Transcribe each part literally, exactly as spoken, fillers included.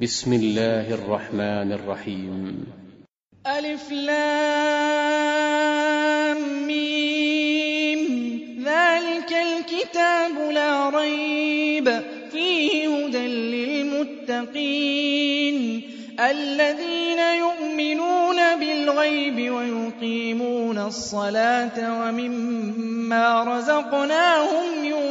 بسم الله الرحمن الرحيم. ألف لام ميم. ذلك الكتاب لا ريب فيه هدى للمتقين الذين يؤمنون بالغيب ويقيمون الصلاة ومما رزقناهم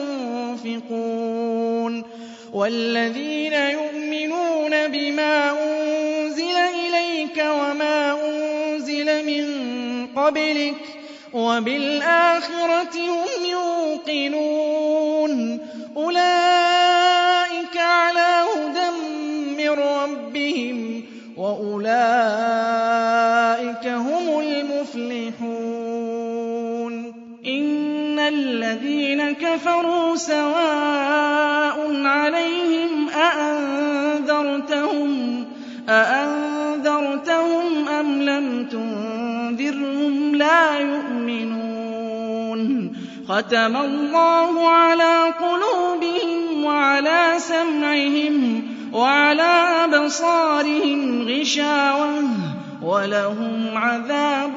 ينفقون والذين يؤمنون بما أنزل إليك وما أنزل من قبلك وبالآخرة هم يوقنون أولئك على هدى من ربهم وأولئك هم المفلحون. إن الذين كفروا سواء عليهم أأنذرتهم أأنذرتهم أم لم تنذرهم لا يؤمنون. ختم الله على قلوبهم وعلى سمعهم وعلى أبصارهم غشاوة ولهم عذاب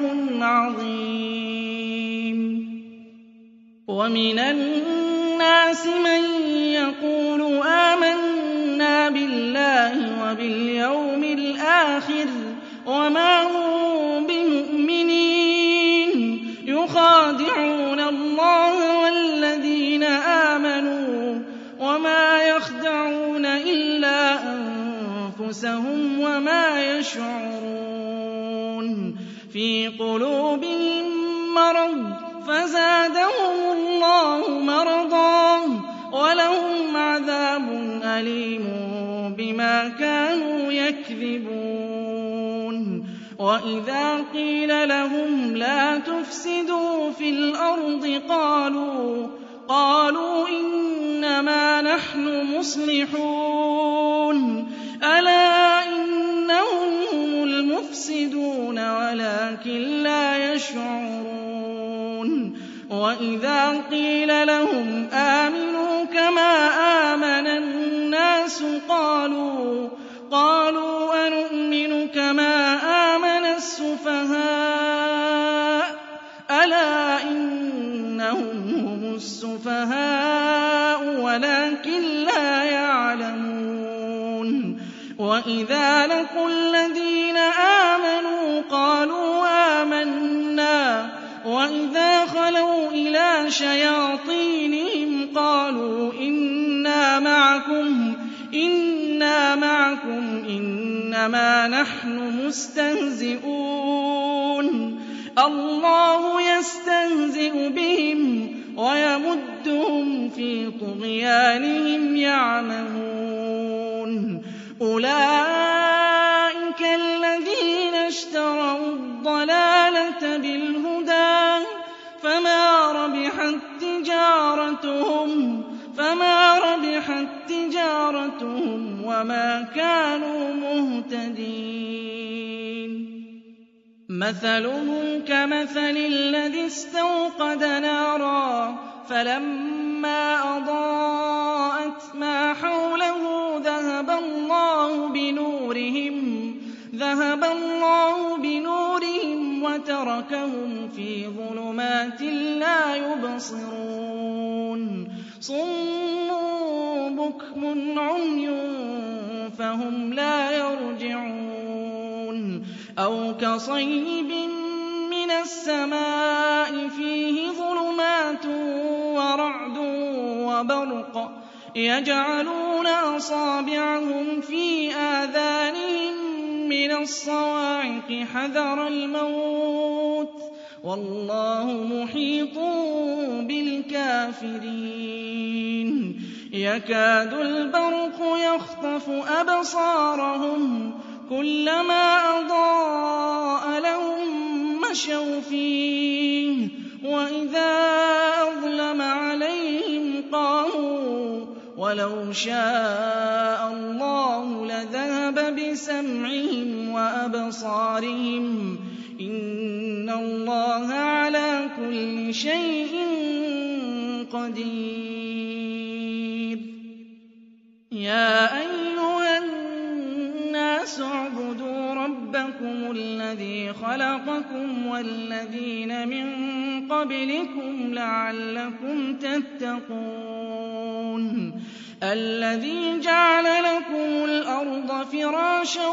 عظيم. ومن الناس من يقول آمنا بالله وباليوم الآخر وما هم بمؤمنين يخادعون الله والذين آمنوا وما يخدعون إلا أنفسهم وما يشعرون. في قلوبهم مرض فزادهم الله مرضا ولهم عذاب أليم بما كانوا يكذبون. وإذا قيل لهم لا تفسدوا في الأرض قالوا قالوا إنما نحن مصلحون ألا إنهم هم المفسدون ولكن لا يشعرون. وإذا قيل لهم آمنوا كما آمن الناس قالوا قالوا أنؤمن كما آمن السفهاء ألا إنهم هم السفهاء ولكن لا يعلمون. وإذا لقوا الذين آمنوا قالوا آمنا وإذا خلوا إلى شياطينهم قالوا إنا معكم إنا معكم إنما نحن مستهزئون. الله يستهزئ بهم ويمدهم في طغيانهم يعمهون. أولئك الذين اشتروا الضلالة بالهدى فما ربحت تجارتهم فما ربحت تجارتهم وما كانوا مهتدين. مثلهم كمثل الذي استوقد نارا فلما أضاءت ما حوله ذهب الله بنورهم ذهب الله بنورهم وتركهم في ظلمات لا يبصرون. صم بكم عمي فهم لا يرجعون. أو كصيب من السماء فيه ظلمات ورعد وبرق يجعلون أصابعهم في آذانهم من الصواعق حذر الموت والله محيط بالكافرين. يكاد البرق يخطف أبصارهم كلما أضاء لهم مشوا فيه وإذا أظلم عليهم قاموا ولو شاء الله لذهب بسمعهم وأبصارهم إن الله على كل شيء قدير. يا أيها النَّاسُ اعْبُدُوا رَبَّكُمُ الَّذِي خَلَقَكُمْ وَالَّذِينَ مِن قَبْلِكُمْ لَعَلَّكُمْ تَتَّقُونَ الَّذِي جَعَلَ لَكُمُ الْأَرْضَ فِرَاشًا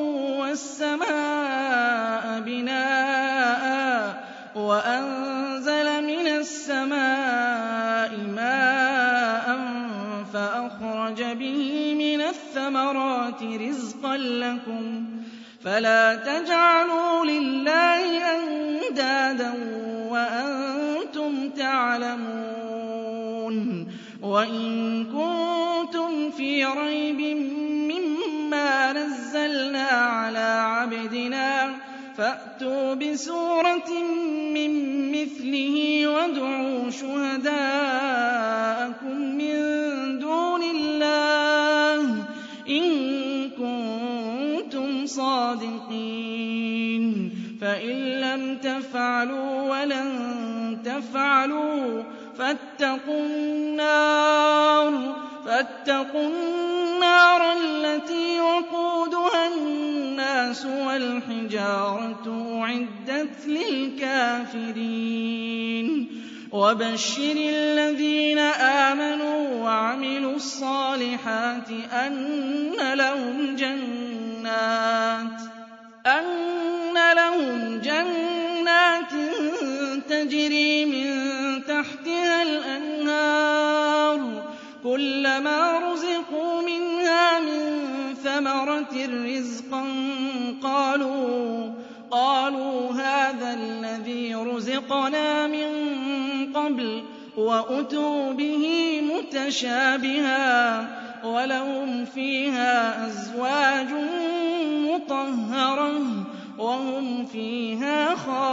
وَالسَّمَاءَ بِنَاءً وَأَنزَلَ مِنَ السَّمَاءِ مَاءً فَأَخْرَجَ بِهِ مِنَ الثَّمَرَاتِ رِزْقًا لَّكُمْ فَلَا تَجْعَلُوا لِلَّهِ أَندَادًا وَأَنتُمْ تَعْلَمُونَ وَإِن كُنتُمْ فِي رَيْبٍ مِّمَّا نَزَّلْنَا عَلَىٰ عَبْدِنَا فَأْتُوا بِسُورَةٍ مِّن مِّثْلِهِ وَادْعُوا شُهَدَاءَكُم مِّن دُونِ اللَّهِ إِن كُنتُمْ صَادِقِينَ فَإِن لَّمْ تَفْعَلُوا وَلَن تَفْعَلُوا فَاتَّقُوا النَّارَ فَاتَّقُوا النَّارَ الَّتِي وَقُودُهَا النَّاسُ وَالْحِجَارَةُ أُعِدَّتْ لِلْكَافِرِينَ وَبَشِّرِ الَّذِينَ آمَنُوا وَعَمِلُوا الصَّالِحَاتِ أَنَّ لَهُمْ جَنَّاتٍ أَنَّ لَهُمْ جَنَّاتٍ تَجْرِي مِن تَحْتِهَا الْأَنْهَارُ كُلَّمَا رُزِقُوا مِنْهَا مِن ثَمَرَةٍ رِّزْقًا قَالُوا قَالُوا هَٰذَا الَّذِي رُزِقْنَا مِن قَبْلُ وَأُتُوا بِهِ مُتَشَابِهًا وَلَهُمْ فِيهَا أَزْوَاجٌ مُّطَهَّرَةٌ وَهُمْ فِيهَا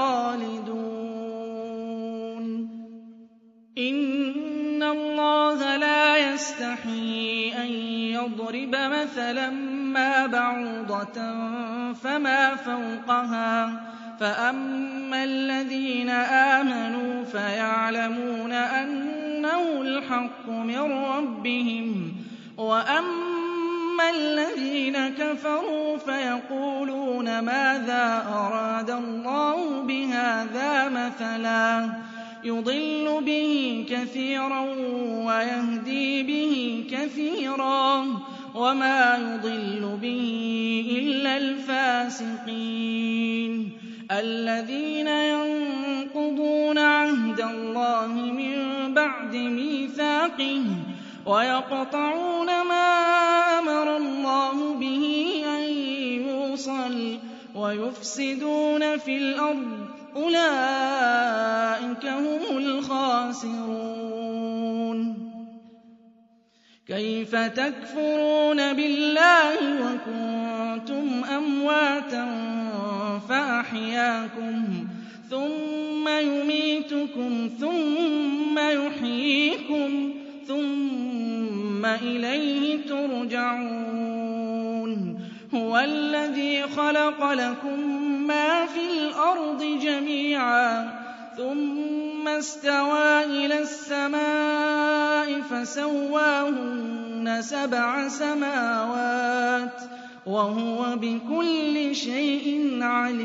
خَالِدُونَ إِنَّ اللَّهَ لَا يَسْتَحْيِي أَن يَضْرِبَ مَثَلًا مَّا بَعُوضَةً فَمَا فَوْقَهَا فَأَمَّا الَّذِينَ آمَنُوا فَيَعْلَمُونَ أَنَّهُ الْحَقُّ مِن رَّبِّهِمْ وَأَمَّا الَّذِينَ كَفَرُوا فَيَقُولُونَ مَاذَا أَرَادَ اللَّهُ بِهَٰذَا مَثَلًا يُضِلُّ بِهِ كَثِيرًا وَيَهْدِي بِهِ كَثِيرًا وَمَا يُضِلُّ بِهِ إِلَّا الْفَاسِقِينَ الَّذِينَ يَنقُضُونَ عَهْدَ اللَّهِ مِن بَعْدِ مِيثَاقِهِ وَيَقْطَعُونَ مَا أَمَرَ اللَّهُ بِهِ أَن يُوصَلَ وَيُفْسِدُونَ فِي الْأَرْضِ أُولَٰئِكَ هُمُ الْخَاسِرُونَ كَيْفَ تَكْفُرُونَ بِاللَّهِ وَكُنتُمْ أَمْوَاتًا فَأَحْيَاكُمْ ثُمَّ يُمِيتُكُمْ ثُمَّ يُحْيِيكُمْ ثُمَّ إِلَيْهِ تُرْجَعُونَ هُوَ الَّذِي خَلَقَ لَكُم مَّا فِي الْأَرْضِ جَمِيعًا ثُمَّ اسْتَوَىٰ إِلَى السَّمَاءِ فَسَوَّاهُنَّ سَبْعَ سَمَاوَاتٍ وَهُوَ بِكُلِّ شَيْءٍ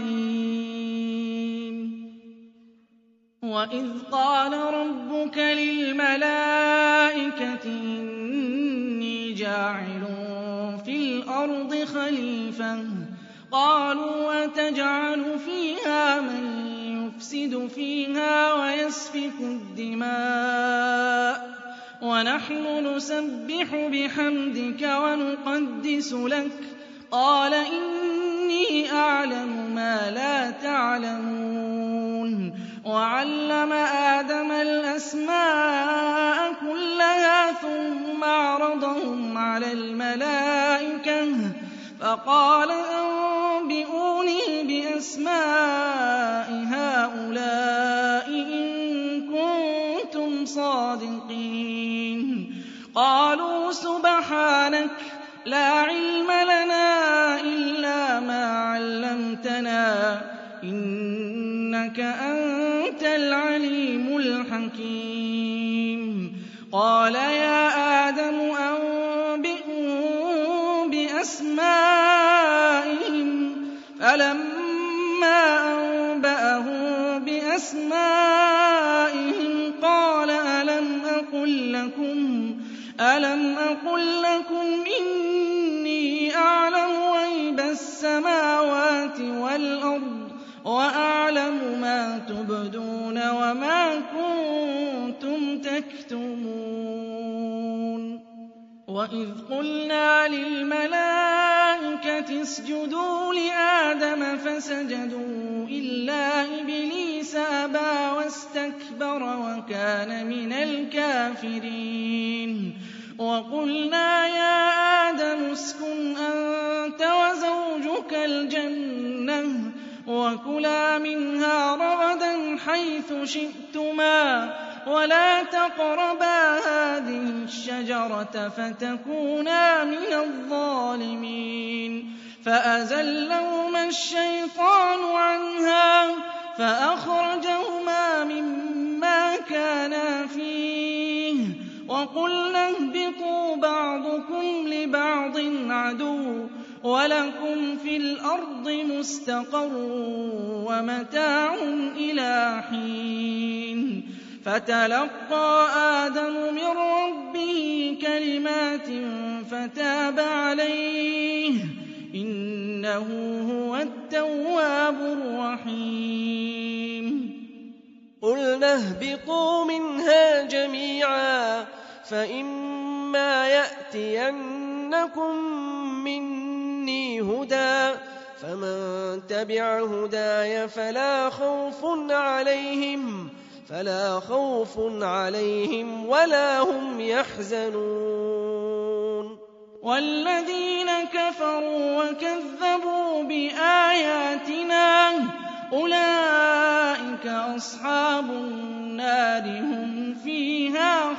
عَلِيمٌ وَإِذْ قَالَ رَبُّكَ لِلْمَلَائِكَةِ إِنِّي جَاعِلٌ فِي الْأَرْضِ خَلِيفَةً قَالُوا أَتَجْعَلُ فِيهَا مَن يُفْسِدُ فِيهَا وَيَسْفِكُ الدِّمَاءَ وَنَحْنُ نُسَبِّحُ بِحَمْدِكَ وَنُقَدِّسُ لَكَ قَالَ إِنِّي أَعْلَمُ مَا لَا تَعْلَمُونَ وَعَلَّمَ آدَمَ الْأَسْمَاءَ كُلَّهَا ثُمَّ عَرَضَهُمْ عَلَى الْمَلَائِكَةِ فَقَالَ أَنبِئُونِي بِأَسْمَاءِ هَٰؤُلَاءِ إِن كُنتُمْ صَادِقِينَ قَالُوا سُبْحَانَكَ لَا عِلْمَ لَنَا إِلَّا مَا عَلَّمْتَنَا إِنَّكَ أَنتَ الْعَلِيمُ الْحَكِيمُ قَالَ يَا آدَمُ أَنبِئْهُم بِأَسْمَائِهِمْ بِأَسْمَائِهِمْ فَلَمَّا أَنبَأَهُم بِأَسْمَائِهِمْ قَالَ أَلَمْ أَقُل لَّكُمْ أَلَمْ أَقُل لَّكُمْ إِنِّي أَعْلَمُ غَيْبَ السَّمَاوَاتِ وَالْأَرْضِ وَأَعْلَمُ مَا تُبْدُونَ وَمَا كُنتُمْ تَكْتُمُونَ وَإِذْ قُلْنَا لِلْمَلَائِكَةِ اسْجُدُوا لِآدَمَ فَسَجَدُوا إِلَّا إِبْلِيسَ أَبَىٰ وَاسْتَكْبَرَ وَكَانَ مِنَ الْكَافِرِينَ وَقُلْنَا يَا آدَمُ اسْكُنْ أَنتَ وَزَوْجُكَ الْجَنَّةَ وَكُلَا مِنْهَا رَغَدًا حَيْثُ شِئْتُمَا وَلَا تَقْرَبَا هَٰذِهِ الشَّجَرَةَ فَتَكُونَا مِنَ الظَّالِمِينَ فَأَزَلَّهُمَا الشَّيْطَانُ عَنْهَا فَأَخْرَجَهُمَا مِمَّا كَانَا فِيهِ وَقُلْنَا اهْبِطُوا بَعْضُكُمْ لِبَعْضٍ عَدُوٌّ وَلَكُمْ فِي الْأَرْضِ مُسْتَقَرٌّ وَمَتَاعٌ إِلَىٰ حِينٍ فَتَلَقَّىٰ آدَمُ مِن رَّبِّهِ كَلِمَاتٍ فَتَابَ عَلَيْهِ ۚ إِنَّهُ هُوَ التَّوَّابُ الرَّحِيمُ قُلْنَا اهْبِطُوا مِنْهَا جَمِيعًا فَإِمَّا يَأْتِيَنَّكُم مِّنِّي هُدًى فَمَن تَبِعَ هُدَايَ فَلَا خَوْفٌ عَلَيْهِمْ فَلَا خَوْفٌ عَلَيْهِمْ وَلَا هُمْ يَحْزَنُونَ وَالَّذِينَ كَفَرُوا وَكَذَّبُوا بِآيَاتِنَا أُولَٰئِكَ أَصْحَابُ النَّارِ هُمْ فِيهَا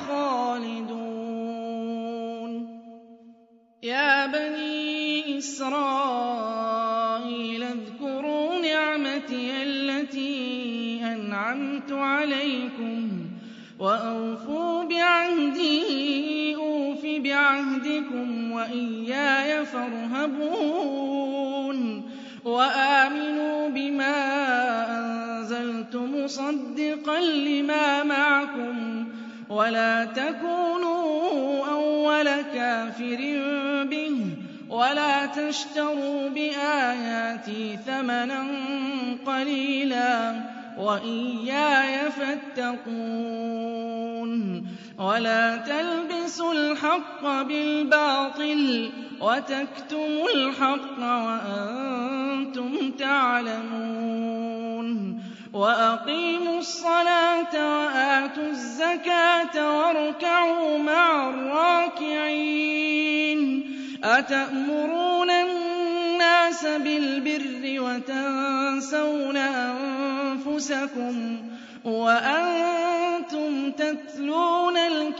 خَالِدُونَ يَا بَنِي إِسْرَائِيلَ اذْكُرُوا نِعْمَتِيَ الَّتِي أَنْعَمْتُ عَلَيْكُمْ وَأَوْفُوا بِعَهْدِي أُوفِ بِعَهْدِكُمْ وَإِيَّايَ فَارْهَبُونِ وَآمِنُوا بِمَا أَنزَلْتُ مُصَدِّقًا لِّمَا مَعَكُمْ وَلَا تَكُونُوا أَوَّلَ كَافِرٍ بِهِ وَلَا تَشْتَرُوا بِآيَاتِي ثَمَنًا قَلِيلًا وَإِيَّايَ فَاتَّقُونِ وَلَا تَلْبِسُوا الْحَقَّ بِالْبَاطِلِ وَتَكْتُمُوا الْحَقَّ وَأَنتُمْ تَعْلَمُونَ وَأَقِيمُوا الصَّلَاةَ وَآتُوا الزَّكَاةَ وَارْكَعُوا مَعَ الرَّاكِعِينَ أَتَأْمُرُونَ النَّاسَ بِالْبِرِّ وَتَنسَوْنَ أَنفُسَكُمْ وَأَنتُمْ تَتْلُونَ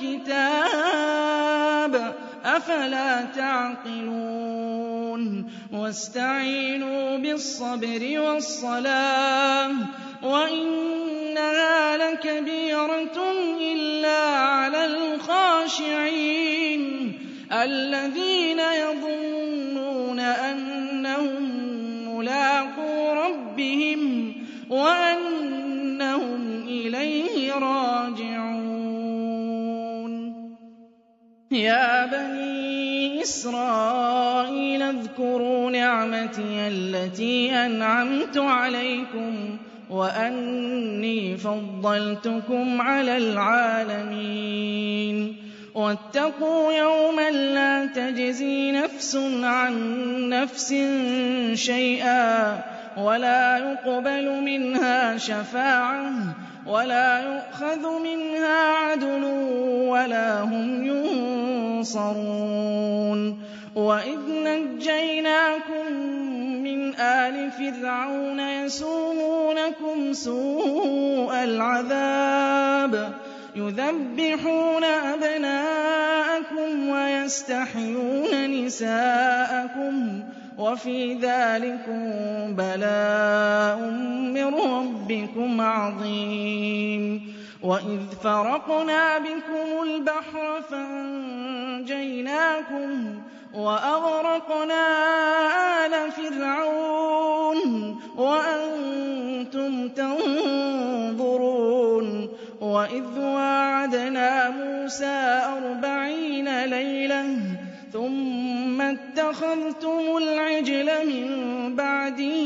الْكِتَابَ أَفَلَا تَعْقِلُونَ وَاسْتَعِينُوا بِالصَّبْرِ وَالصَّلَاةِ وَإِنَّهَا لَكَبِيرَةٌ إِلَّا عَلَى الْخَاشِعِينَ الَّذِينَ يَظُنُّونَ أَنَّهُم مُّلَاقُو رَبِّهِمْ وَأَنَّهُمْ إِلَيْهِ رَاجِعُونَ يَا بَنِي إِسْرَائِيلَ اذْكُرُوا نِعْمَتِيَ الَّتِي أَنْعَمْتُ عَلَيْكُمْ وَأَنِّي فَضَّلْتُكُمْ عَلَى الْعَالَمِينَ وَاتَّقُوا يَوْمًا لَّا تَجْزِي نَفْسٌ عَن نَّفْسٍ شَيْئًا وَلَا يُقْبَلُ مِنْهَا شَفَاعَةٌ وَلَا يُؤْخَذُ مِنْهَا عَدْلٌ وَلَا هُمْ يُنصَرُونَ وَإِذْ نَجَّيْنَاكُم مِّنْ آلِ فِرْعَوْنَ يَسُومُونَكُمْ سُوءَ الْعَذَابِ يُذَبِّحُونَ أَبْنَاءَكُمْ وَيَسْتَحْيُونَ نِسَاءَكُمْ وَفِي ذَٰلِكُم بَلَاءٌ مِّن رَّبِّكُمْ عَظِيمٌ وَإِذْ فَرَقْنَا بِكُمُ الْبَحْرَ فَانجَيْنَاكُمْ فَنَجَّيْنَاكُمْ وَأَغْرَقْنَا آلَ فِرْعَوْنَ وَأَنتُمْ تَنظُرُونَ وَإِذْ وَاعَدْنَا مُوسَىٰ أَرْبَعِينَ لَيْلَةً ثُمَّ اتَّخَذْتُمُ الْعِجْلَ مِن بَعْدِهِ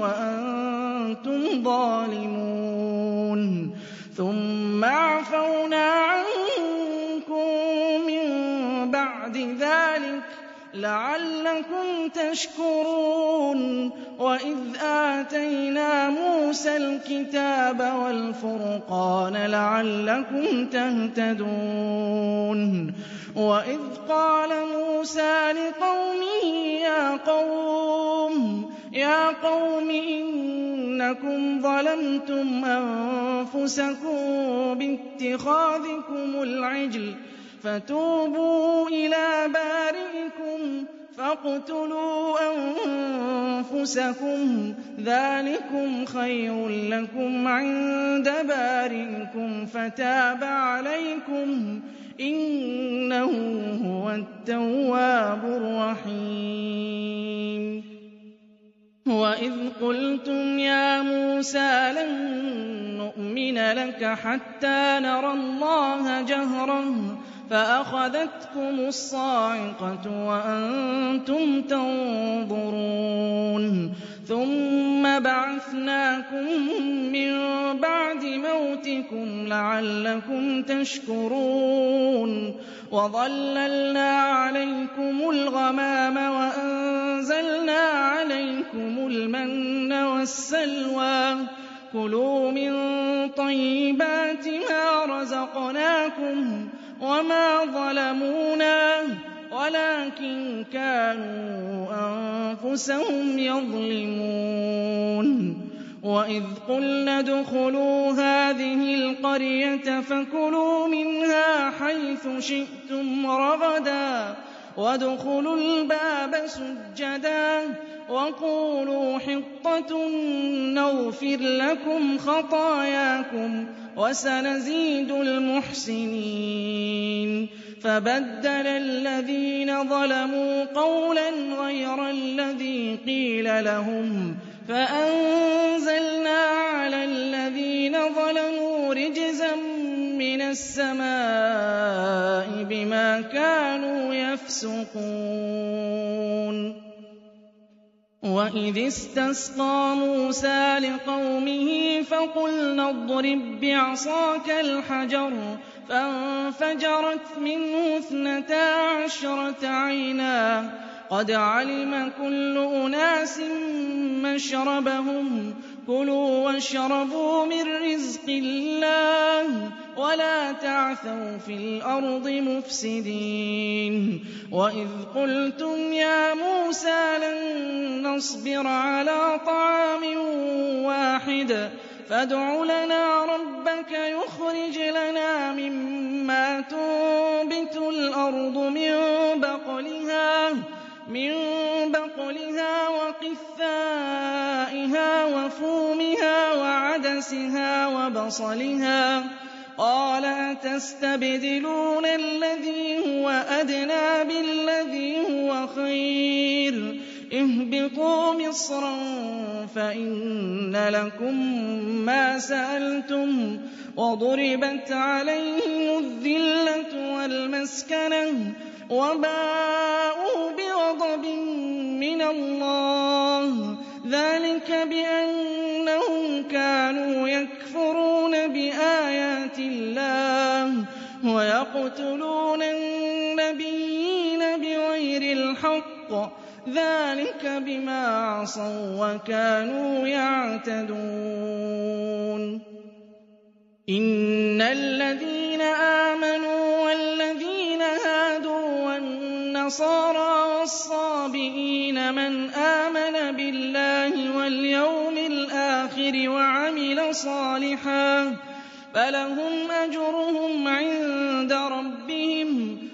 وَأَنتُمْ ظَالِمُونَ ثُمَّ عَفَوْنَا عَنكُم مِّن بَعْدِ ذَٰلِكَ لَعَلَّكُمْ تَشْكُرُونَ وَإِذْ آتَيْنَا مُوسَى الْكِتَابَ وَالْفُرْقَانَ لَعَلَّكُمْ تَهْتَدُونَ وَإِذْ قَالَ مُوسَىٰ لِقَوْمِهِ يَا قَوْمِ يَا قَوْمِ إِنَّكُمْ ظَلَمْتُمْ أَنفُسَكُم بِاتِّخَاذِكُمُ الْعِجْلَ فَتُوبُوا إِلَىٰ بَارِئِكُمْ فَاقْتُلُوا أَنفُسَكُمْ ذَٰلِكُمْ خَيْرٌ لَّكُمْ عِندَ بَارِئِكُمْ فَتَابَ عَلَيْكُمْ إِنَّهُ هُوَ التَّوَّابُ الرَّحِيمُ وَإِذْ قُلْتُمْ يَا مُوسَىٰ لَن نُّؤْمِنَ لَكَ حَتَّىٰ نَرَى اللَّهَ جَهْرَةً فَأَخَذَتْكُمُ الصَّاعِقَةُ وَأَنتُمْ تَنظُرُونَ ثُمَّ بَعَثْنَاكُم مِّن بَعْدِ مَوْتِكُمْ لَعَلَّكُمْ تَشْكُرُونَ وَظَلَّلْنَا عَلَيْكُمُ الْغَمَامَ وَأَنزَلْنَا عَلَيْكُمُ الْمَنَّ وَالسَّلْوَىٰ كُلُوا مِن طَيِّبَاتِ مَا رَزَقْنَاكُمْ وَمَا ظَلَمُونَا وَلَٰكِن كَانُوا أَنفُسَهُمْ يَظْلِمُونَ وَإِذْ قُلْنَا ادْخُلُوا هَٰذِهِ الْقَرْيَةَ فَكُلُوا مِنْهَا حَيْثُ شِئْتُمْ رَغَدًا وَادْخُلُوا الْبَابَ سُجَّدًا وَقُولُوا حِطَّةٌ نَّغْفِرْ لَكُمْ خَطَايَاكُمْ وَسَنَزِيدُ الْمُحْسِنِينَ فَبَدَّلَ الَّذِينَ ظَلَمُوا قَوْلًا غَيْرَ الَّذِي قِيلَ لَهُمْ فَأَنزَلْنَا عَلَى الَّذِينَ ظَلَمُوا رِجْزًا مِّنَ السَّمَاءِ بِمَا كَانُوا يَفْسُقُونَ وَإِذِ اسْتَسْقَىٰ مُوسَىٰ لِقَوْمِهِ فَقُلْنَا اضْرِب بِّعَصَاكَ الْحَجَرَ فَانفَجَرَتْ مِنْهُ اثْنَتَا عَشْرَةَ عَيْنًا قَدْ عَلِمَ كُلُّ أُنَاسٍ مَّشْرَبَهُمْ كُلُوا وَاشْرَبُوا مِن رِّزْقِ اللَّهِ وَلَا تَعْثَوْا فِي الْأَرْضِ مُفْسِدِينَ وَإِذْ قُلْتُمْ يَا مُوسَىٰ لَن نَّصْبِرَ عَلَىٰ طَعَامٍ وَاحِدٍ فَادْعُ لَنَا رَبَّكَ يُخْرِجْ لَنَا مِمَّا تُنبِتُ الْأَرْضُ مِن بَقْلِهَا مِن بَقْلِهَا وَقِثَّائِهَا وَفُومِهَا وَعَدَسِهَا وَبَصَلِهَا قَالَ أَتَسْتَبْدِلُونَ الَّذِي هُوَ أَدْنَىٰ بِالَّذِي هُوَ خَيْرٌ اهْبِطُوا مِصْرًا فَإِنَّ لَكُم مَّا سَأَلْتُمْ وَضُرِبَتْ عَلَيْهِمُ الذِّلَّةُ وَالْمَسْكَنَةُ وَبَاءُوا بِغَضَبٍ مِّنَ اللَّهِ ذَٰلِكَ بِأَنَّهُمْ كَانُوا يَكْفُرُونَ بِآيَاتِ اللَّهِ وَيَقْتُلُونَ النَّبِيِّينَ بِغَيْرِ الْحَقِّ ذَٰلِكَ بِمَا عَصَوا وَّكَانُوا يَعْتَدُونَ إِنَّ الَّذِينَ آمَنُوا وَالَّذِينَ هَادُوا وَالنَّصَارَىٰ وَالصَّابِئِينَ مَنْ آمَنَ بِاللَّهِ وَالْيَوْمِ الْآخِرِ وَعَمِلَ صَالِحًا فَلَهُمْ أَجْرُهُمْ عِندَ رَبِّهِمْ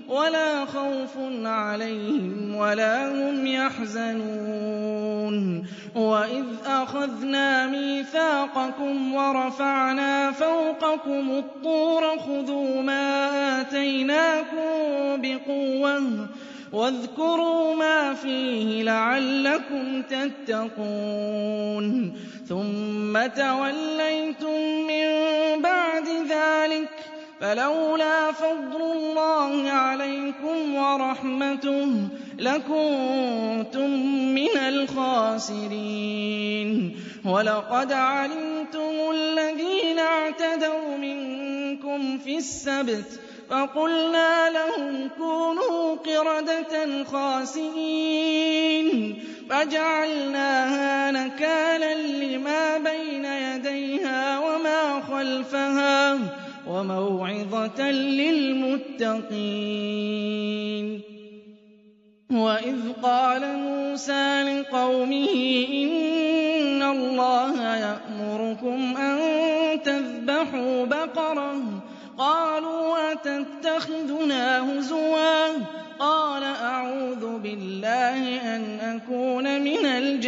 ولا خوف عليهم ولا هم يحزنون وإذ أخذنا ميثاقكم ورفعنا فوقكم الطور خذوا ما آتيناكم بقوة واذكروا ما فيه لعلكم تتقون ثم توليتم من بعد ذلك فلولا فضل الله عليكم ورحمته لكنتم من الخاسرين ولقد علمتم الذين اعتدوا منكم في السبت فقلنا لهم كونوا قردة خاسئين فجعلناها نكالا لما بين يديها وما خلفها وموعظة للمتقين وإذ قال موسى لقومه إن الله يأمركم أن تذبحوا بقرة قالوا أتتخذنا هزوا قال أعوذ بالله أن أكون من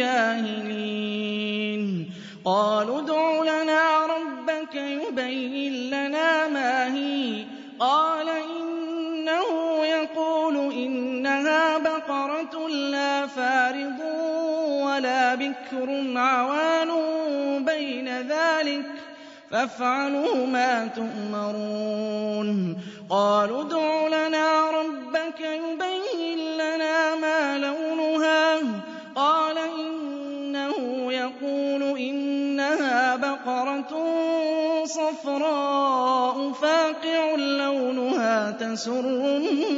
الجاهلين قالوا ادع لنا ربك يبين لنا ما هي قال إنه يقول إنها بقرة لا فارض ولا بكر عوان بين ذلك فافعلوا ما تؤمرون قالوا ادع لنا ربك يبين لنا ما لونها قال إنه يقول إنها بقرة صفراء فاقع لونها تسر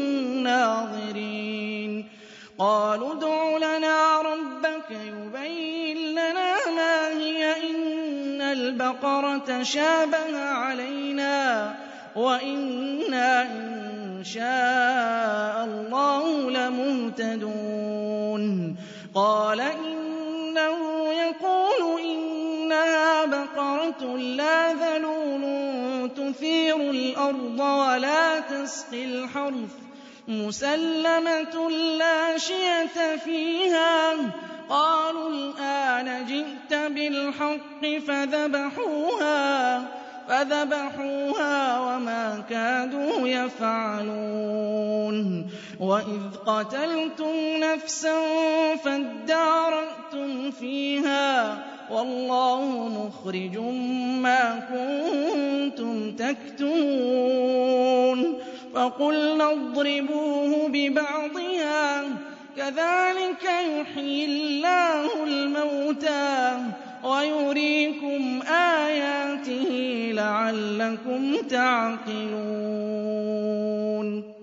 الناظرين قالوا ادع لنا ربك يبين لنا ما هي إن البقرة شابه علينا وإنا إن شاء الله لمهتدون قال إنه يقول إنها بقرة لا ذلول تثير الأرض ولا تسقي الحرث مسلمة لا شية فيها قالوا الآن جئت بالحق فذبحوها فذبحوها وما كادوا يفعلون وإذ قتلتم نفسا فادارأتم فيها والله مخرج ما كنتم تكتمون فقلنا اضربوه ببعضها كذلك يحيي الله الموتى ويريكم آياته لعلكم تعقلون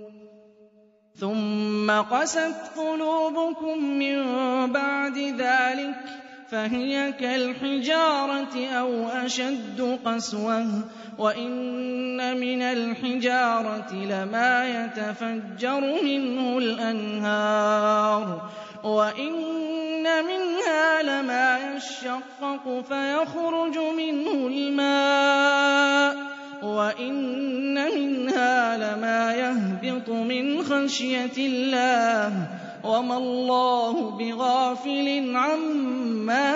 ثم قست قلوبكم من بعد ذلك فهي كالحجارة أو أشد قسوة وإن من الحجارة لما يتفجر منه الأنهار وإن منها لما يشقق فيخرج منه الماء وإن منها لما يهبط من خشية الله وما الله بغافل عما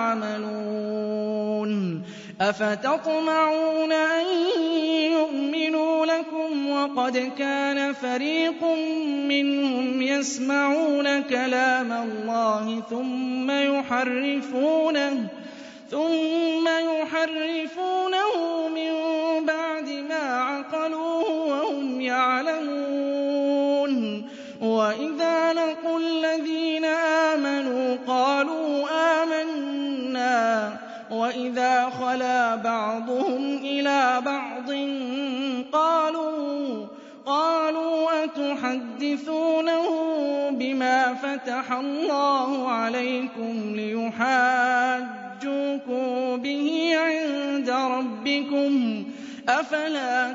تعملون أفتطمعون أن يؤمنوا لكم وقد كان فريق منهم يسمعون كلام الله ثم يحرفونه ثم يحرفونه من بعد ما عقلوه وهم يعلمون وإذا لقوا الذين آمنوا قالوا آمنا وإذا خلا بعضهم إلى بعض قالوا قالوا أتحدثونه بما فتح الله عليكم ليحاجوكم به عند ربكم أفلا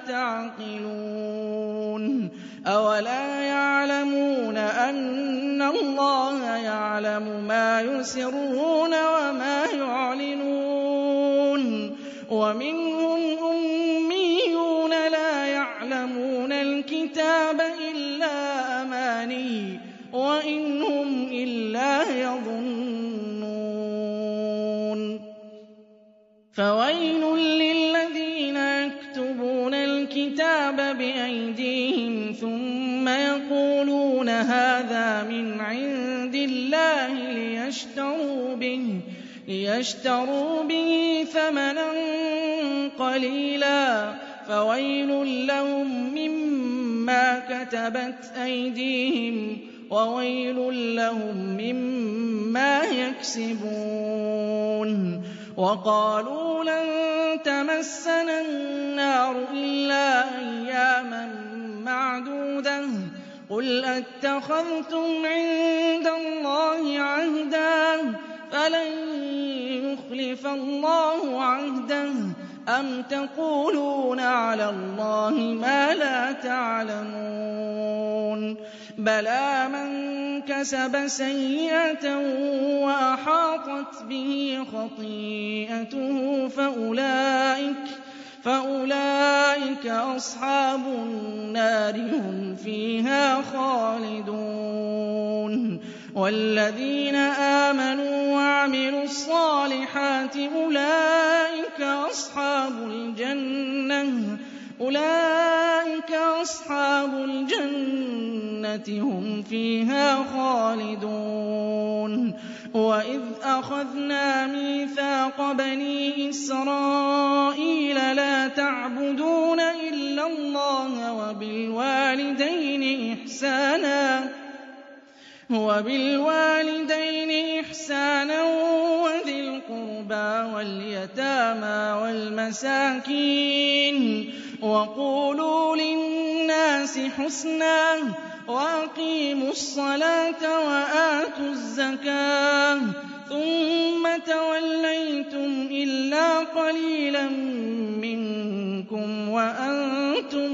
تعقلون أولا يعلمون أن الله يعلم ما يسرون وما يعلنون ومنهم أميون لا يعلمون يعلمون الكتاب إلا أماني وإن هم إلا يظنون فويل للذين يكتبون الكتاب بأيديهم ثم يقولون هذا من عند الله ليشتروا به, ليشتروا به ثمنا قليلا فويل لهم مما كتبت أيديهم وويل لهم مما يكسبون وقالوا لن تمسنا النار إلا أياما معدودة قل أتخذتم عند الله عهدا فلن يخلف الله عهده أم تقولون على الله ما لا تعلمون بلى من كسب سيئة وأحاطت به خطيئته فأولئك, فأولئك أصحاب النار هم فيها خالدون والذين آمنوا وعملوا الصالحات أولئك أصحاب الجنة أولئك أصحاب الجنة هم فيها خالدون وإذ أخذنا ميثاق بني إسرائيل لا تعبدون إلا الله وبالوالدين إحسانا وبالوالدين إحسانا وذي القربى واليتامى والمساكين وقولوا للناس حسنا وأقيموا الصلاة وآتوا الزكاة ثم توليتم إلا قليلا منكم وأنتم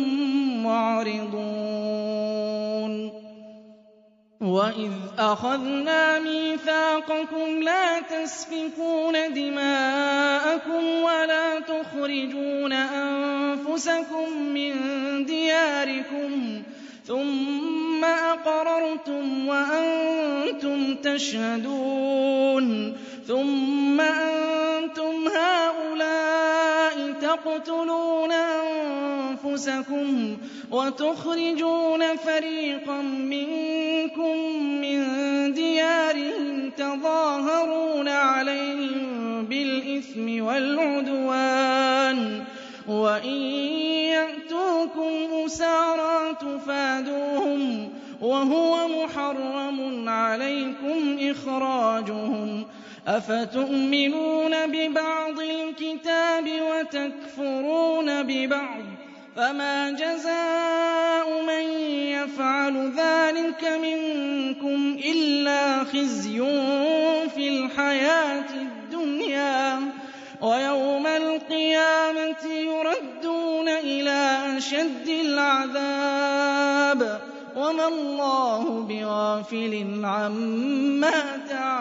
معرضون وإذ أخذنا ميثاقكم لا تسفكون دماءكم ولا تخرجون أنفسكم من دياركم ثم أقررتم وأنتم تشهدون ثم أنتم هؤلاء تقتلون أنفسكم وتخرجون فريقا منكم من ديارهم تظاهرون عليهم بالإثم والعدوان وإن يأتوكم أسارى تفادوهم وهو محرم عليكم إخراجهم أفتؤمنون ببعض الكتاب وتكفرون ببعض فما جزاء من يفعل ذلك منكم إلا خزي في الحياة الدنيا ويوم القيامة يردون إلى أشد العذاب وما الله بغافل عما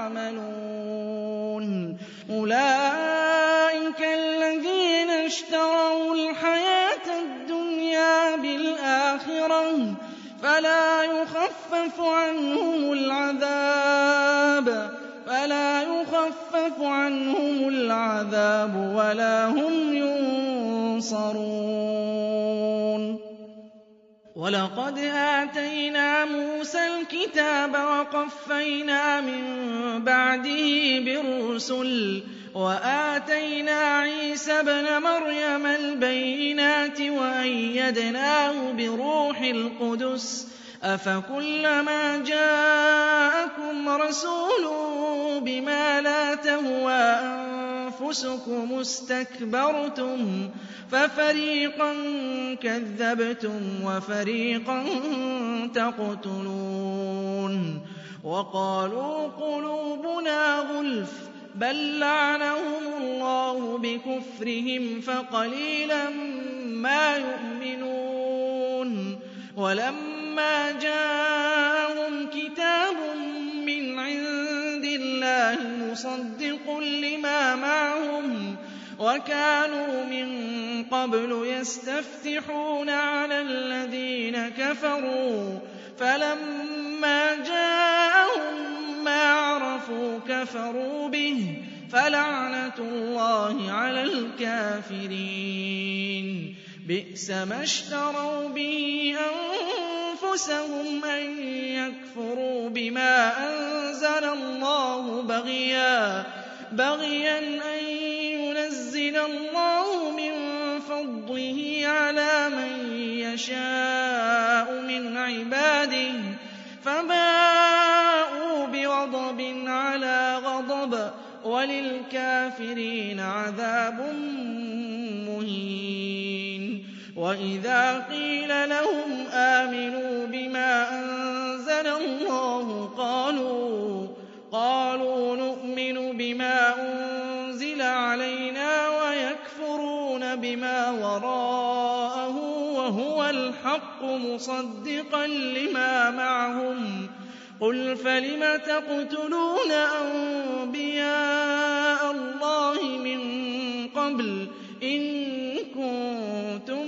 تعملون أولئك الذين اشتروا الحياة الدنيا بالآخرة فلا يخفف عنهم العذاب فلا يخفف عنهم العذاب ولا هم ينصرون ولقد آتينا موسى الكتاب وقفينا من بعده بالرسل وآتينا عيسى ابن مريم البينات وأيدناه بروح القدس أفكلما جاءكم رسول بما لا تهوى أنفسكم استكبرتم ففريقا كذبتم وفريقا تقتلون وقالوا قلوبنا غلف بل لعنهم الله بكفرهم فقليلا ما يؤمنون ولما جاءهم كتاب من عند الله مصدق لما معهم وَكَانُوا مِن قَبْلُ يَسْتَفْتِحُونَ عَلَى الَّذِينَ كَفَرُوا فَلَمَّا جَاءَهُم مَّا عَرَفُوا كَفَرُوا بِهِ فَلَعْنَةُ اللَّهِ عَلَى الْكَافِرِينَ بِئْسَ مَا اشْتَرَوْا بِهِ أَنفُسَهُمْ أَن يَكْفُرُوا بِمَا أَنزَلَ اللَّهُ بَغْيًا بَغْيًا أَن يُنَزِّلَ اللَّهُ مِن فَضْلِهِ عَلَىٰ مَن يَشَاءُ مِنْ عِبَادِهِ فَبَاءُوا بِغَضَبٍ عَلَىٰ غَضَبٍ وَلِلْكَافِرِينَ عَذَابٌ مُّهِينٌ وَإِذَا قِيلَ لَهُمْ آمِنُوا بِمَا أَنزَلَ اللَّهُ قَالُوا قَالُوا نُؤْمِنُ بِمَا أُنزِلَ عَلَيْنَا وَيَكْفُرُونَ بِمَا وَرَاءَهُ وَهُوَ الْحَقُّ مُصَدِّقًا لِّمَا مَعَهُمْ قُلْ فَلِمَ تَقْتُلُونَ أَنبِيَاءَ اللَّهِ مِن قَبْلُ إِن كُنتُم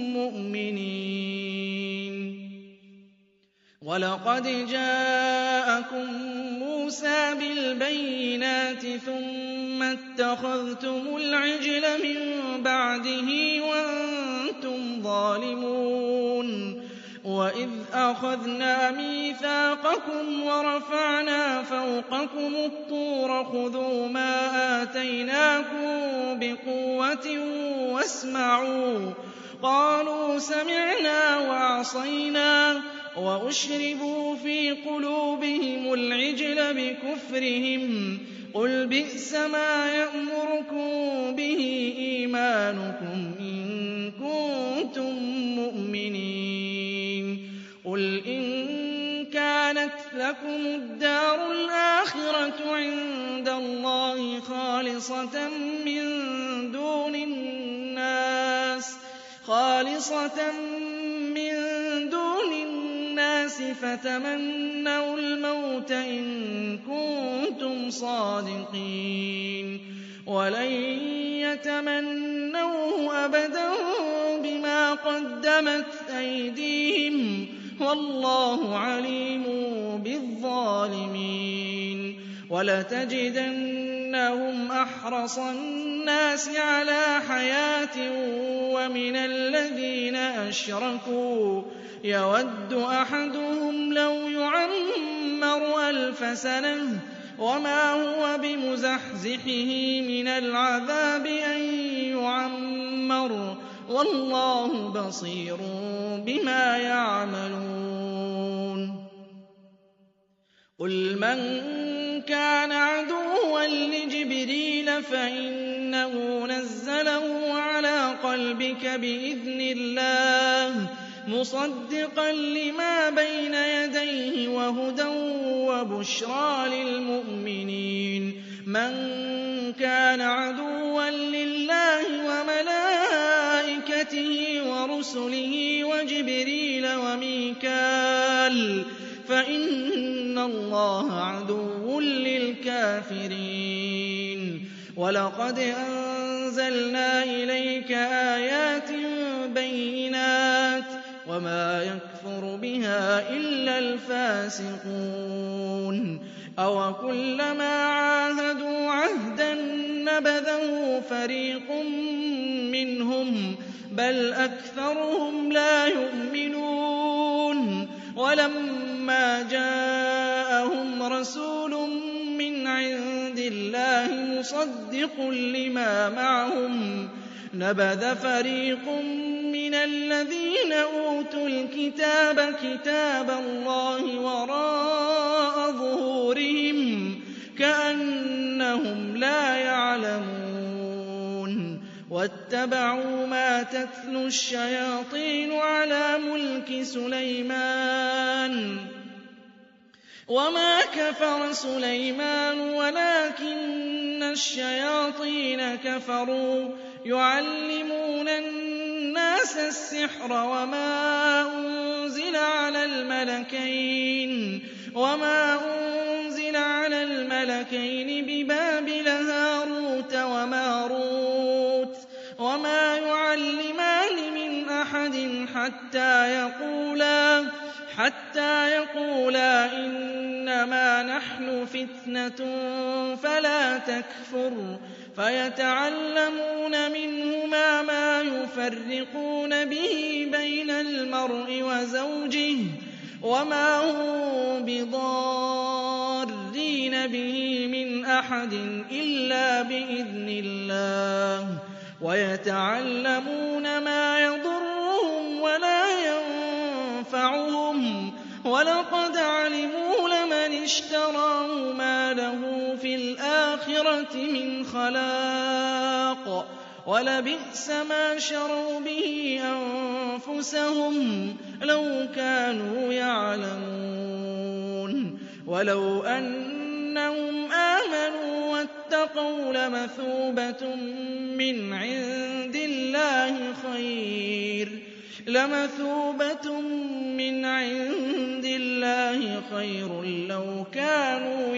مُّؤْمِنِينَ وَلَقَدْ جَاءَكُم مُّوسَىٰ بِالْبَيِّنَاتِ ثُمَّ اتَّخَذْتُمُ الْعِجْلَ مِن بَعْدِهِ وَأَنتُمْ ظَالِمُونَ وَإِذْ أَخَذْنَا مِيثَاقَكُمْ وَرَفَعْنَا فَوْقَكُمُ الطُّورَ خُذُوا مَا آتَيْنَاكُم بِقُوَّةٍ وَاسْمَعُوا قَالُوا سَمِعْنَا وَعَصَيْنَا وَأُشْرِبُوا فِي قُلُوبِهِمُ الْعِجْلَ بِكُفْرِهِمْ قُلْ بِئْسَ مَا يَأْمُرُكُم بِهِ إِيمَانُكُمْ إِن كُنتُم مُّؤْمِنِينَ قُلْ إِن كَانَتْ لَكُمُ الدَّارُ الْآخِرَةُ عِندَ اللَّهِ خَالِصَةً مِّن دُونِ النَّاسِ خَالِصَةً مِّن دُونِ النَّاسِ فَتَمَنَّوُا الْمَوْتَ إِن كُنتُمْ صَادِقِينَ وَلَن يَتَمَنَّوْهُ أَبَدًا بِمَا قَدَّمَتْ أَيْدِيهِمْ وَاللَّهُ عَلِيمٌ بِالظَّالِمِينَ وَلَتَجِدَنَّهُمْ أَحْرَصَ النَّاسِ عَلَىٰ حَيَاةٍ وَمِنَ الَّذِينَ أَشْرَكُوا يَوَدُّ أَحَدُهُمْ لَوْ يُعَمَّرُ أَلْفَ سَنَةٍ وَمَا هُوَ بِمُزَحْزِحِهِ مِنَ الْعَذَابِ أَن يُعَمَّرَ وَاللَّهُ بَصِيرٌ بِمَا يَعْمَلُونَ قُلْ مَن كَانَ عَدُوًّا لِّجِبْرِيلَ فَإِنَّهُ نَزَّلَهُ عَلَىٰ قَلْبِكَ بِإِذْنِ اللَّهِ مُصَدِّقًا لِّمَا بَيْنَ يَدَيْهِ وَهُدًى وَبُشْرَىٰ لِلْمُؤْمِنِينَ مَن كَانَ عَدُوًّا لِّلَّهِ وَمَلَائِكَتِهِ وَرُسُلِهِ وَجِبْرِيلَ وَمِيكَالَ فَإِنَّ اللَّهَ عَدُوٌّ لِّلْكَافِرِينَ وَلَقَدْ أَنزَلْنَا إِلَيْكَ آيَاتٍ بَيِّنَاتٍ وَمَا يَكْفُرُ بِهَا إِلَّا الْفَاسِقُونَ أَوَكُلَّمَا عَاهَدُوا عَهْدًا نَّبَذَهُ فَرِيقٌ مِّنْهُم بَلْ أَكْثَرُهُمْ لَا يُؤْمِنُونَ وَلَمَّا جَاءَهُمْ رَسُولٌ مِّنْ عِندِ اللَّهِ مُصَدِّقٌ لِّمَا مَعَهُمْ نَبَذَ فَرِيقٌ مِّنَ الَّذِينَ أُوتُوا الْكِتَابَ كِتَابَ اللَّهِ وَرَاءَ ظُهُورِهِمْ كَأَنَّهُمْ لَا يَعْلَمُونَ وَاتَّبَعُوا مَا تَتْلُو الشَّيَاطِينُ عَلَىٰ مُلْكِ سُلَيْمَانَ وَمَا كَفَرَ سُلَيْمَانُ وَلَٰكِنَّ الشَّيَاطِينَ كَفَرُوا يُعَلِّمُونَ النَّاسَ السِّحْرَ وَمَا أُنزِلَ عَلَى الْمَلَكَيْنِ وَمَا أُنزِلَ عَلَى الْمَلَكَيْنِ بِبَابِلَ هَارُوتَ وَمَارُوتَ وما يعلمان من أحد حتى يقولا حتى يقولا إنما نحن فتنة فلا تكفر فيتعلمون منهما ما يفرقون به بين المرء وزوجه وما هم بضارين به من أحد إلا بإذن الله ويتعلمون ما يضرهم ولا ينفعهم ولقد علموا لمن اشتراه ما له في الآخرة من خلاق ولبئس ما شروا به أنفسهم لو كانوا يعلمون ولو أنهم آمنوا واتقوا لمثوبة من عند الله خير لمثوبة من عند الله خير لو كانوا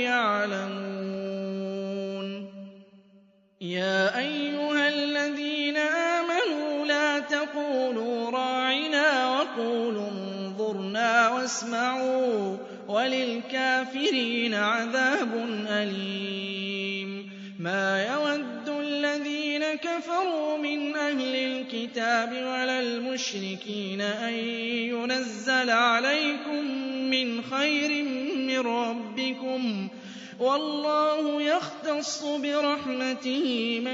يعلمون يا أيها الذين آمنوا لا تقولوا راعنا وقولوا انظرنا واسمعوا وللكافرين عذاب أليم ما يود الذين كفروا من أهل الكتاب ولا المشركين أن ينزل عليكم من خير من ربكم والله يختص برحمته من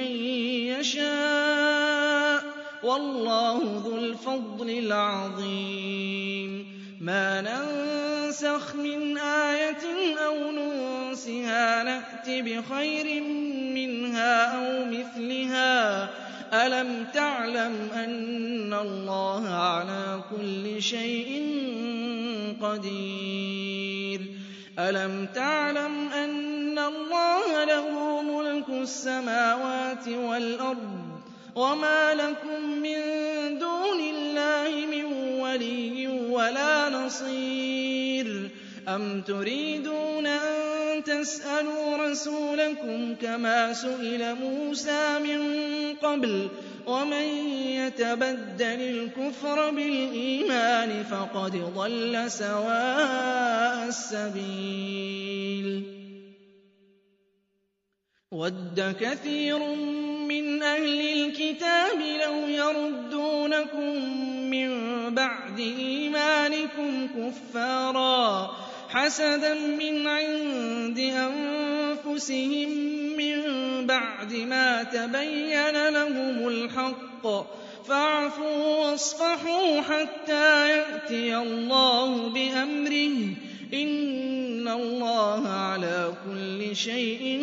يشاء والله ذو الفضل العظيم ما ننسخ من آية أو ننسها نأت بخير منها أو مثلها ألم تعلم أن الله على كل شيء قدير ألم تعلم أن الله له ملك السماوات والأرض وما لكم من دون الله من ولي ولا نصير أم تريدون أن تسألوا رسولكم كما سئل موسى من قبل ومن يتبدل الكفر بالإيمان فقد ضل سواء السبيل وَدَّ كَثِيرٌ مِّنْ أَهْلِ الْكِتَابِ لَوْ يَرُدُّونَكُم مِّن بَعْدِ إِيمَانِكُمْ كُفَّارًا حَسَدًا مِّنْ عِندِ أَنفُسِهِم مِّن بَعْدِ مَا تَبَيَّنَ لَهُمُ الْحَقُّ فَاعْفُوا وَاصْفَحُوا حَتَّىٰ يَأْتِيَ اللَّهُ بِأَمْرِهِ ۗ إِنَّ اللَّهَ عَلَىٰ كُلِّ شَيْءٍ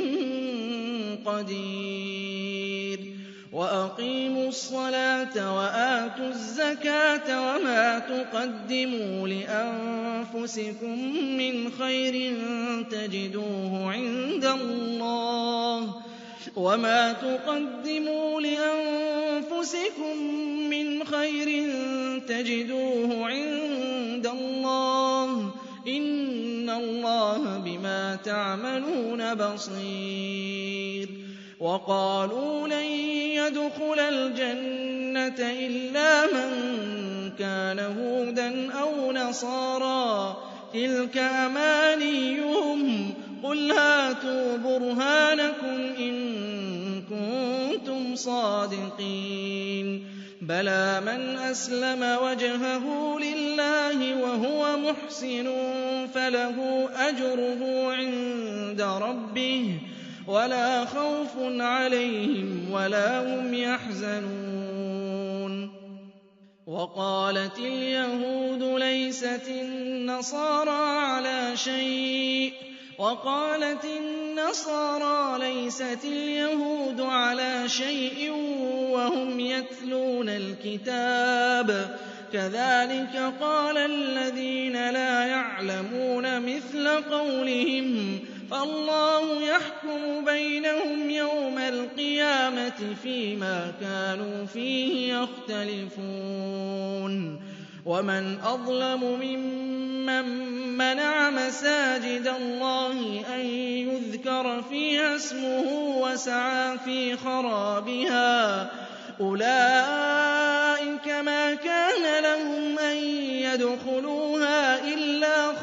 قدير وأقيموا الصلاة وآتوا الزكاة وما تقدموا لأنفسكم من خير تجدوه عند الله وما تقدموا لأنفسكم من خير تجدوه عند الله إن الله بما تعملون بصير وقالوا لن يدخل الجنة إلا من كان هودا أو نصارى تلك أمانيهم قل هاتوا برهانكم إن كنتم صادقين بلى من أسلم وجهه لله وهو محسن فله أجره عند ربه ولا خوف عليهم ولا هم يحزنون وقالت اليهود ليست النصارى على شيء وقالت النصارى ليست اليهود على شيء وهم يتلون الكتاب كذلك قال الذين لا يعلمون مثل قولهم فالله يحكم بينهم يوم القيامة فيما كانوا فيه يختلفون ومن أظلم ممن منع مساجد الله أن يذكر فيها اسمه وسعى في خرابها أولئك ما كان لهم أن يدخلوها إلا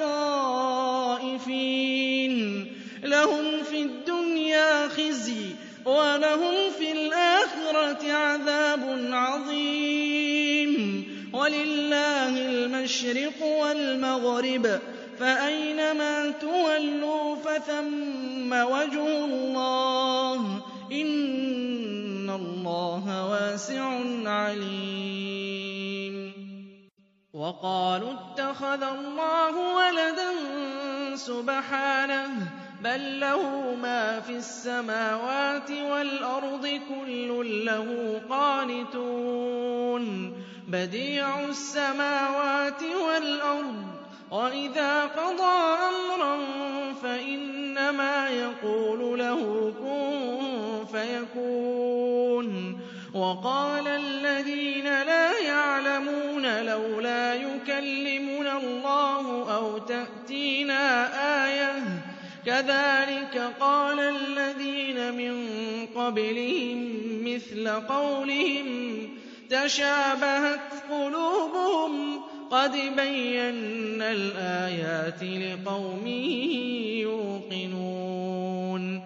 خائفين لهم في الدنيا خزي ولهم في الآخرة عذاب عظيم ولله المشرق والمغرب فأينما تولوا فثم وجه الله إن الله واسع عليم وقالوا اتخذ الله ولدا سبحانه بل له ما في السماوات والأرض كل له قانتون بديع السماوات والأرض وإذا قضى أمرا فإنما يقول له كن فيكون وقال الذين لا يعلمون لولا يكلمنا الله أو تأتينا آية كذلك قال الذين من قبلهم مثل قولهم تشابهت قلوبهم قد بينا الآيات لقوم يوقنون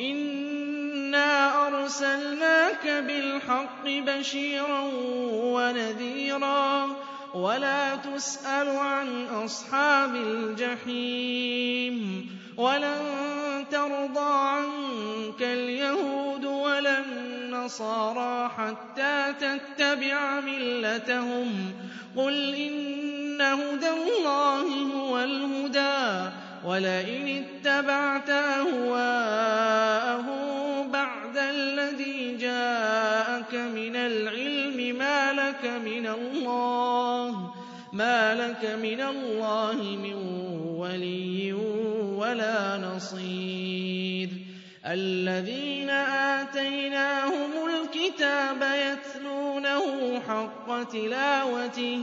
إنا أرسلناك بالحق بشيرا ونذيرا ولا تسأل عن أصحاب الجحيم ولن ترضى عنك اليهود ولا النصارى حتى تتبع ملتهم قل إن هدى الله هو الهدى ولئن اتبعت أهواءهم بعد الذي جاءك من العلم ما لك من الله ما لك من الله من ولي ولا نصير الذين آتيناهم الكتاب يتلونه حق تلاوته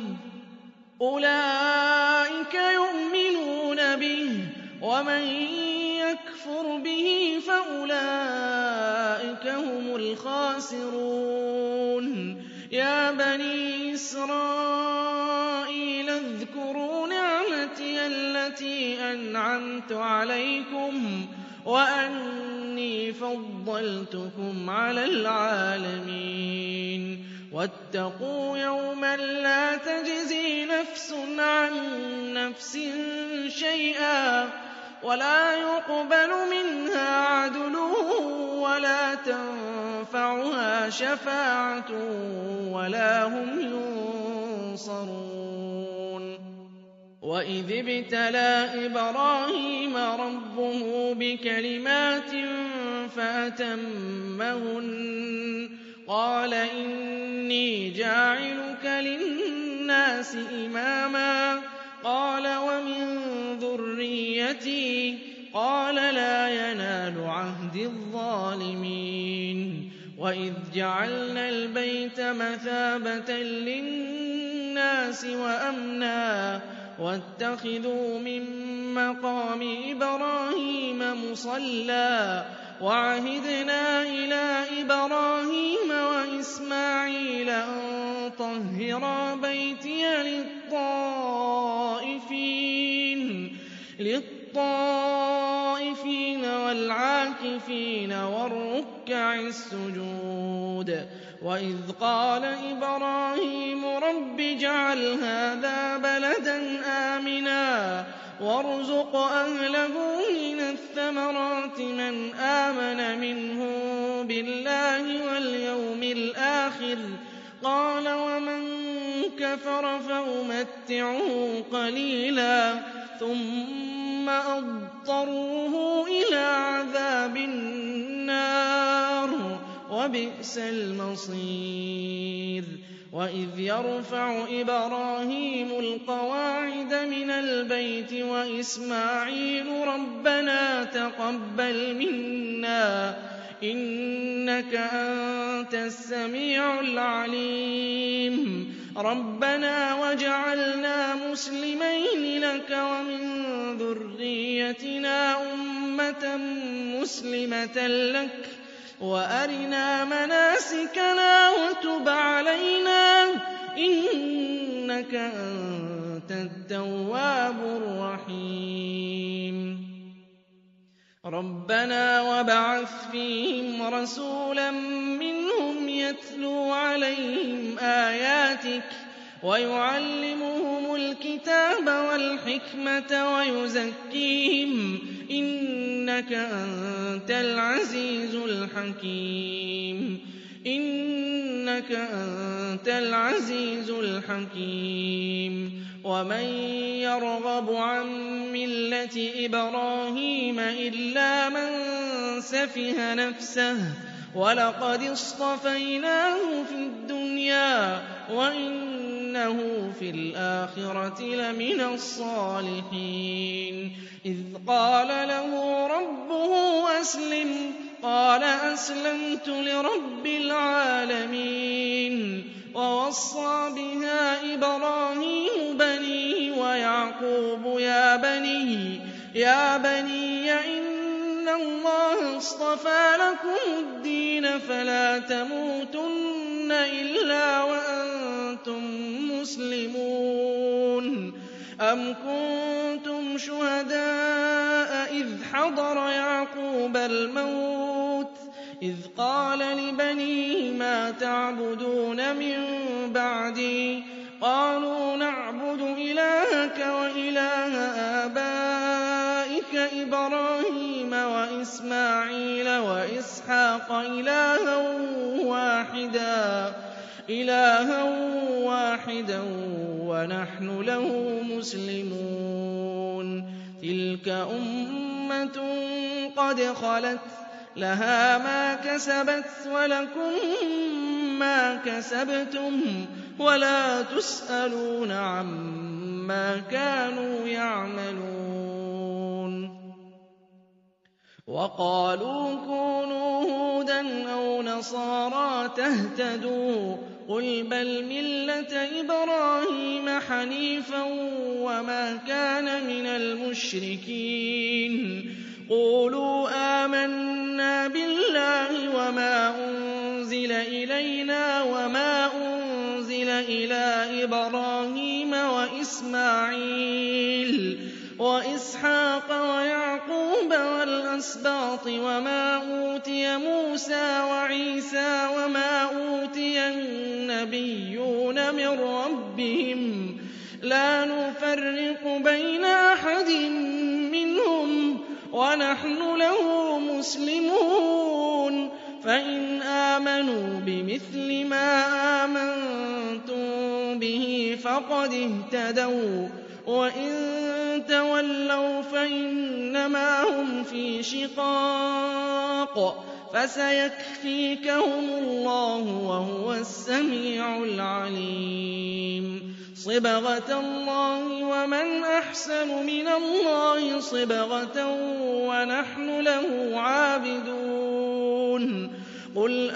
أولئك يؤمنون به ومن يكفر به فأولئك هم الخاسرون يا بني إسرائيل اذكروا نعمتي التي أنعمت عليكم وأني فضلتكم على العالمين واتقوا يوما لا تجزي نفس عن نفس شيئا ولا يقبل منها عدل ولا تنفعها شفاعة ولا هم ينصرون وإذ ابتلى إبراهيم ربه بكلمات فأتمهن قال إني جاعلك للناس إماما قال ومن ذريتي قال لا ينال عهد الظالمين وإذ جعلنا البيت مثابة للناس وأمنا واتخذوا من مقام إبراهيم مصلى وعهدنا إلى إبراهيم وإسماعيل أن طهرا بيتي للطائفين للطائفين والعاكفين والركع السجود وإذ قال إبراهيم رب اجعل هذا بلدا آمنا وارزق أهله من الثمرات من آمن منهم بالله واليوم الآخر قال ومن كفر فأمتعه قليلا ثم أضطروه إلى عذاب النار وبئس المصير وإذ يرفع إبراهيم القواعد من البيت وإسماعيل ربنا تقبل منا إنك أنت السميع العليم ربنا واجعلنا مسلمين لك ومن ذريتنا أمة مسلمة لك وأرنا مناسكنا وتب علينا إنك أنت التواب الرحيم ربنا وابعث فيهم رسولا منهم يتلو عليهم آياتك ويعلمهم الكتاب والحكمة ويزكيهم إنك أنت العزيز الحكيم إنك أنت العزيز الحكيم ومن يرغب عن ملة إبراهيم إلا من سفه نفسه ولقد اصطفيناه في الدنيا وإنه في الآخرة لمن الصالحين إذ قال له ربه أسلم قال أسلمت لرب العالمين ووصى بها إبراهيم بنيه ويعقوب يا بني يا بني إن الله اصطفى لكم الدين فلا تموتن إلا وأنتم مسلمون أم كنتم شهداء إذ حضر يعقوب الموت إذ قال لبنيه ما تعبدون من بعدي قالوا نعبد إلهك وإله آبائك إبراهيم وإسماعيل وإسحاق إلها واحدا إلها واحدا ونحن له مسلمون تلك أمة قد خلت لها ما كسبت ولكم ما كسبتم ولا تسألون عما كانوا يعملون وقالوا كونوا هودا أو نصارى تهتدوا قل بل ملة إبراهيم حنيفا وما كان من المشركين قولوا آمنا بالله وما أنزل إلينا وما أنزل إلى إبراهيم وإسماعيل وإسحاق ويعقوب والأسباط وما أوتي موسى وعيسى وما أوتي النبيون من ربهم لا نفرق بين أحد منهم ونحن له مسلمون فإن آمنوا بمثل ما آمنتم به فقد اهتدوا وإن تولوا فإنما هم في شقاق فسيكفيكهم الله وهو السميع العليم صبغة الله ومن أحسن من الله صبغة ونحن له عابدون قل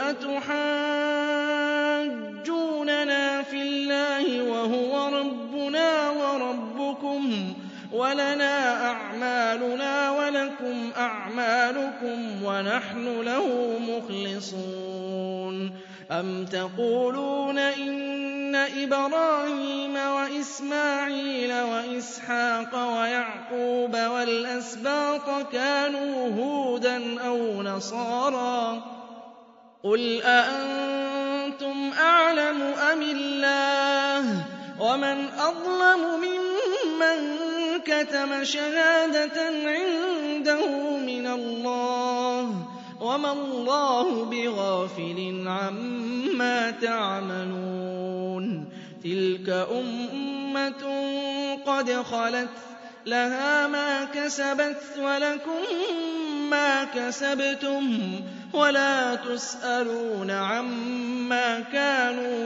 أتحاجوننا في الله وهو ربنا وربكم ولنا أعمالنا ولكم أعمالكم ونحن له مخلصون أم تقولون إن إبراهيم وإسماعيل وإسحاق ويعقوب والأسباط كانوا هودا أو نصارى قل أأنتم أعلم أم الله ومن أظلم ممن كتم شهادة عنده من الله وما الله بغافل عما تعملون تلك أمة قد خلت لها ما كسبت ولكم ما كسبتم ولا تسألون عما كانوا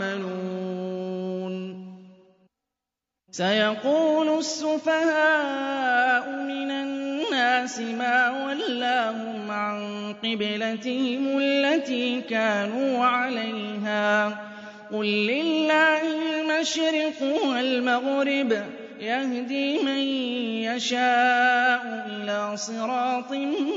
يعملون سيقول السفهاء من الناس ما ولاهم عن قبلتهم التي كانوا عليها قل لله المشرق والمغرب يهدي من يشاء إلى صراط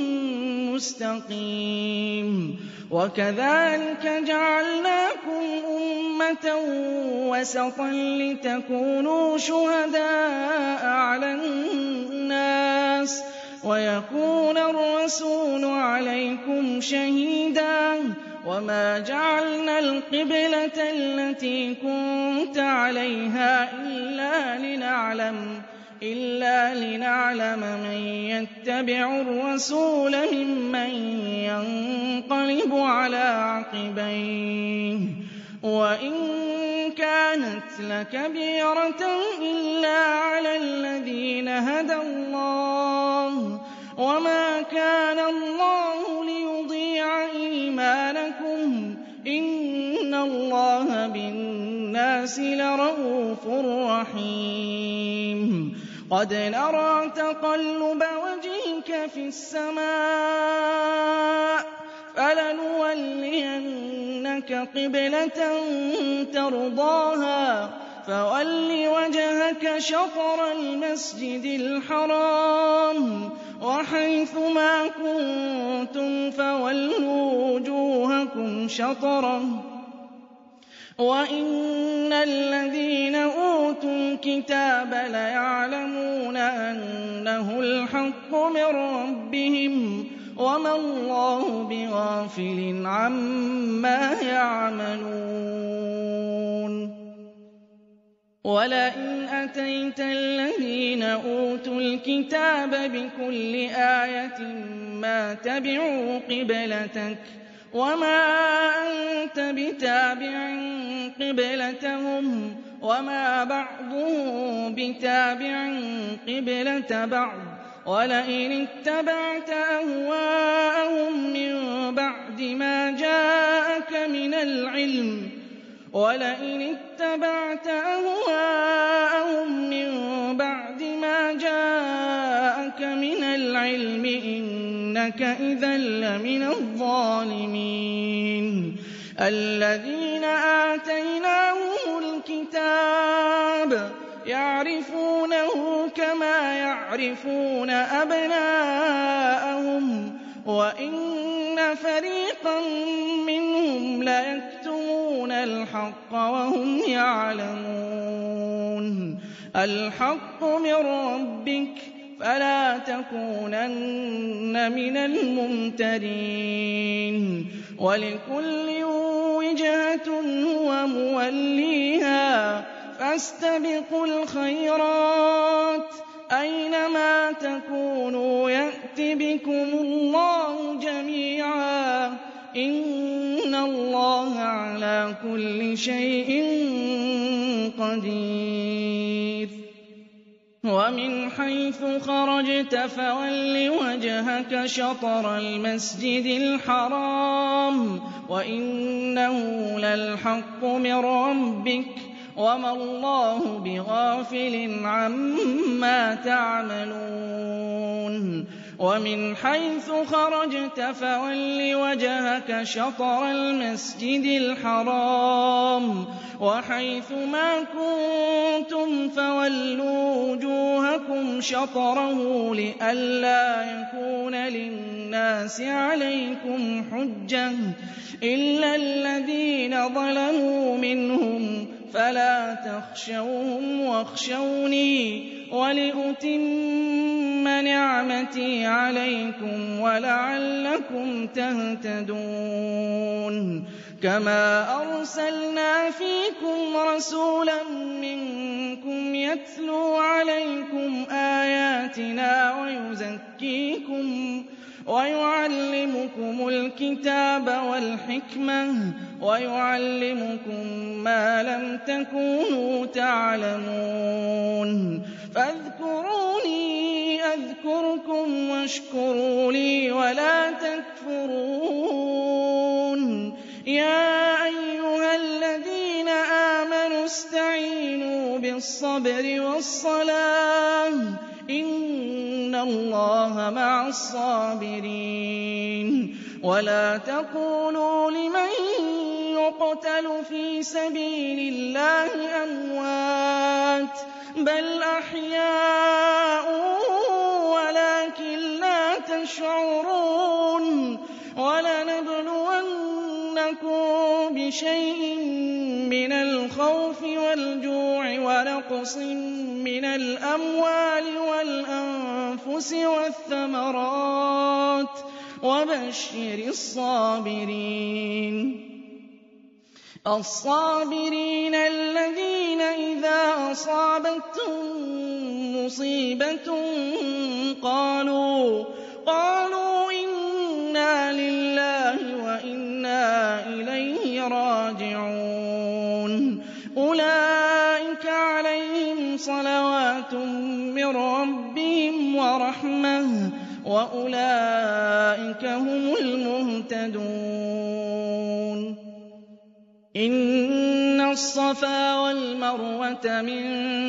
مستقيم وكذلك جعلناكم أمة وسطا لتكونوا شهداء على الناس ويكون الرسول عليكم شهيدا وما جعلنا القبلة التي كنت عليها إلا لنعلم إلا لنعلم من يتبع الرسول ممن ينقلب على عقبيه وإن كانت لكبيرة إلا على الذين هدى الله وما كان الله ليضيع إيمانكم إن الله بالناس لرءوف رحيم قد نرى تقلب وجهك في السماء فلنولينك قبلة ترضاها فول وجهك شطر المسجد الحرام وحيث ما كنتم فولوا وجوهكم شطره وإن الذين أوتوا الكتاب ليعلمون أنه الحق من ربهم وما الله بغافل عما يعملون ولئن أتيت الذين أوتوا الكتاب بكل آية ما تبعوا قبلتك وما أنت بتابع قبلتهم وما بعضهم بتابع قبلة بعض ولئن اتبعت أهواءهم من بعد ما جاءك من العلم ولئن اتبعت أهواءهم من بعد ما جاءك من العلم إنك إذا لمن الظالمين الذين آتيناهم الكتاب يعرفونه كما يعرفون أبناءهم وإن فريقا منهم ليكتمون الحق وهم يعلمون الحق من ربك فلا تكونن من الممترين ولكل وجهة هو موليها فاستبقوا الخيرات أينما تكونوا يأت بكم الله جميعا إن الله على كل شيء قدير ومن حيث خرجت فول وجهك شطر المسجد الحرام وإنه للحق من ربك وما الله بغافل عما تعملون ومن حيث خرجت فول وجهك شطر المسجد الحرام وحيث ما كنتم فولوا وجوهكم شطره لئلا يكون للناس عليكم حجة إلا الذين ظلموا منهم فلا تخشوهم واخشوني ولأتم نعمتي عليكم ولعلكم تهتدون كما أرسلنا فيكم رسولا منكم يتلو عليكم آياتنا ويزكيكم ويعلمكم الكتاب والحكمة ويعلمكم ما لم تكونوا تعلمون فاذكروني أذكركم واشكروا لي ولا تكفرون يا أيها الذين آمنوا استعينوا بالصبر والصلاة إن الله مع الصابرين ولا تقولوا لمن يقتل في سبيل الله أموات بَلْ أَحْيَاءٌ وَلَٰكِن لَّا تَشْعُرُونَ وَلَنَبْلُوَنَّكُم بِشَيْءٍ مِّنَ الْخَوْفِ وَالْجُوعِ وَنَقْصٍ مِّنَ الْأَمْوَالِ وَالْأَنفُسِ وَالثَّمَرَاتِ ۗ وَبَشِّرِ الصَّابِرِينَ الصَّابِرِينَ الَّذِينَ إِذَا أَصَابَتْهُم مُّصِيبَةٌ قَالُوا قَالُوا إِنَّا لِلَّهِ وَإِنَّا إِلَيْهِ راجعون أُولَٰئِكَ عَلَيْهِمْ صَلَوَاتٌ مِّن رَّبِّهِمْ وَرَحْمَةٌ وَأُولَٰئِكَ هُمُ الْمُهْتَدُونَ إِنَّ الصَّفَا وَالْمَرْوَةَ مِن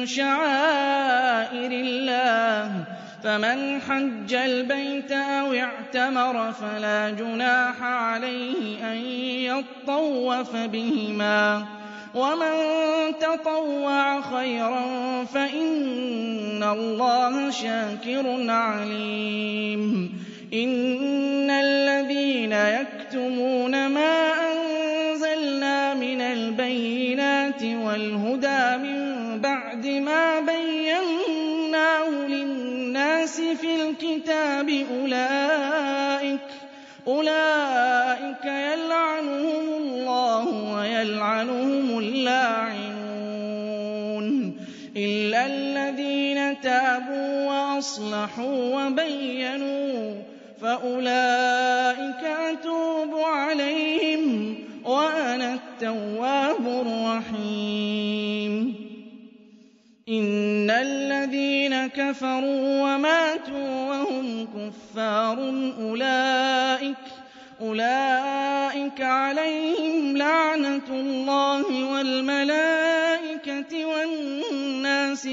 شَعَائِرِ اللَّهِ ۖ فَمَنْ حَجَّ الْبَيْتَ أَوِ اعْتَمَرَ فَلَا جُنَاحَ عَلَيْهِ أَن يَطَّوَّفَ بِهِمَا ۚ وَمَن تَطَوَّعَ خَيْرًا فَإِنَّ اللَّهَ شَاكِرٌ عَلِيمٌ إِنَّ الَّذِينَ يَكْتُمُونَ مَا أَنزَلْنَا مِنَ الْبَيِّنَاتِ وَالْهُدَىٰ مِن بَعْدِ مَا بَيَّنَّاهُ لِلنَّاسِ فِي الْكِتَابِ أُولَٰئِكَ أُولَٰئِكَ يَلْعَنُهُمُ اللَّهُ وَيَلْعَنُهُمُ اللَّاعِنُونَ إِلَّا الَّذِينَ تَابُوا وَأَصْلَحُوا وَبَيَّنُوا فَأُولَٰئِكَ أَتُوبُ عَلَيْهِمْ وَأَنَا التَّوَّابُ الرَّحِيمُ إِنَّ الَّذِينَ كَفَرُوا وَمَاتُوا وَهُمْ كُفَّارٌ أُولَٰئِكَ أُولَٰئِكَ عَلَيْهِمْ لَعْنَةُ اللَّهِ وَالْمَلَائِكَةِ وَالنَّاسِ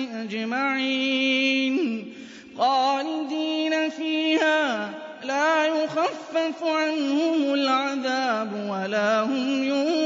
أَجْمَعِينَ خَالِدِينَ فِيهَا لَا يُخَفَّفُ عَنْهُمُ الْعَذَابُ وَلَا هُمْ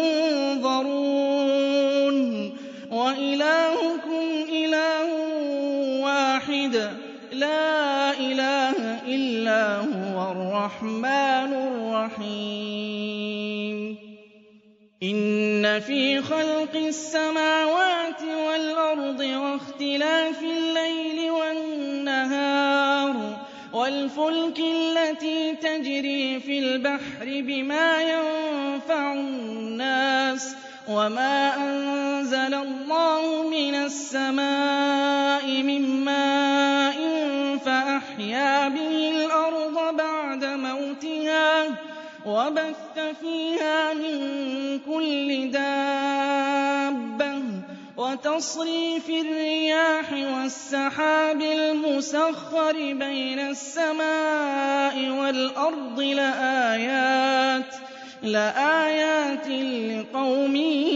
يُنظَرُونَ وَإِلَٰهُكُمْ إِلَٰهٌ وَاحِدٌ لَّا إِلَٰهَ إِلَّا هُوَ الرَّحْمَٰنُ الرَّحِيمُ إِنَّ فِي خَلْقِ السَّمَاوَاتِ وَالْأَرْضِ وَاخْتِلَافِ اللَّيْلِ وَالنَّهَارِ وَالْفُلْكِ الَّتِي تَجْرِي فِي الْبَحْرِ بِمَا يَنفَعُ النَّاسَ وَمَا أَنزَلَ اللَّهُ مِنَ السَّمَاءِ مِن مَّاءٍ فَأَحْيَا بِهِ الْأَرْضَ بَعْدَ مَوْتِهَا وَبَثَّ فِيهَا مِن كُلِّ دَابَّةٍ وَتَصْرِيفِ الرِّيَاحِ وَالسَّحَابِ الْمُسَخَّرِ بَيْنَ السَّمَاءِ وَالْأَرْضِ لَآيَاتٍ لَآيَاتٍ لِقَوْمٍ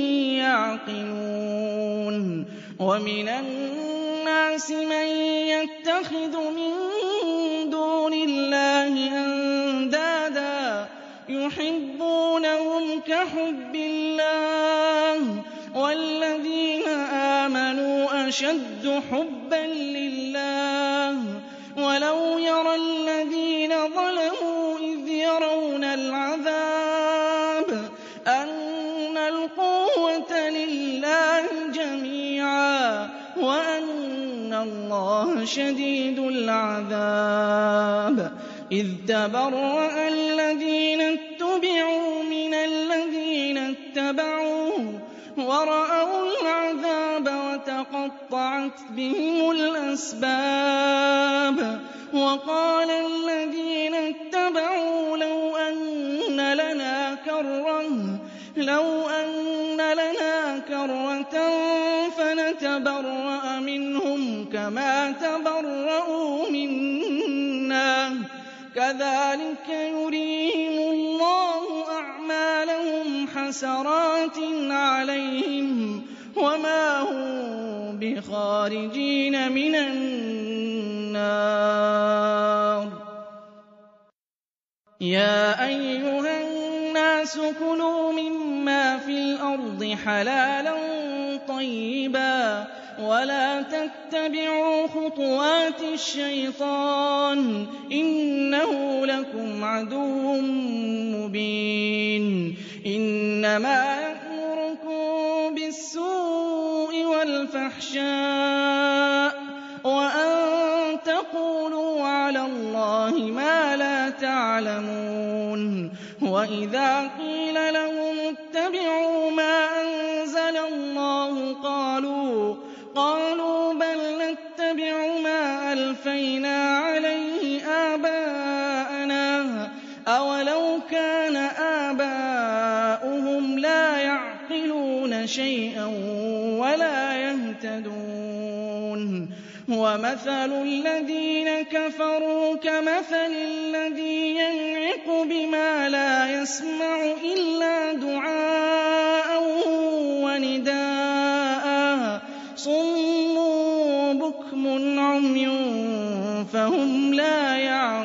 يَعْقِلُونَ وَمِنَ النَّاسِ مَن يَتَّخِذُ مِن دُونِ اللَّهِ أَندَادًا يُحِبُّونَهُمْ كَحُبِّ اللَّهِ وَالَّذِينَ آمَنُوا أَشَدُّ حُبًّا لِّلَّهِ وَلَوْ يَرَى الَّذِينَ ظَلَمُوا إِذْ يَرَوْنَ الْعَذَابَ أَنَّ الْقُوَّةَ لِلَّهِ جَمِيعًا وَأَنَّ اللَّهَ شَدِيدُ الْعَذَابِ إِذْ تَبَرَّأَ الَّذِينَ اتُّبِعُوا مِنَ الَّذِينَ اتَّبَعُوا وَرَأَوُا الْعَذَابَ وَتَقَطَّعَتْ بِهِمُ الْأَسْبَابُ وَقَالَ الَّذِينَ اتَّبَعُوا لَوْ أَنَّ لَنَا كَرَّةً لَوْ أَنَّ لَنَا كَرَّةً فَنَتَبَرَّأَ مِنْهُمْ كَمَا تَبَرَّءُوا مِنَّا كَذَٰلِكَ يُرِيهِمُ اللَّهُ أَعْمَالَهُمْ حَسَرَاتٍ عَلَيْهِمْ وَمَا هُم بِخَارِجِينَ مِنَ النَّارِ يَا أَيُّهَا النَّاسُ كُلُوا مِمَّا فِي الْأَرْضِ حَلَالًا طَيِّبًا ولا تتبعوا خطوات الشيطان إنه لكم عدو مبين إنما يأمركم بالسوء والفحشاء وأن تقولوا على الله ما لا تعلمون وإذا قيل لهم اتبعوا ما أنزل الله قالوا قالوا بل نتبع ما ألفينا عليه آباءنا أولو كان آباؤهم لا يعقلون شيئا ولا يهتدون ومثل الذين كفروا كمثل الذي ينعق بما لا يسمع إلا دعاء ونداء صم بكم عمي فهم لا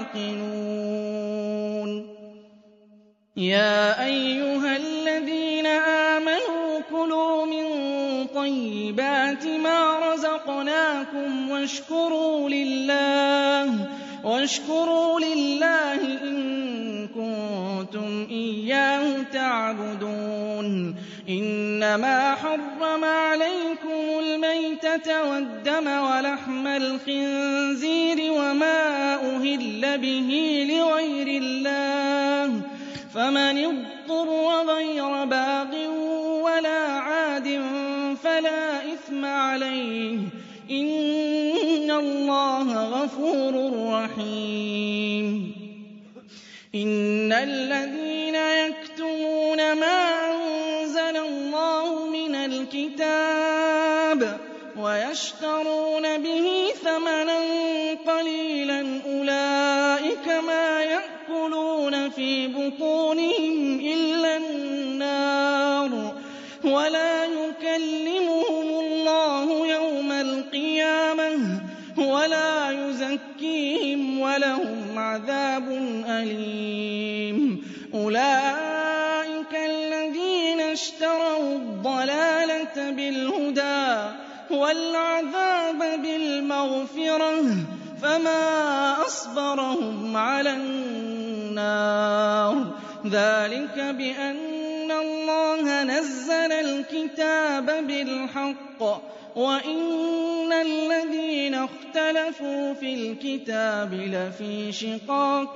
يعقلون يا أيها الذين آمنوا كلوا من طيبات ما رزقناكم واشكروا لله واشكروا لله إن كنتم إياه تعبدون إنما حرم عليكم الميتة والدم ولحم الخنزير وما أهل به لغير الله فمن اضطر غير باغ ولا عاد فلا إثم عليه إن الله غفور رحيم إن الذين يكتمون ما أنزل الله من الكتاب ويشترون به ثمنا قليلا أولئك ما يأكلون في بطونهم إلا النار ولا يكلمهم الله يوم القيامة ولا يزكيهم ولهم عذاب أليم أولئك الذين اشتروا الضلالة بالهدى والعذاب بالمغفرة فما أصبرهم على النار ذلك بأن الله نزل الكتاب بالحق وإن الذين اختلفوا في الكتاب لفي شقاق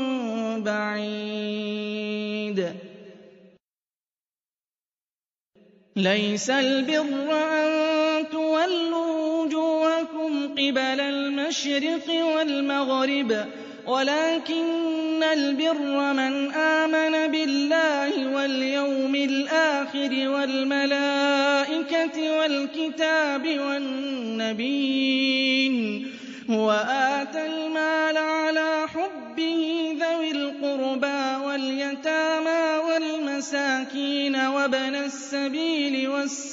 بعيد ليس البر أن تولوا وجوهكم قبل المشرق والمغرب ولكن البر من آمن بالله واليوم الآخر والملائكة والكتاب والنبيين وآتى المال على حبه ذوي القربى واليتامى والمساكين وابن السبيل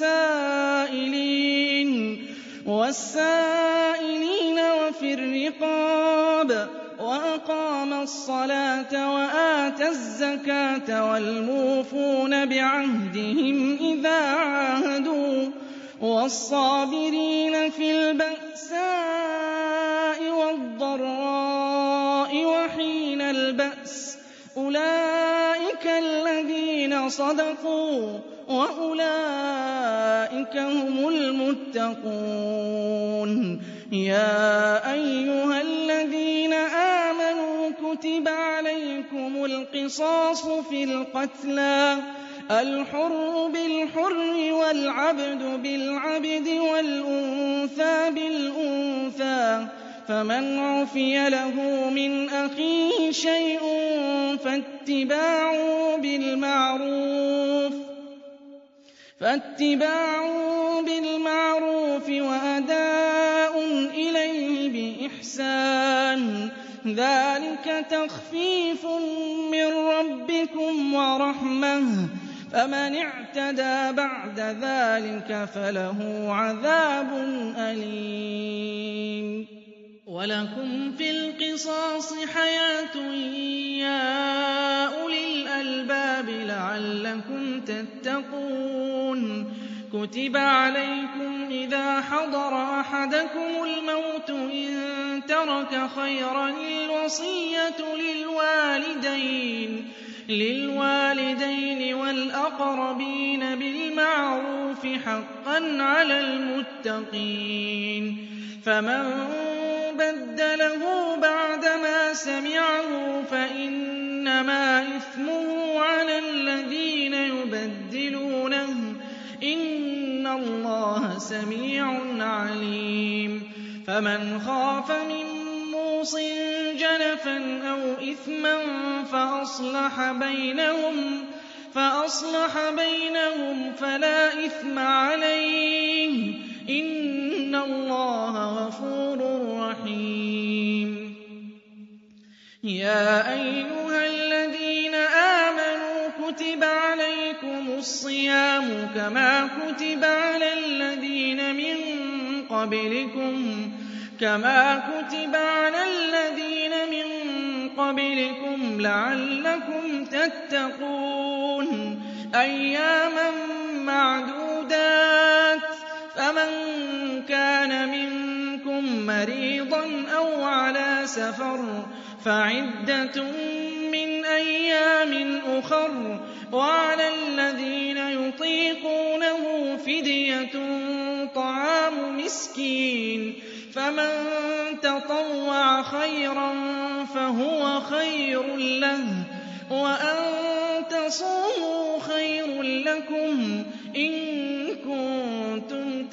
والسائلين والسائلين وفي الرقاب وأقام الصلاة وآتى الزكاة والموفون بعهدهم إذا عاهدوا والصابرين في البأساء والضراء وحين البأس أولئك الذين صدقوا وأولئك هم المتقون يا أيها الذين آمنوا كتب عليكم القصاص في القتلى الحر بالحر والعبد بالعبد والأنثى بالأنثى فمن عفي له من أخيه شيء فاتباع بالمعروف فاتباع بالمعروف وأداء إليه بإحسان ذلك تخفيف من ربكم ورحمة فمن اعتدى بعد ذلك فله عذاب أليم ولكم في القصاص حياة يا أولي الألباب لعلكم تتقون كُتِبَ عَلَيْكُمْ إِذَا حَضَرَ أَحَدَكُمُ الْمَوْتُ إِن تَرَكَ خَيْرًا الْوَصِيَّةُ لِلْوَالِدَيْنِ لِلْوَالِدَيْنِ وَالْأَقْرَبِينَ بِالْمَعْرُوفِ حَقًّا عَلَى الْمُتَّقِينَ فَمَن بَدَّلَهُ بَعْدَمَا سَمِعَهُ فَإِنَّمَا إِثْمُهُ عَلَى الَّذِينَ يُبَدِّلُونَهُ ۚ إِنَّ اللَّهَ سَمِيعٌ عَلِيمٌ فَمَنْ خَافَ مِن مُّوصٍ جَنَفًا أَوْ إِثْمًا فَأَصْلَحَ بَيْنَهُمْ فَأَصْلَحَ بَيْنَهُمْ فَلَا إِثْمَ عَلَيْهِ ۚ إِنَّ اللَّهَ غَفُورٌ رَّحِيمٌ يَا أَيُّهَا الَّذِينَ آمَنُوا كُتِبَ عَلَيْكُمُ الصِّيَامُ كَمَا كُتِبَ عَلَى الَّذِينَ مِن قَبْلِكُمْ كَمَا كُتِبَ عَلَى الَّذِينَ مِن قَبْلِكُمْ لَعَلَّكُمْ تَتَّقُونَ أَيَّامًا مَّعْدُودَاتٍ ۚ فَمَن كَانَ مِنكُم مَّرِيضًا أَوْ عَلَىٰ سَفَرٍ فَعِدَّةٌ مِّنْ أَيَّامٍ أُخَرَ ۚ وَعَلَى الَّذِينَ يُطِيقُونَهُ فِدْيَةٌ طَعَامُ مِسْكِينٍ ۖ فَمَن تَطَوَّعَ خَيْرًا فَهُوَ خَيْرٌ لَّهُ ۚ وَأَن تَصُومُوا خَيْرٌ لَّكُمْ إِن كُنتُمْ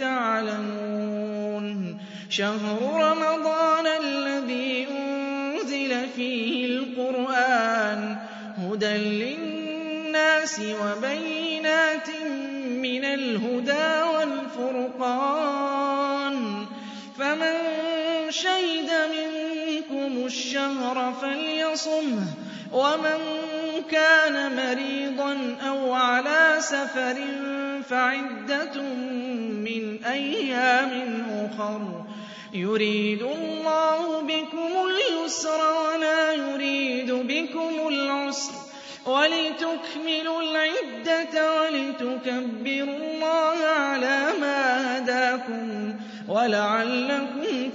تَعْلَمُونَ شَهْرُ رَمَضَانَ الَّذِي أُنزِلَ فِيهِ الْقُرْآنُ هُدًى لِّلنَّاسِ وَبَيِّنَاتٍ مِّنَ الْهُدَىٰ وَالْفُرْقَانِ ۚ فَمَن شَهِدَ مِنكُمُ الشَّهْرَ فَلْيَصُمْهُ ۖ وَمَن كَانَ مَرِيضًا أَوْ عَلَىٰ سَفَرٍ فَعِدَّةٌ مِّنْ أَيَّامٍ أُخَرَ ۚ يُرِيدُ اللَّهُ بِكُمُ الْيُسْرَ وَلَا يُرِيدُ بِكُمُ الْعُسْرَ وَلِتُكْمِلُوا الْعِدَّةَ وَلِتُكَبِّرُوا اللَّهَ عَلَىٰ مَا هَدَاكُمْ وَلَعَلَّكُمْ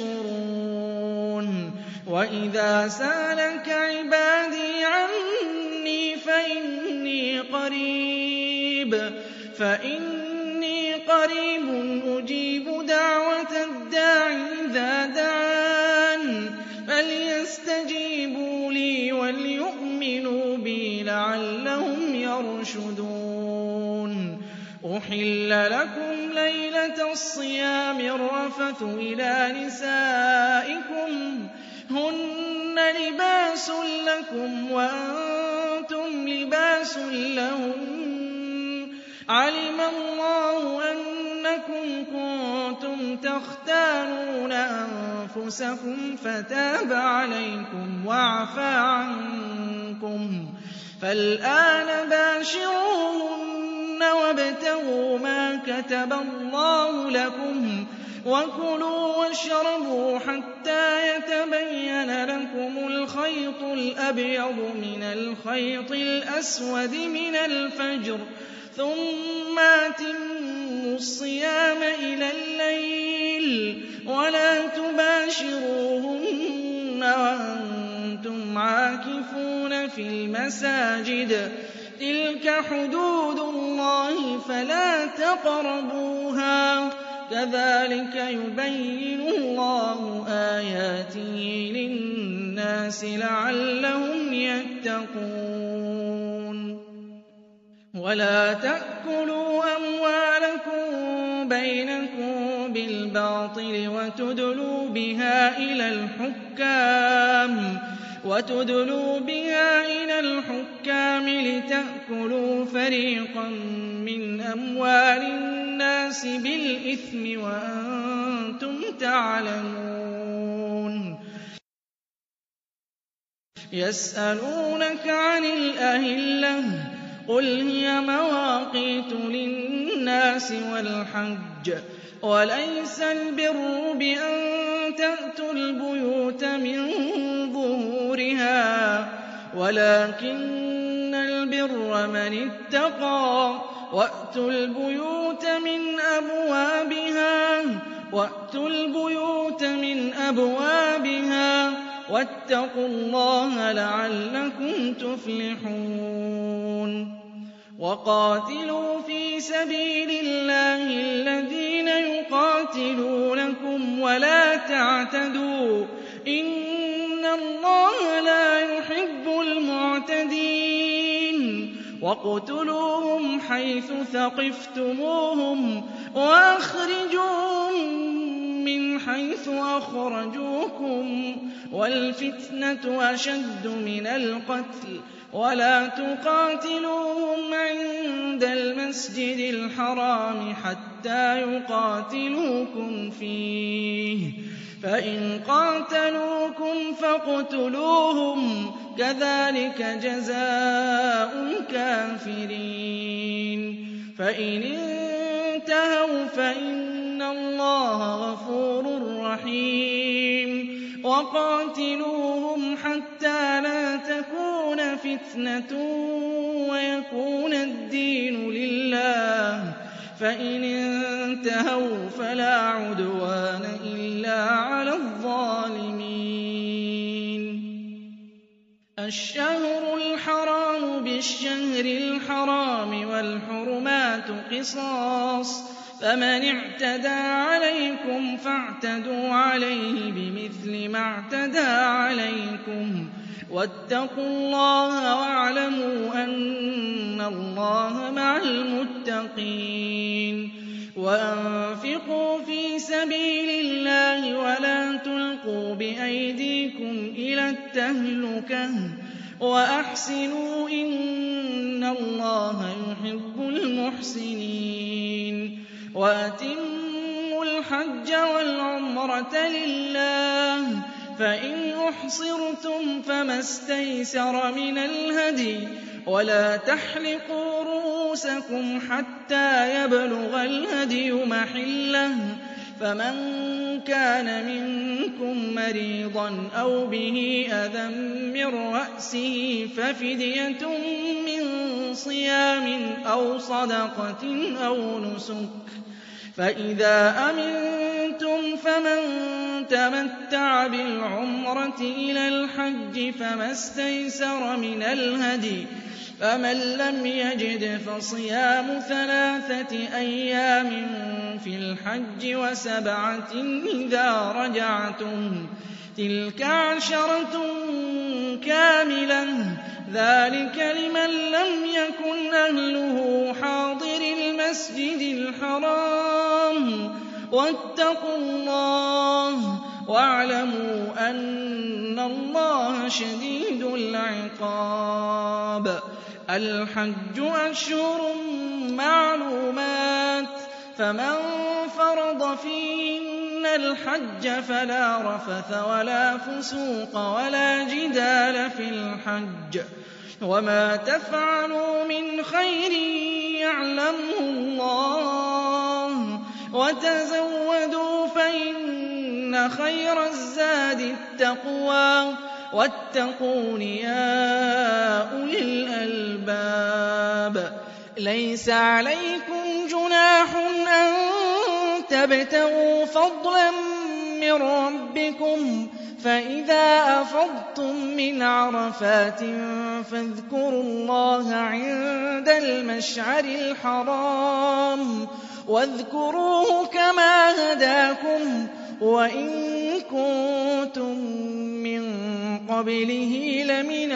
تَشْكُرُونَ وَإِذَا سَأَلَكَ عِبَادِي عَنِّي فَإِنِّي قَرِيبٌ فَإِنِّي قَرِيبٌ أُجِيبُ دَعْوَةَ الدَّاعِ إِذَا دَعَانِ فَلْيَسْتَجِيبُوا لِي وَلْيُؤْمِنُوا بِي لَعَلَّهُمْ يَرْشُدُونَ أُحِلَّ لَكُمْ لَيْلَةَ الصِّيَامِ الرَّفَثُ إِلَىٰ نِسَائِكُمْ هُنَّ لِبَاسٌ لَّكُمْ وَأَنتُمْ لِبَاسٌ لَّهُنَّ ۗ عَلِمَ اللَّهُ أَنَّكُمْ كُنتُمْ تَخْتَانُونَ أَنفُسَكُمْ فَتَابَ عَلَيْكُمْ وَعَفَا عَنكُمْ ۖ فَالْآنَ بَاشِرُوهُنَّ وَابْتَغُوا مَا كَتَبَ اللَّهُ لَكُمْ ۚ وَكُلُوا وَاشْرَبُوا حَتَّىٰ يَتَبَيَّنَ لَكُمُ الْخَيْطُ الْأَبْيَضُ مِنَ الْخَيْطِ الْأَسْوَدِ مِنَ الْفَجْرِ ۖ ثُمَّ أَتِمُّوا الصِّيَامَ إِلَى اللَّيْلِ ۚ وَلَا تُبَاشِرُوهُنَّ وَأَنتُمْ عَاكِفُونَ فِي الْمَسَاجِدِ ۗ تِلْكَ حُدُودُ اللَّهِ فَلَا تَقْرَبُوهَا ۗ كَذَٰلِكَ يُبَيِّنُ اللَّهُ آيَاتِهِ لِلنَّاسِ لَعَلَّهُمْ يَتَّقُونَ وَلَا تَأْكُلُوا أَمْوَالَكُم بَيْنَكُم بِالْبَاطِلِ وَتُدْلُوا بِهَا إِلَى الْحُكَّامِ لِتَأْكُلُوا فَرِيقًا مِّنْ أَمْوَالِ النَّاسِ بِالْإِثْمِ وَأَنتُمْ تَعْلَمُونَ يَسْأَلُونَكَ عَنِ الْأَهِلَّةِ ۖ قُلْ هِيَ مَوَاقِيتُ لِلنَّاسِ وَالْحَجِّ ۗ وَلَيْسَ الْبِرُّ بِأَن تَأْتُوا الْبُيُوتَ مِن ظُهُورِهَا، وَلَٰكِنَّ الْبِرَّ مَنِ اتَّقَىٰ وَأْتُوا الْبُيُوتَ مِنْ أَبْوَابِهَا وَأْتُوا الْبُيُوتَ مِنْ أَبْوَابِهَا وَاتَّقُوا اللَّهَ لَعَلَّكُمْ تُفْلِحُونَ وَقَاتِلُوا فِي سَبِيلِ اللَّهِ الَّذِينَ يُقَاتِلُونَكُمْ وَلَا تَعْتَدُوا ۚ إِنَّ اللَّهَ لَا يُحِبُّ الْمُعْتَدِينَ وَاقْتُلُوهُمْ حَيْثُ ثَقِفْتُمُوهُمْ وَأَخْرِجُوهُم مِّنْ حَيْثُ أَخْرَجُوكُمْ ۚ وَالْفِتْنَةُ أَشَدُّ مِنَ الْقَتْلِ ۚ وَلَا تُقَاتِلُوهُمْ عِندَ الْمَسْجِدِ الْحَرَامِ حَتَّىٰ يُقَاتِلُوكُمْ فِيهِ ۖ فَإِن قَاتَلُوكُمْ فَاقْتُلُوهُمْ ۗ كَذَٰلِكَ جَزَاءُ الْكَافِرِينَ فَإِنِ انتَهَوْا فَإِنَّ اللَّهَ غَفُورٌ رَّحِيمٌ وَقَاتِلُوهُمْ حَتَّىٰ لَا تَكُونَ فِتْنَةٌ وَيَكُونَ الدِّينُ لِلَّهِ ۖ فَإِنِ انتَهَوْا فَلَا عُدْوَانَ إِلَّا عَلَى الظَّالِمِينَ الشَّهْرُ الْحَرَامُ بِالشَّهْرِ الْحَرَامِ وَالْحُرُمَاتُ قِصَاصٌ ۚ فَمَنِ اعْتَدَىٰ عَلَيْكُمْ فَاعْتَدُوا عَلَيْهِ بِمِثْلِ مَا اعْتَدَىٰ عَلَيْكُمْ ۚ وَاتَّقُوا اللَّهَ وَاعْلَمُوا أَنَّ اللَّهَ مَعَ الْمُتَّقِينَ وَأَنفِقُوا فِي سَبِيلِ اللَّهِ وَلَا تُلْقُوا بِأَيْدِيكُمْ إِلَى التَّهْلُكَةِ وَأَحْسِنُوا ۖ إِنَّ اللَّهَ يُحِبُّ الْمُحْسِنِينَ وَأَتِمُّوا الْحَجَّ وَالْعُمْرَةَ لِلَّهِ ۚ فَإِنْ أُحْصِرْتُمْ فَمَا اسْتَيْسَرَ مِنَ الْهَدْيِ ۖ وَلَا تَحْلِقُوا رُءُوسَكُمْ حَتَّىٰ يَبْلُغَ الْهَدْيُ مَحِلَّهُ ۚ فَمَن كَانَ مِنكُم مَّرِيضًا أَوْ بِهِ أَذًى مِّن رَّأْسِهِ فَفِدْيَةٌ مِّن صِيَامٍ أَوْ صَدَقَةٍ أَوْ نُسُكٍ ۚ فَإِذَا أَمِنتُمْ فَمَن تَمَتَّعَ بِالْعُمْرَةِ إِلَى الْحَجِّ فَمَا اسْتَيْسَرَ مِنَ الْهَدْيِ ۚ فَمَن لَّمْ يَجِدْ فَصِيَامُ ثَلَاثَةِ أَيَّامٍ فِي الْحَجِّ وَسَبْعَةٍ إِذَا رَجَعْتُمْ ۗ تِلْكَ عَشَرَةٌ كَامِلَةٌ ۗ ذَٰلِكَ لِمَن لَّمْ يَكُنْ أَهْلُهُ حَاضِرِي الْمَسْجِدِ الْحَرَامِ ۚ وَاتَّقُوا اللَّهَ وَاعْلَمُوا أَنَّ اللَّهَ شَدِيدُ الْعِقَابِ الْحَجُّ أَشْهُرٌ مَّعْلُومَاتٌ ۚ فَمَن فَرَضَ فِيهِنَّ الْحَجَّ فَلَا رَفَثَ وَلَا فُسُوقَ وَلَا جِدَالَ فِي الْحَجِّ ۗ وَمَا تَفْعَلُوا مِنْ خَيْرٍ يَعْلَمْهُ اللَّهُ ۗ وَتَزَوَّدُوا فَإِنَّ خَيْرَ الزَّادِ التَّقْوَىٰ ۚ وَاتَّقُونِ يَا أُولِي الْأَلْبَابِ لَيْسَ عَلَيْكُمْ جُنَاحٌ أَن تَبْتَغُوا فَضْلًا مِّن رَّبِّكُمْ ۚ فَإِذَا أَفَضْتُم مِّنْ عَرَفَاتٍ فَاذْكُرُوا اللَّهَ عِندَ الْمَشْعَرِ الْحَرَامِ ۖ وَاذْكُرُوهُ كَمَا هَدَاكُمْ وَإِن كُنتُم مِّن قَبْلِهِ لَمِنَ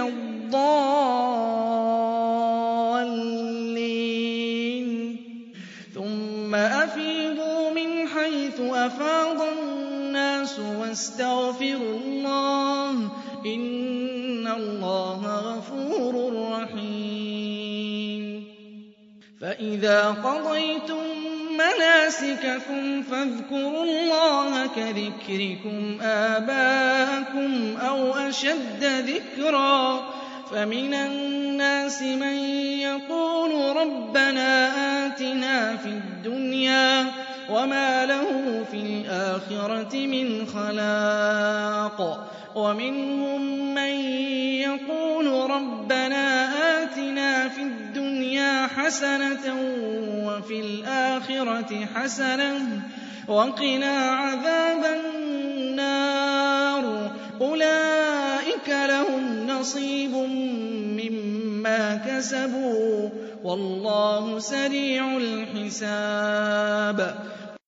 الضَّالِّينَ ثُمَّ أَفِيضُوا مِنْ حَيْثُ أَفَاضَ النَّاسُ وَاسْتَغْفِرُوا اللَّهَ ۚ إِنَّ اللَّهَ غَفُورٌ رَّحِيمٌ فَإِذَا قَضَيْتُم مَّنَاسِكَكُمْ فَاذْكُرُوا اللَّهَ كَذِكْرِكُمْ آبَاءَكُمْ أَوْ أَشَدَّ ذِكْرًا ۗ فَمِنَ النَّاسِ مَن يَقُولُ رَبَّنَا آتِنَا فِي الدُّنْيَا وَمَا لَهُ فِي الْآخِرَةِ مِنْ خَلَاقٍ وَمِنْهُم مَّن يَقُولُ رَبَّنَا آتِنَا فِي الدُّنْيَا حَسَنَةً وَفِي الْآخِرَةِ حَسَنَةً وَقِنَا عَذَابَ النَّارِ أُولَٰئِكَ لَهُمْ نَصِيبٌ مِّمَّا كَسَبُوا وَاللَّهُ سَرِيعُ الْحِسَابِ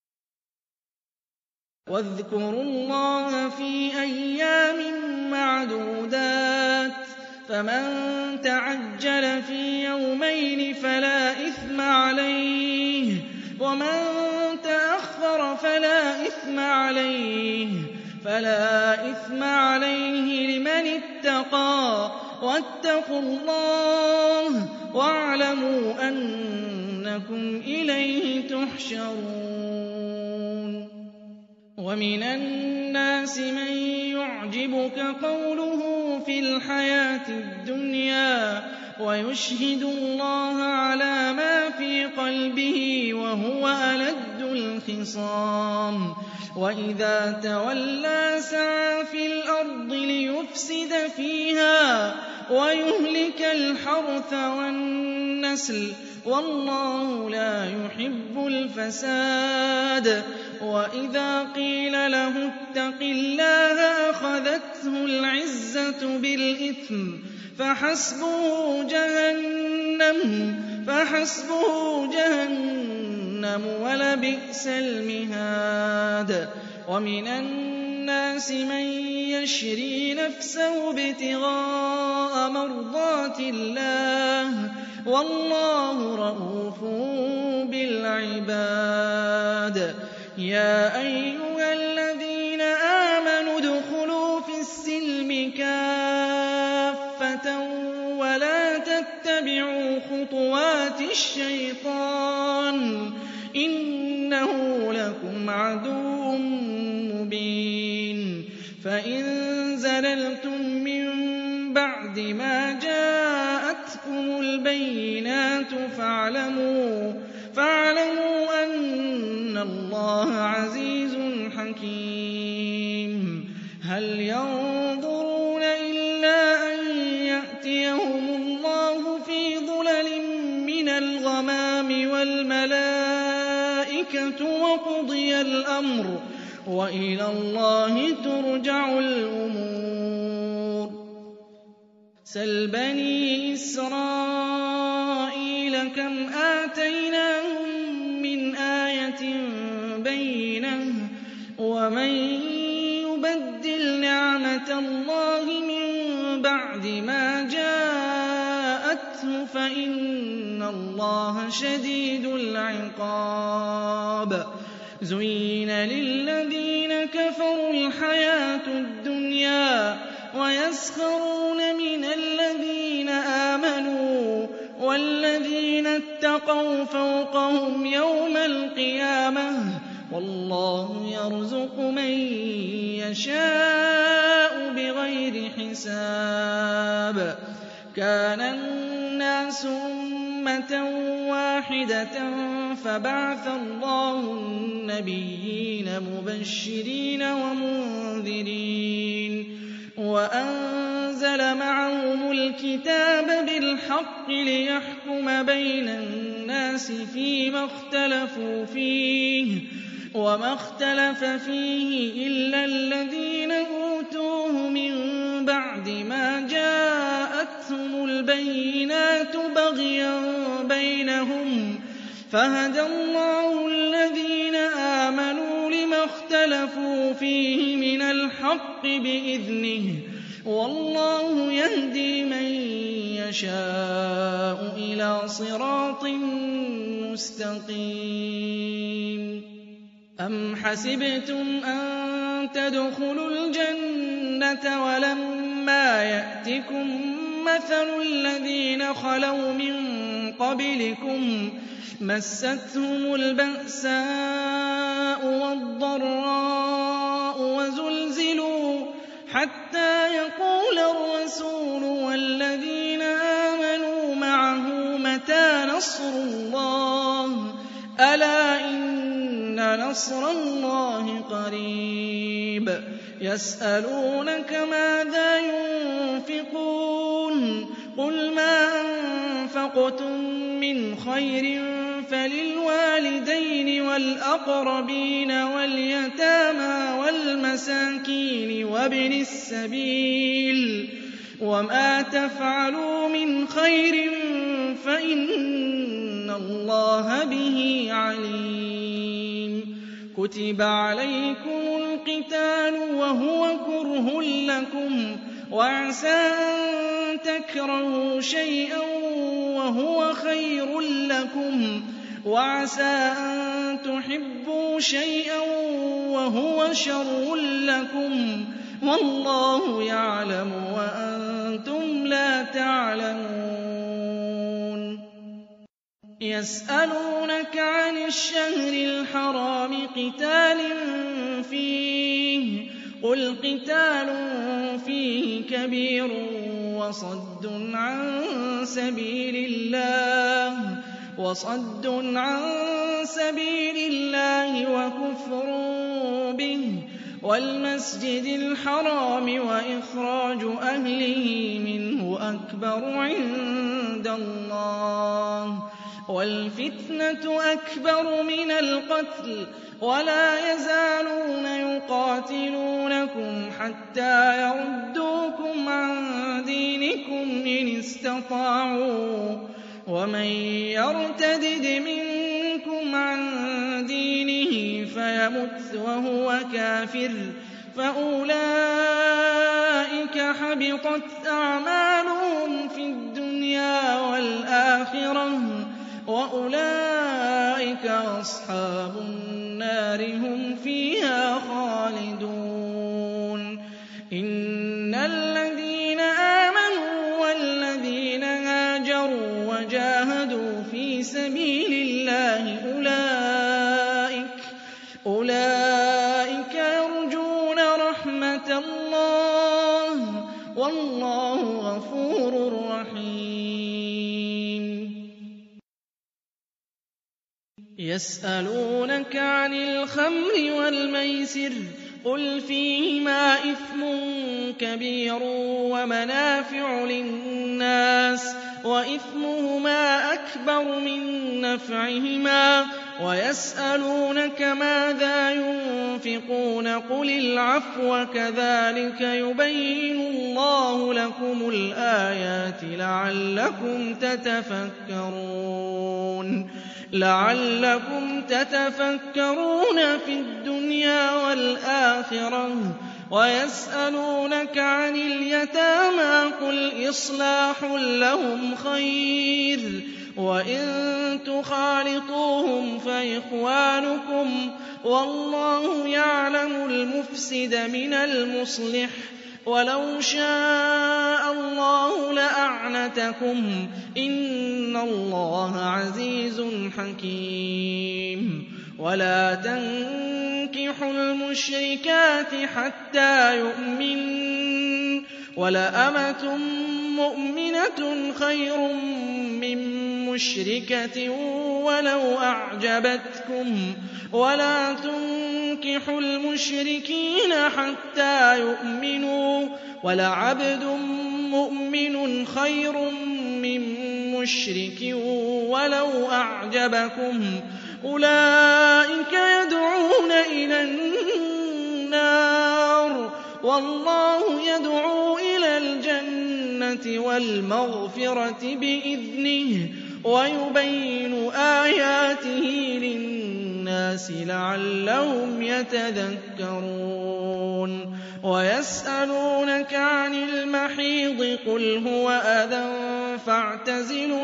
وَاذْكُرُوا اللَّهَ فِي أَيَّامٍ مَّعْدُودَاتٍ فَمَن تَعَجَّلَ فِي يَوْمَيْنِ فَلَا إِثْمَ عَلَيْهِ وَمَن تَأَخَّرَ فَلَا إِثْمَ عَلَيْهِ فَلَا إِثْمَ عَلَيْهِ لِمَنِ اتَّقَىٰ وَاتَّقُوا اللَّهَ وَاعْلَمُوا أَنَّكُمْ إِلَيْهِ تُحْشَرُونَ وَمِنَ النَّاسِ مَن يُعْجِبُكَ قَوْلُهُ فِي الْحَيَاةِ الدُّنْيَا وَيُشْهِدُ اللَّهَ عَلَىٰ مَا فِي قَلْبِهِ وَهُوَ أَلَدُّ الْخِصَامِ وَإِذَا تَوَلَّىٰ سَعَىٰ فِي الْأَرْضِ لِيُفْسِدَ فِيهَا وَيُهْلِكَ الْحَرْثَ وَالنَّسْلَ وَاللَّهُ لَا يُحِبُّ الْفَسَادَ وَإِذَا قِيلَ لَهُ اتَّقِ اللَّهَ أَخَذَتْهُ الْعِزَّةُ بِالْإِثْمِ فَحَسْبُهُ جَهَنَّمُ فَحَسْبُهُ جَهَنَّمُ وَلَبِئْسَ الْمِهَادُ وَمِنَ النَّاسِ مَن يَشْرِي نَفْسَهُ ابْتِغَاءَ مَرْضَاتِ اللَّهِ وَاللَّهُ رَءُوفٌ بِالْعِبَادِ يَا أَيُّهَا الَّذِينَ آمَنُوا ادْخُلُوا فِي السِّلْمِ كَافَّةً وَلَا تَتَّبِعُوا خُطُوَاتِ الشَّيْطَانِ إِنَّهُ لَكُمْ عَدُوٌّ مُّبِينٌ فَإِن زَلَلْتُم مِّن بَعْدِ مَا جَاءَتْكُمُ الْبَيِّنَاتُ فَاعْلَمُوا فَاعْلَمُوا أَنَّ اللَّهَ عَزِيزٌ حَكِيمٌ هَلْ يَنظُرُونَ إِلَّا أَن يَأْتِيَهُمُ اللَّهُ فِي ظُلَلٍ مِّنَ الْغَمَامِ وَالْمَلَائِكَةُ وَقُضِيَ الْأَمْرُ وَإِلَى اللَّهِ تُرْجَعُ الْأُمُورُ سَلْ بَنِي إِسْرَائِيلَ كَمْ آتَيْنَاهُم مِّنْ آيَةٍ بَيِّنَةٍ وَمَن يُبَدِّلْ نِعْمَةَ اللَّهِ مِن بَعْدِ مَا جَاءَتْهُ فَإِنَّ اللَّهَ شَدِيدُ الْعِقَابِ زُيِّنَ لِلَّذِينَ كَفَرُوا الْحَيَاةُ الدُّنْيَا وَيَسْخَرُونَ مِنَ الَّذِينَ آمَنُوا وَالَّذِينَ اتَّقَوْا فَوْقَهُمْ يَوْمَ الْقِيَامَةِ وَاللَّهُ يَرْزُقُ مَن يَشَاءُ بِغَيْرِ حِسَابٍ كَانَ النَّاسُ أُمَّةً وَاحِدَةً فَبَعَثَ اللَّهُ النَّبِيِّينَ مُبَشِّرِينَ وَمُنذِرِينَ وَأَنزَلَ مَعَهُمُ الْكِتَابَ بِالْحَقِّ لِيَحْكُمَ بَيْنَ النَّاسِ فِيمَا اخْتَلَفُوا فِيهِ وَمَا اخْتَلَفَ فِيهِ إِلَّا الَّذِينَ أُوتُوهُ مِن بَعْدِ مَا جَاءَتْهُمُ الْبَيِّنَاتُ بَغْيًا بَيْنَهُمْ فَهَدَى اللَّهُ الَّذِينَ آمَنُوا لِمَا اخْتَلَفُوا فِيهِ مِنَ الْحَقِّ بِإِذْنِهِ وَاللَّهُ يَهْدِي مَن يَشَاءُ إِلَىٰ صِرَاطٍ مُّسْتَقِيمٍ أَمْ حَسِبْتُمْ أَن تَدْخُلُوا الْجَنَّةَ وَلَمَّا يَأْتِكُم مَّثَلُ الَّذِينَ خَلَوْا مِن قَبْلِكُم مَّسَّتْهُمُ الْبَأْسَاءُ وَالضَّرَّاءُ وَزُلْزِلُوا حَتَّىٰ يَقُولَ الرَّسُولُ وَالَّذِينَ آمَنُوا مَعَهُ مَتَىٰ نَصْرُ اللَّهِ ۗ أَلَا إِنَّ نَصْرَ اللَّهِ قَرِيبٌ يَسْأَلُونَكَ مَاذَا يُنفِقُونَ قُلْ مَا أَنفَقْتُم أَنفَقْتُم مِّنْ خَيْرٍ فَلِلْوَالِدَيْنِ وَالْأَقْرَبِينَ وَالْيَتَامَىٰ وَالْمَسَاكِينِ وَابْنِ السَّبِيلِ ۗ وَمَا تَفْعَلُوا مِنْ خَيْرٍ فَإِنَّ اللَّهَ بِهِ عَلِيمٌ. كُتِبَ عَلَيْكُمُ الْقِتَالُ وَهُوَ كُرْهٌ لَّكُمْ ۖ وَعَسَىٰ أَن تَكْرَهُوا شَيْئًا وَهُوَ خَيْرٌ لَّكُمْ ۖ وَعَسَىٰ أَن تُحِبُّوا شَيْئًا وَهُوَ شَرٌّ لَّكُمْ ۗ وَاللَّهُ يَعْلَمُ وَأَنتُمْ لَا تَعْلَمُونَ. يَسْأَلُونَكَ عَنِ الشَّهْرِ الْحَرَامِ قِتَالٍ فِيهِ ۖ قُلْ قِتَالٌ فِيهِ كَبِيرٌ وَصَدٌّ عَن سَبِيلِ اللَّهِ وَصَدٌّ عَن سَبِيلِ اللَّهِ وَكُفْرٌ بِهِ وَالْمَسْجِدِ الْحَرَامِ وَإِخْرَاجُ أَهْلِهِ مِنْهُ أَكْبَرُ عِندَ اللَّهِ وَالْفِتْنَةُ أَكْبَرُ مِنَ الْقَتْلِ ۗ وَلَا يَزَالُونَ يُقَاتِلُونَكُمْ حَتَّىٰ يَرُدُّوكُمْ عَن دِينِكُمْ إِنِ اسْتَطَاعُوا ۚ وَمَن يَرْتَدِدْ مِنكُمْ عَن دِينِهِ فَيَمُتْ وَهُوَ كَافِرٌ فَأُولَٰئِكَ حَبِطَتْ أَعْمَالُهُمْ فِي الدُّنْيَا وَالْآخِرَةِ ۖ وَأُولَٰئِكَ أَصْحَابُ النَّارِ ۖ هُمْ فِيهَا خَالِدُونَ. إِنَّ الَّذِينَ آمَنُوا وَالَّذِينَ هَاجَرُوا وَجَاهَدُوا فِي سَبِيلِ اللَّهِ أُولَٰئِكَ يَرْجُونَ رَحْمَتَ اللَّهِ ۗ وَاللَّهُ غَفُورٌ رَّحِيمٌ. يَسْأَلُونَكَ عَنِ الْخَمْرِ وَالْمَيْسِرِ ۖ قُلْ فِيهِمَا إِثْمٌ كَبِيرٌ وَمَنَافِعُ لِلنَّاسِ وَإِثْمُهُمَا أَكْبَرُ مِن نَّفْعِهِمَا ۗ وَيَسْأَلُونَكَ مَاذَا يُنفِقُونَ ۖ قُلِ الْعَفْوَ ۗ كَذَٰلِكَ يُبَيِّنُ اللَّهُ لَكُمُ الْآيَاتِ لَعَلَّكُمْ تَتَفَكَّرُونَ لَعَلَّكُمْ تَتَفَكَّرُونَ فِي الدُّنْيَا وَالْآخِرَةِ. وَيَسْأَلُونَكَ عَنِ الْيَتَامَىٰ ۖ قُلْ إِصْلَاحٌ لَّهُمْ خَيْرٌ ۖ وَإِن تُخَالِطُوهُمْ فَإِخْوَانُكُمْ ۚ وَاللَّهُ يَعْلَمُ الْمُفْسِدَ مِنَ الْمُصْلِحِ ۚ وَلَوْ شَاءَ اللَّهُ لَأَعْنَتَكُمْ ۚ إِنَّ اللَّهَ عَزِيزٌ حَكِيمٌ. وَلَا تَنكِحُوا الْمُشْرِكَاتِ حَتَّىٰ يُؤْمِنَّ ۚ وَلَأَمَةٌ مُّؤْمِنَةٌ خَيْرٌ مِّن مُّشْرِكَةٍ وَلَوْ أَعْجَبَتْكُمْ ۗ وَلَا تُنكِحُوا الْمُشْرِكِينَ حَتَّىٰ يُؤْمِنُوا ۚ وَلَعَبْدٌ مُّؤْمِنٌ خَيْرٌ مِّن مُّشْرِكٍ وَلَوْ أَعْجَبَكُمْ ۗ أُولَٰئِكَ يَدْعُونَ إِلَى النَّارِ ۖ وَاللَّهُ يَدْعُو إِلَى الْجَنَّةِ وَالْمَغْفِرَةِ بِإِذْنِهِ ۖ وَيُبَيِّنُ آيَاتِهِ لِلنَّاسِ لَعَلَّهُمْ يَتَذَكَّرُونَ. وَيَسْأَلُونَكَ عَنِ الْمَحِيضِ ۖ قُلْ هُوَ أَذًى فَاعْتَزِلُوا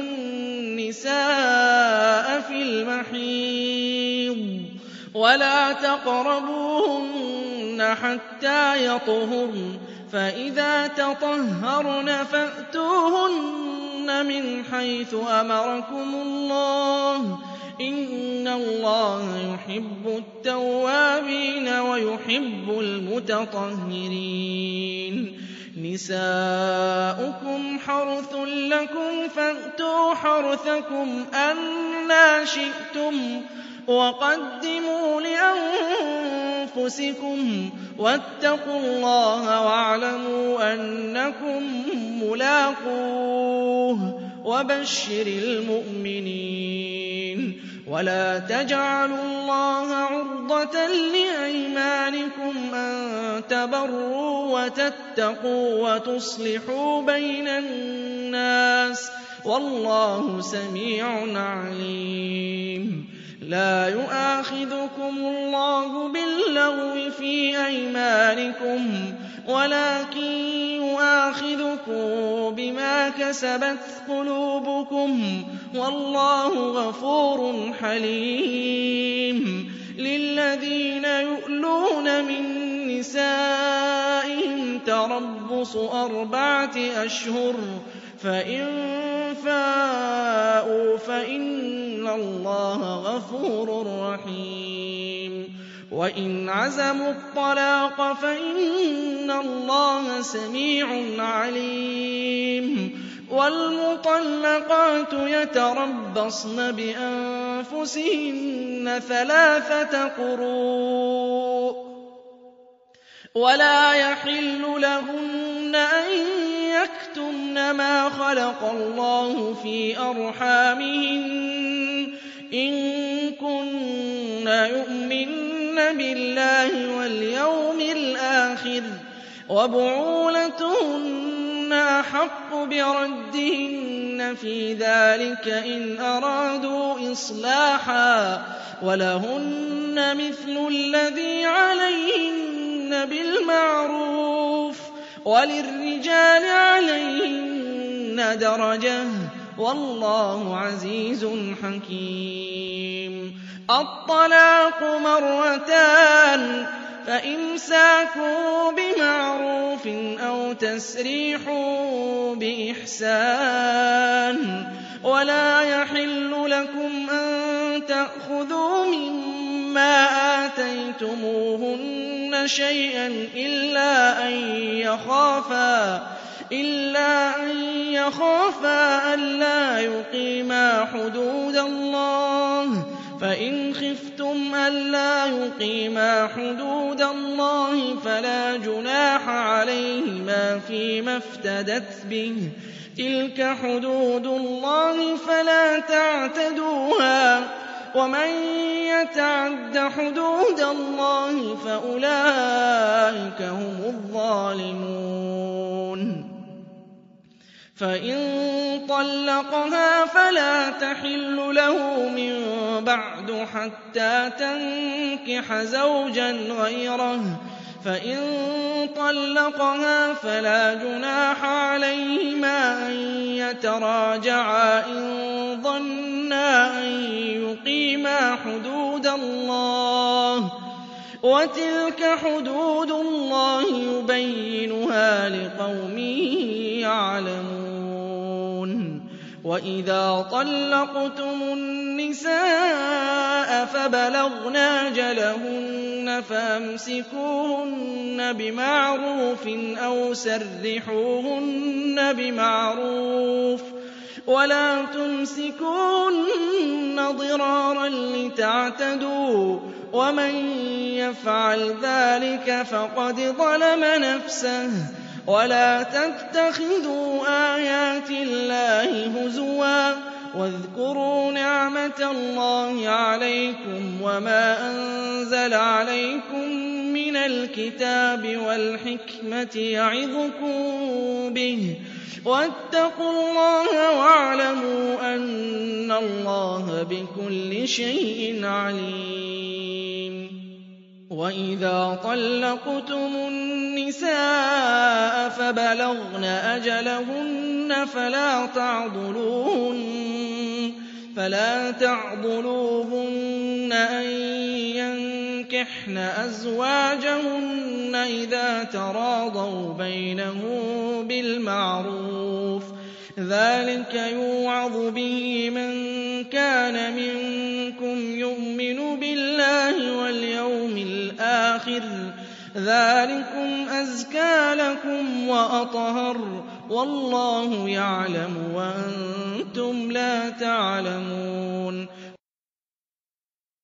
النِّسَاءَ فِي الْمَحِيضِ ۖ وَلَا تَقْرَبُوهُنَّ حَتَّىٰ يَطْهُرْنَ ۖ فَإِذَا تَطَهَّرْنَ فَأْتُوهُنَّ مِنْ حَيْثُ أَمَرَكُمُ اللَّهُ ۚ إِنَّ اللَّهَ يُحِبُّ التَّوَّابِينَ وَيُحِبُّ الْمُتَطَهِّرِينَ. نِسَاؤُكُمْ حَرْثٌ لَّكُمْ فَأْتُوا حَرْثَكُمْ أَنَّىٰ شِئْتُمْ ۖ وَقَدِّمُوا لِأَنفُسِكُمْ ۚ وَاتَّقُوا اللَّهَ وَاعْلَمُوا أَنَّكُم مُّلَاقُوهُ ۗ وبشر المؤمنين. ولا تجعلوا الله عرضة لأيمانكم أن تبروا وتتقوا وتصلحوا بين الناس والله سميع عليم. لا يؤاخذكم الله باللغو في أيمانكم ولكن يؤاخذكم بما كسبت قلوبكم والله غفور حليم. للذين يؤلون من نسائهم تربص أربعة أشهر فإن فاءوا فإن الله غفور رحيم. وإن عزموا الطلاق فإن الله سميع عليم. والمطلقات يتربصن بأنفسهن ثلاثة قروء ولا يحل لهن أن يكتمن ما خلق الله في أرحامهن إن كن يؤمن بالله واليوم الآخر وبعولتهن أحق بردهن في ذلك إن أرادوا إصلاحا ولهن مثل الذي عليهن بالمعروف وللرجال عليهن درجة والله عزيز حكيم. الطلاق مرتان فإمساك بمعروف أو تسريح بإحسان. ولا يحل لكم أن تأخذوا مما آتيتموهن شيئا إلا أن يخافا إلا أن يخافا ألا يقيما حدود الله فإن خفتم ألا يقيما حدود الله فلا جناح عليهما فيما افتدت به تلك حدود الله فلا تعتدوها ومن يتعد حدود الله فأولئك هم الظالمون. فإن طلقها فلا تحل له من بعد حتى تنكح زوجا غيره فإن طلقها فلا جناح عليهما أن يتراجعا إن ظنا أن يقيما حدود الله وتلك حدود الله يبينها لقوم يعلمون. وإذا طلقتم النساء فبلغن أجلهن فأمسكوهن بمعروف أو سرحوهن بمعروف ولا تمسكوهن ضرارا لتعتدوا ومن يفعل ذلك فقد ظلم نفسه. ولا تتخذوا آيات الله هزوا واذكروا نعمة الله عليكم وما أنزل عليكم من الكتاب والحكمة يعظكم به واتقوا الله واعلموا أن الله بكل شيء عليم. وإذا طلقتم النساء فبلغن أجلهن فلا تعضلوهن فلا تعضلوهن أن ينكحن أزواجهن إذا تراضوا بينهم بالمعروف ذلك يوعظ به من كان منكم يؤمن بالله واليوم الآخر ذلكم أزكى لكم وأطهر والله يعلم وأنتم لا تعلمون.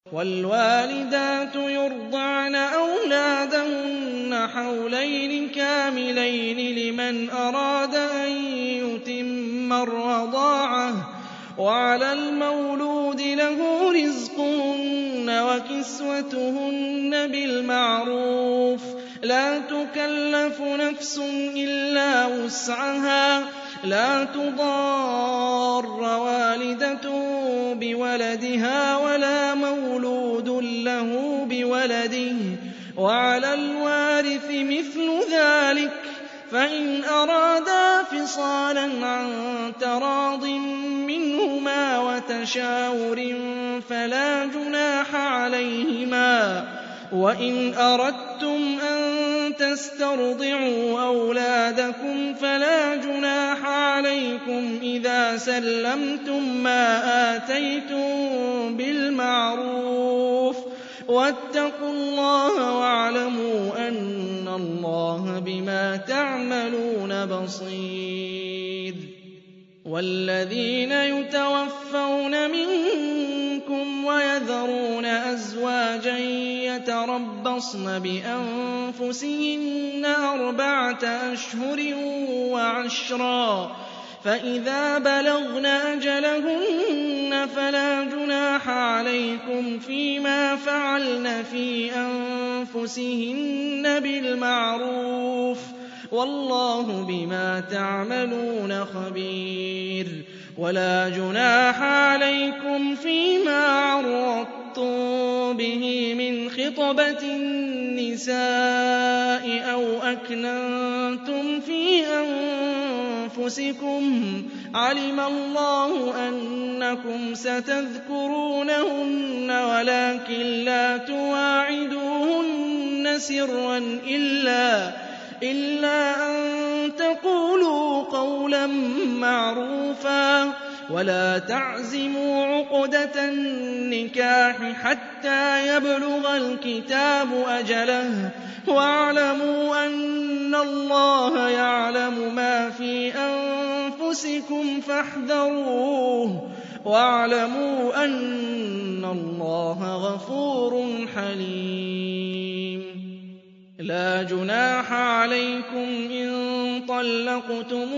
وَالْوَالِدَاتُ يُرْضِعْنَ أَوْلَادَهُنَّ حَوْلَيْنِ كَامِلَيْنِ لِمَنْ أَرَادَ أَن يُتِمَّ الرَّضَاعَةَ ۚ وَعَلَى الْمَوْلُودِ لَهُ رِزْقُهُنَّ وَكِسْوَتُهُنَّ بِالْمَعْرُوفِ ۚ لَا تُكَلَّفُ نَفْسٌ إِلَّا وُسْعَهَا ۚ لَا تُضَارَّ وَالِدَةٌ بِوَلَدِهَا وَلَا مَوْلُودٌ لَّهُ بِوَلَدِهِ ۚ وَعَلَى الْوَارِثِ مِثْلُ ذَٰلِكَ ۗ فَإِنْ أَرَادَا فِصَالًا عَن تَرَاضٍ مِّنْهُمَا وَتَشَاوُرٍ فَلَا جُنَاحَ عَلَيْهِمَا ۗ وَإِنْ أَرَدتُّمْ أَن تَسْتَرْضِعُوا أَوْلَادَكُمْ فَلَا جُنَاحَ عَلَيْكُمْ إِذَا سَلَّمْتُم مَّا آتَيْتُم بِالْمَعْرُوفِ ۗ وَاتَّقُوا اللَّهَ وَاعْلَمُوا أَنَّ اللَّهَ بِمَا تَعْمَلُونَ بَصِيرٌ. وَالَّذِينَ يُتَوَفَّوْنَ مِنكُمْ وَيَذَرُونَ أَزْوَاجًا يَتَرَبَّصْنَ بِأَنفُسِهِنَّ أَرْبَعَةَ أَشْهُرٍ وَعَشْرًا ۖ فَإِذَا بَلَغْنَ أَجَلَهُنَّ فَلَا جُنَاحَ عَلَيْكُمْ فِيمَا فَعَلْنَ فِي أَنفُسِهِنَّ بِالْمَعْرُوفِ ۗ وَاللَّهُ بِمَا تَعْمَلُونَ خَبِيرٌ. وَلَا جُنَاحَ عَلَيْكُمْ فِيمَا عَرَّضْتُم بِهِ مِنْ خِطْبَةِ النِّسَاءِ أَوْ أَكْنَنتُمْ فِي أَنفُسِكُمْ ۚ عَلِمَ اللَّهُ أَنَّكُمْ سَتَذْكُرُونَهُنَّ وَلَٰكِن لَّا تُوَاعِدُوهُنَّ سِرًّا إِلَّا إِلَّا أَن تَقُولُوا قَوْلًا مَّعْرُوفًا ۚ وَلَا تَعْزِمُوا عُقْدَةَ النِّكَاحِ حَتَّىٰ يَبْلُغَ الْكِتَابُ أَجَلَهُ ۚ وَاعْلَمُوا أَنَّ اللَّهَ يَعْلَمُ مَا فِي أَنفُسِكُمْ فَاحْذَرُوهُ ۚ وَاعْلَمُوا أَنَّ اللَّهَ غَفُورٌ حَلِيمٌ. لَا جُنَاحَ عَلَيْكُمْ إِن طَلَّقْتُمُ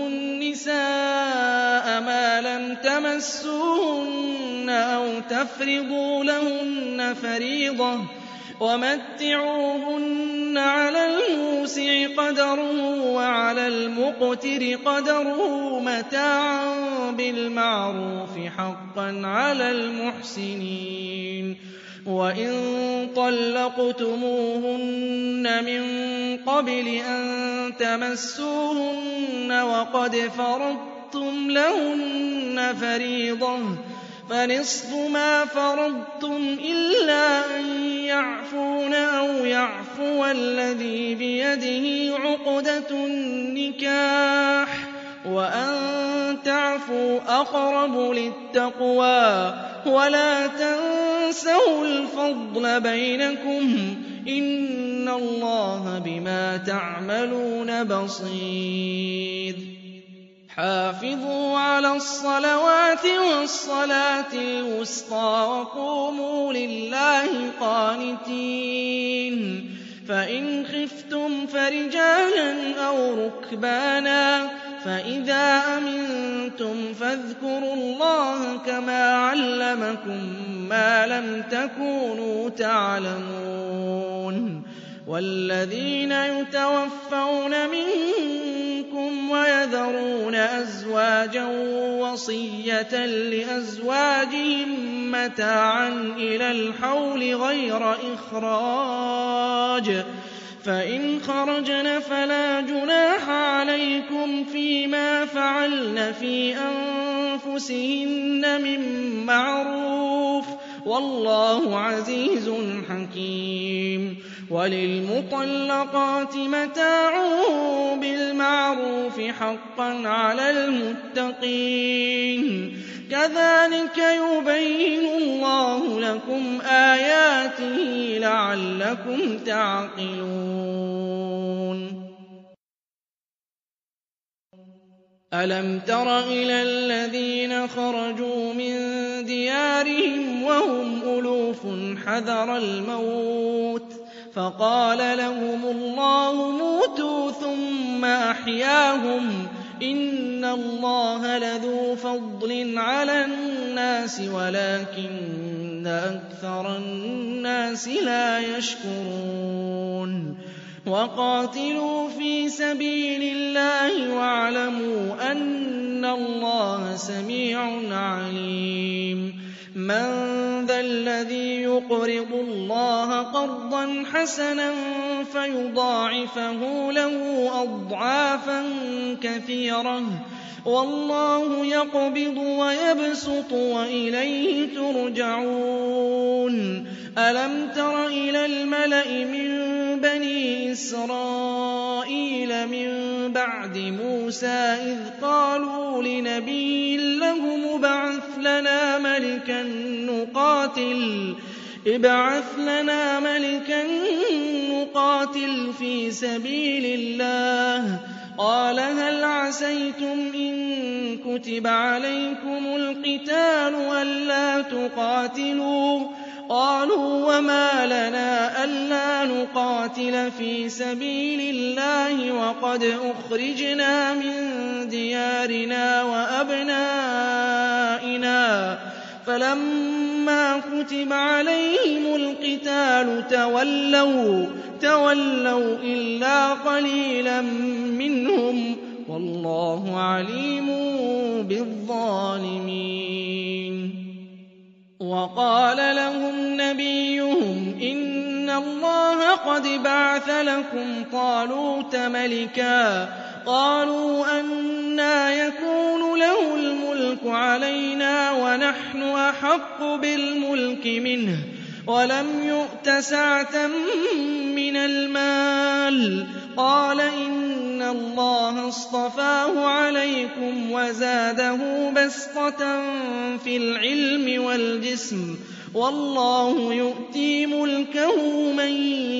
النِّسَاءَ مَا لَمْ تَمَسُّوهُنَّ أَوْ تَفْرِضُوا لَهُنَّ فَرِيضَةً ۚ وَمَتِّعُوهُنَّ عَلَى الْمُوسِعِ قَدَرُهُ وَعَلَى الْمُقْتِرِ قَدَرُهُ مَتَاعًا بِالْمَعْرُوفِ ۖ حَقًّا عَلَى الْمُحْسِنِينَ. وَإِن طَلَّقْتُمُوهُنَّ مِن قَبْلِ أَن تَمَسُّوهُنَّ وَقَدْ فَرَضْتُمْ لَهُنَّ فَرِيضَةً فَنِصْفُ مَا فَرَضْتُمْ إِلَّا أَن يَعْفُونَ أَوْ يَعْفُوَ الَّذِي بِيَدِهِ عُقْدَةُ النِّكَاحِ ۚ وَأَن تَعْفُوا أَقْرَبُ لِلتَّقْوَىٰ ۚ وَلَا تَنسَوُا الْفَضْلَ بَيْنَكُمْ ۚ إِنَّ اللَّهَ بِمَا تَعْمَلُونَ بَصِيرٌ. حَافِظُوا عَلَى الصَّلَوَاتِ وَالصَّلَاةِ الْوُسْطَىٰ وَقُومُوا لِلَّهِ قَانِتِينَ. فَإِنْ خِفْتُمْ فَرِجَالًا أَوْ رُكْبَانًا ۖ فَإِذَا أَمِنتُمْ فَاذْكُرُوا اللَّهَ كَمَا عَلَّمَكُم مَّا لَمْ تَكُونُوا تَعْلَمُونَ. وَالَّذِينَ يُتَوَفَّوْنَ مِنكُمْ وَيَذَرُونَ أَزْوَاجًا وَصِيَّةً لِّأَزْوَاجِهِم مَّتَاعًا إِلَى الْحَوْلِ غَيْرَ إِخْرَاجٍ ۚ فَإِنْ خَرَجْنَ فَلَا جُنَاحَ عَلَيْكُمْ فِيمَا فَعَلْنَ فِي أَنفُسِهِنَّ مِن مَّعْرُوفٍ ۗ وَاللَّهُ عَزِيزٌ حَكِيمٌ. وَلِلْمُطَلَّقَاتِ مَتَاعٌ بِالْمَعْرُوفِ حَقًّا عَلَى الْمُتَّقِينَ. كَذَٰلِكَ يُبَيِّنُ اللَّهُ لَكُمْ آيَاتِهِ لَعَلَّكُمْ تَعْقِلُونَ. أَلَمْ تَرَ إِلَى الَّذِينَ خَرَجُوا مِن دِيَارِهِمْ وَهُمْ أُلُوفٌ حَذَرَ الْمَوْتِ فَقَالَ لَهُمُ اللَّهُ مُوتُوا ثُمَّ أَحْيَاهُمْ ۚ إِنَّ اللَّهَ لَذُو فَضْلٍ عَلَى النَّاسِ وَلَٰكِنَّ أَكْثَرَ النَّاسِ لَا يَشْكُرُونَ وَقَاتِلُوا فِي سَبِيلِ اللَّهِ وَاعْلَمُوا أَنَّ اللَّهَ سَمِيعٌ عَلِيمٌ مَّن ذَا الَّذِي يُقْرِضُ اللَّهَ قَرْضًا حَسَنًا فَيُضَاعِفَهُ لَهُ أَضْعَافًا كَثِيرَةً ۚ وَاللَّهُ يَقْبِضُ وَيَبْسُطُ وَإِلَيْهِ تُرْجَعُونَ أَلَمْ تَرَ إِلَى الْمَلَإِ مِن بَنِي إِسْرَائِيلَ مِن بَعْدِ مُوسَىٰ إِذْ قَالُوا لِنَبِيٍّ لَّهُمُ ابْعَثْ لَنَا مَلِكًا نُّقَاتِلْ ابْعَثْ لَنَا مَلِكًا نُّقَاتِلْ فِي سَبِيلِ اللَّهِ ۖ قَالَ هَلْ عَسَيْتُمْ إِن كُتِبَ عَلَيْكُمُ الْقِتَالُ أَلَّا تُقَاتِلُوا ۖ قَالُوا وَمَا لَنَا أَلَّا نُقَاتِلَ فِي سَبِيلِ اللَّهِ وَقَدْ أُخْرِجْنَا مِن دِيَارِنَا وَأَبْنَائِنَا ۖ فَلَمَّا كُتِبَ عَلَيْهِمُ الْقِتَالُ تَوَلَّوْا تَوَلَّوْا إِلَّا قَلِيلًا مِّنْهُمْ ۗ وَاللَّهُ عَلِيمٌ بِالظَّالِمِينَ وَقَالَ لَهُمْ نَبِيُّهُمْ إِنَّ اللَّهَ قَدْ بَعَثَ لَكُمْ طَالُوتَ مَلِكًا ۚ قَالُوا أَنَّىٰ يَكُونُ لَهُ الْمُلْكُ عَلَيْنَا وَنَحْنُ أَحَقُّ بِالْمُلْكِ مِنْهُ وَلَمْ يُؤْتَ سَعَةً مِّنَ الْمَالِ ۚ قَالَ إِنَّ اللَّهَ اصْطَفَاهُ عَلَيْكُمْ وَزَادَهُ بَسْطَةً فِي الْعِلْمِ وَالْجِسْمِ ۖ وَاللَّهُ يُؤْتِي مُلْكَهُ مَن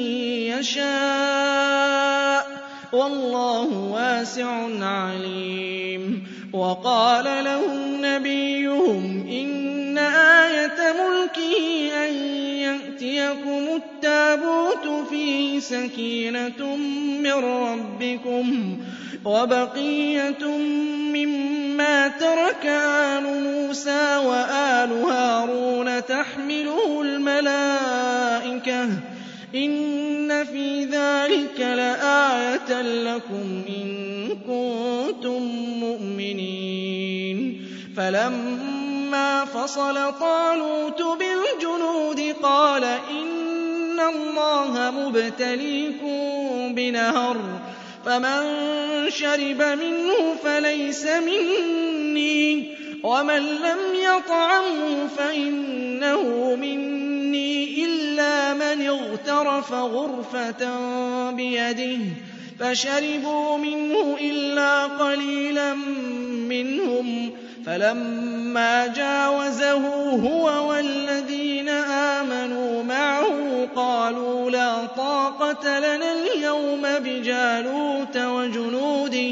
يَشَاءُ ۚ وَاللَّهُ وَاسِعٌ عَلِيمٌ وَقَالَ لَهُمْ نَبِيُّهُمْ إِنَّ آيَةَ مُلْكِهِ أَن يَأْتِيَكُمُ التَّابُوتُ فِيهِ سَكِينَةٌ مِّن رَّبِّكُمْ وَبَقِيَّةٌ مِّمَّا تَرَكَ آلُ مُوسَىٰ وَآلُ هَارُونَ تَحْمِلُهُ الْمَلَائِكَةُ ۚ إِنَّ فِي ذَٰلِكَ لَآيَةً لَّكُمْ إِن كُنتُم مُّؤْمِنِينَ فَلَمَّا فَصَلَ طَالُوتُ بِالْجُنُودِ قَالَ إِنَّ اللَّهَ مُبْتَلِيكُم بِنَهَرٍ فَمَن شَرِبَ مِنْهُ فَلَيْسَ مِنِّي وَمَن لَّمْ يَطْعَمْهُ فَإِنَّهُ مِنِّي إِلَّا مَنِ اغْتَرَفَ غُرْفَةً بِيَدِهِ فَشَرِبُوا مِنْهُ إِلَّا قَلِيلًا مِّنْهُمْ فَلَمَّا جَاوَزَهُ هُوَ وَالَّذِينَ آمَنُوا مَعَهُ قَالُوا لَا طَاقَةَ لَنَا الْيَوْمَ بِجَالُوتَ وَجُنُودِهِ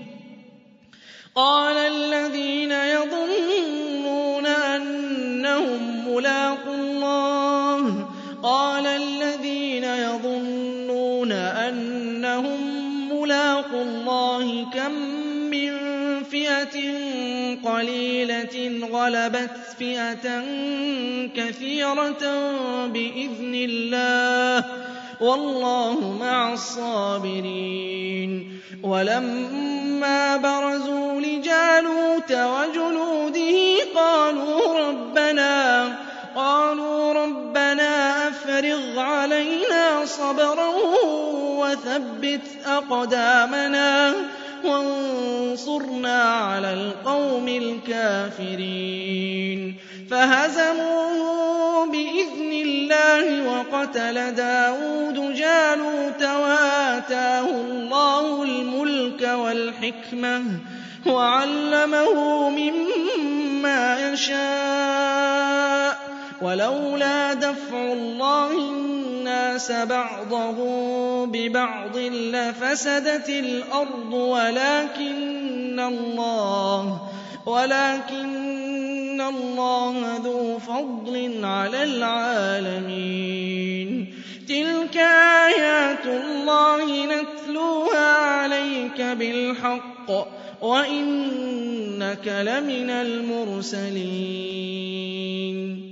قَالَ الَّذِينَ يَظُنُّونَ أَنَّهُم مُّلَاقُو اللَّهِ قَالَ الَّذِينَ يَظُنُّونَ أَنَّهُم مُّلَاقُو اللَّهِ كَم مِّن فِئَةٍ قَلِيلَةٍ غَلَبَتْ فِئَةً كَثِيرَةً بِإِذْنِ اللَّهِ ۗ وَاللَّهُ مَعَ الصَّابِرِينَ وَلَمَّا بَرَزُوا لِجَالُوتَ وَجُنُودِهِ قَالُوا رَبَّنَا قَالُوا رَبَّنَا أَفْرِغْ عَلَيْنَا صَبْرًا وَثَبِّتْ أَقْدَامَنَا وَانصُرْنَا عَلَى الْقَوْمِ الْكَافِرِينَ فَهَزَمُوهُم بِإِذْنِ اللَّهِ وَقَتَلَ دَاوُودُ جَالُوتَ وَآتَاهُ اللَّهُ الْمُلْكَ وَالْحِكْمَةَ وَعَلَّمَهُ مِمَّا يَشَاءُ ۗ وَلَوْلَا دَفْعُ اللَّهِ النَّاسَ بَعْضَهُم بِبَعْضٍ لَّفَسَدَتِ الْأَرْضُ وَلَٰكِنَّ اللَّهَ وَلَٰكِنَّ اللَّهَ ذُو فَضْلٍ عَلَى الْعَالَمِينَ تِلْكَ آيَاتُ اللَّهِ نَتْلُوهَا عَلَيْكَ بِالْحَقِّ وَإِنَّكَ لَمِنَ الْمُرْسَلِينَ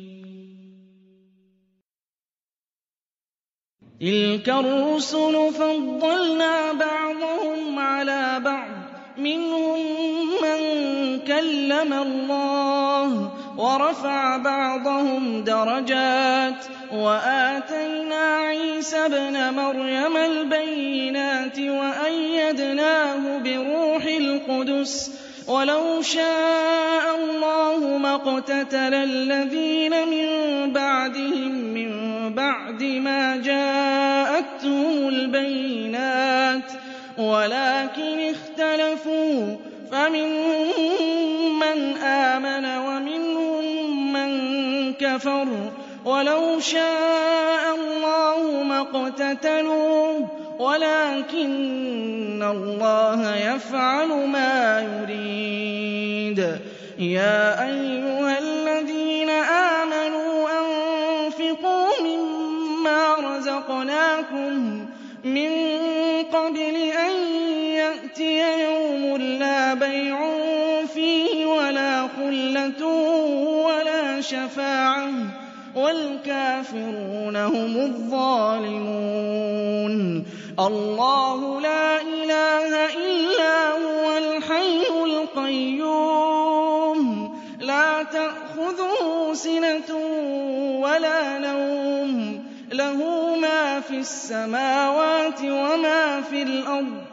تِلْكَ الرُّسُلُ فَضَّلْنَا بَعْضَهُمْ عَلَىٰ بَعْضٍ ۖ مِّنْهُم مَّن كَلَّمَ اللَّهُ وَرَفَعَ بَعْضَهُمْ دَرَجَاتٍ ۚ وَآتَيْنَا عِيسَى ابْنَ مَرْيَمَ الْبَيِّنَاتِ وَأَيَّدْنَاهُ بِرُوحِ الْقُدُسِ ۗ وَلَوْ شَاءَ اللَّهُ مَا اقْتَتَلَ الَّذِينَ مِن بَعْدِهِم مِّن بَعْدِ مَا جَاءَتْهُمُ الْبَيِّنَاتُ وَلَٰكِنِ اخْتَلَفُوا فَمِنْهُم مَّنْ آمَنَ وَمِنْهُم مَّن كَفَرَ ۚ وَلَوْ شَاءَ اللَّهُ مَا اقْتَتَلُوا وَلَٰكِنَّ اللَّهَ يَفْعَلُ مَا يُرِيدُ يَا أَيُّهَا الَّذِينَ آمَنُوا أَنفِقُوا مِمَّا رَزَقْنَاكُم مِّن قَبْلِ أَن يَأْتِيَ يَوْمٌ لَّا بَيْعٌ فِيهِ وَلَا خُلَّةٌ وَلَا شَفَاعَةٌ ۗ وَالْكَافِرُونَ هُمُ الظَّالِمُونَ اللَّهُ لَا إِلَٰهَ إِلَّا هُوَ الْحَيُّ الْقَيُّومُ لَا تَأْخُذُهُ سِنَةٌ وَلَا نَوْمٌ لَّهُ مَا فِي السَّمَاوَاتِ وَمَا فِي الْأَرْضِ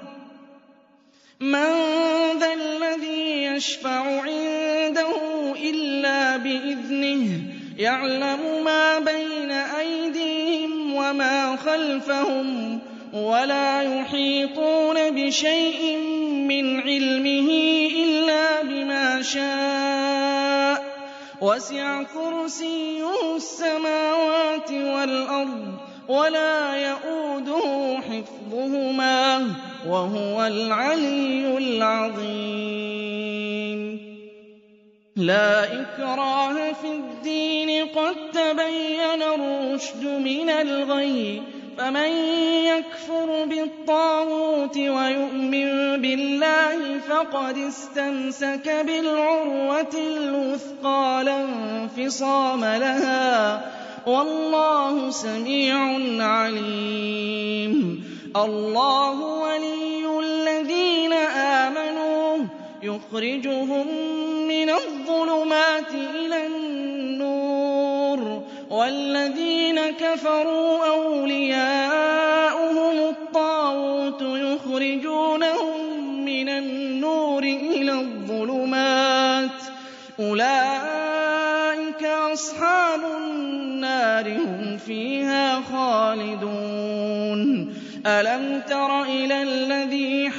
مَن ذَا الَّذِي يَشْفَعُ عِندَهُ إِلَّا بِإِذْنِهِ يَعْلَمُ مَا بَيْنَ أَيْدِيهِمْ وَمَا خَلْفَهُمْ وَلَا يُحِيطُونَ بِشَيْءٍ مِّنْ عِلْمِهِ إِلَّا بِمَا شَاءَ وَسِعَ كُرْسِيُّهُ السَّمَاوَاتِ وَالْأَرْضَ وَلَا يَئُودُهُ حِفْظُهُمَا وَهُوَ الْعَلِيُّ الْعَظِيمُ لَا إِكْرَاهَ فِي الدِّينِ قَد تَّبَيَّنَ الرُّشْدُ مِنَ الْغَيِّ ۚ فَمَن يَكْفُرْ بِالطَّاغُوتِ وَيُؤْمِن بِاللَّهِ فَقَدِ اسْتَمْسَكَ بِالْعُرْوَةِ الْوُثْقَىٰ لَا انفِصَامَ لَهَا ۗ وَاللَّهُ سَمِيعٌ عَلِيمٌ اللَّهُ وَلِيُّ الَّذِينَ آمَنُوا يُخْرِجُهُم مِّنَ الظُّلُمَاتِ إِلَى النُّورِ ۖ وَالَّذِينَ كَفَرُوا أَوْلِيَاؤُهُمُ الطَّاغُوتُ يُخْرِجُونَهُم مِّنَ النُّورِ إِلَى الظُّلُمَاتِ ۗ أُولَٰئِكَ أَصْحَابُ النَّارِ ۖ هُمْ فِيهَا خَالِدُونَ أَلَمْ تَرَ إِلَى الَّذِي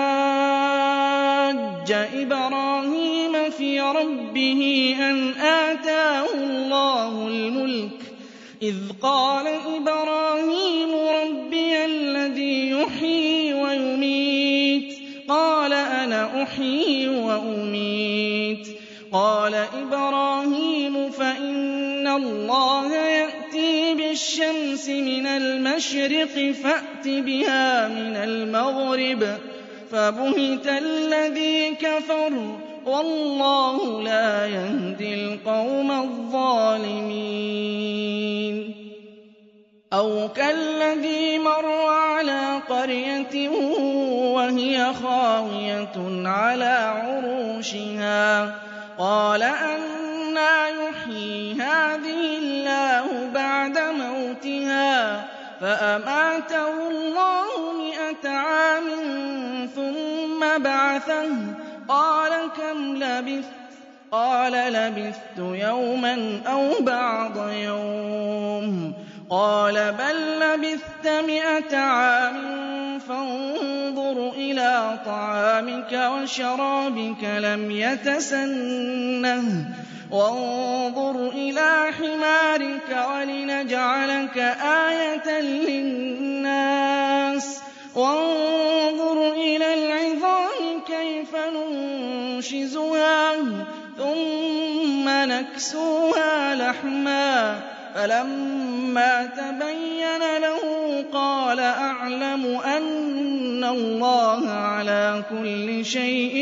حَاجَّ إِبْرَاهِيمَ فِي رَبِّهِ أَنْ آتَاهُ اللَّهُ الْمُلْكَ إِذْ قَالَ إِبْرَاهِيمُ رَبِّيَ الَّذِي يُحْيِي وَيُمِيتُ قَالَ أَنَا أُحْيِي وَأُمِيتُ قَالَ إِبْرَاهِيمُ فَإِنَّ اللَّهَ يَأْتِي بِالشَّمْسِ مِنَ الْمَشْرِقِ فَأْتِ بِهَا مِنَ الْمَغْرِبِ فَبُهِتَ الَّذِي كَفَرَ وَاللَّهُ لَا يَهْدِي الْقَوْمَ الظَّالِمِينَ أَوْ كَالَّذِي مَرَّ عَلَىٰ قَرْيَةٍ وَهِيَ خَاوِيَةٌ عَلَىٰ عُرُوشِهَا قَالَ أَنَّىٰ يُحْيِي هَٰذِهِ اللَّهُ بَعْدَ مَوْتِهَا فَأَمَاتَهُ اللَّهُ مِائَةَ عَامٍ ثُمَّ بَعَثَهُ قَالَ كَمْ لَبِثْتَ قَالَ لَبِثْتُ يَوْمًا أَوْ بَعْضَ يَوْمٍ قَالَ بَل لَّبِثْتَ مِائَةَ عَامٍ فَانظُرْ إِلَىٰ طَعَامِكَ وَشَرَابِكَ لَمْ يَتَسَنَّهْ وَانظُرْ إِلَىٰ حِمَارِكَ وَلِنَجْعَلَكَ آيَةً لِّلنَّاسِ وَانظُرْ إِلَى الْعِظَامِ كَيْفَ فننشزها ثم نكسوها لحما فلما تبين له قال أعلم أن الله على كل شيء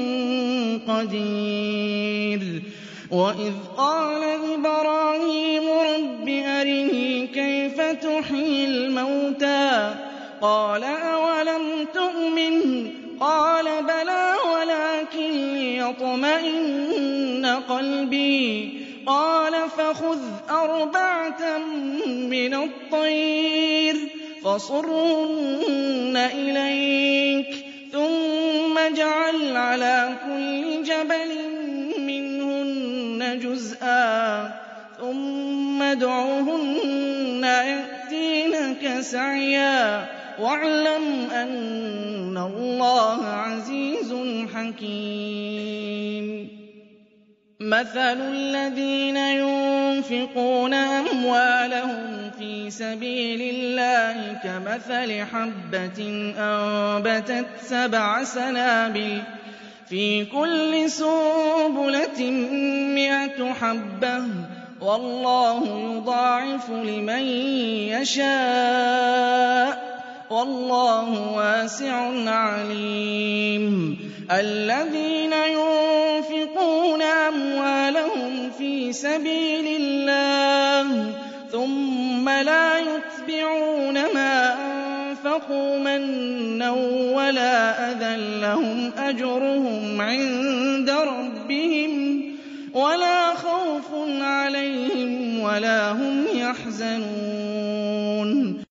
قدير وإذ قال إبراهيم رب أرني كيف تحيي الموتى قال أولم تؤمن قال بلى ولكن ليطمئن قلبي قال فخذ أربعة من الطير فصرهن إليك ثم اجعل على كل جبل منهن جزءا ثم ادعهن يأتينك سعيا واعلم أن الله عزيز حكيم مثل الذين ينفقون أموالهم في سبيل الله كمثل حبة أنبتت سبع سنابل في كل سنبلة مئة حبة والله يضاعف لمن يشاء والله واسع عليم الذين ينفقون أموالهم في سبيل الله ثم لا يتبعون ما أنفقوا منا ولا أذى لهم أجرهم عند ربهم ولا خوف عليهم ولا هم يحزنون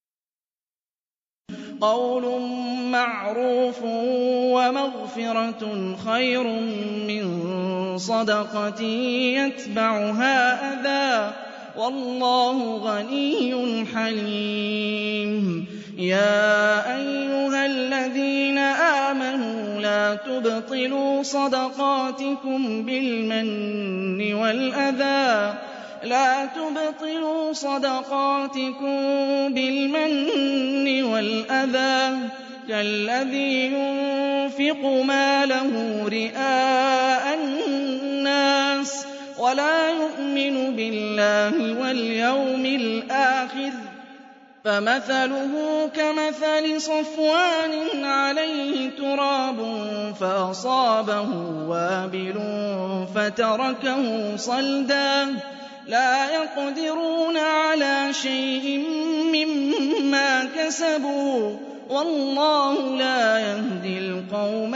قول معروف ومغفرة خير من صدقة يتبعها أذى والله غني حليم يا أيها الذين آمنوا لا تبطلوا صدقاتكم بالمن والأذى لا تبطلوا صدقاتكم بالمن والأذى كالذي ينفق ماله رئاء الناس ولا يؤمن بالله واليوم الآخر فمثله كمثل صفوان عليه تراب فأصابه وابل فتركه صلدا لا يقدرون على شيء مما كسبوا والله لا يهدي القوم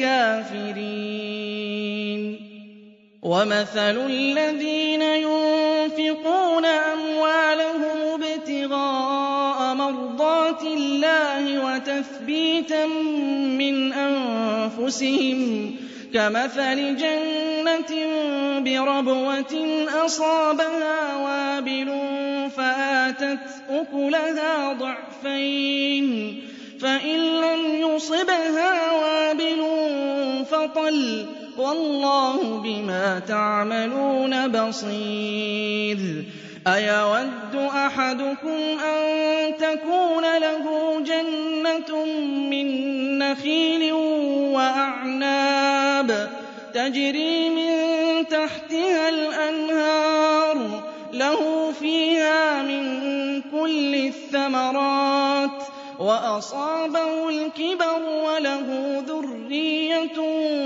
الكافرين ومثل الذين ينفقون أموالهم ابتغاء مرضات الله وتثبيتا من أنفسهم كمثل جنة بربوة أصابها وابل فآتت أكلها ضعفين فإن لم يصبها وابل فطل والله بما تعملون بصير أيود أحدكم أن تكون له جنة من نخيل وأعناب تجري من تحتها الأنهار له فيها من كل الثمرات وأصابه الكبر وله ذرية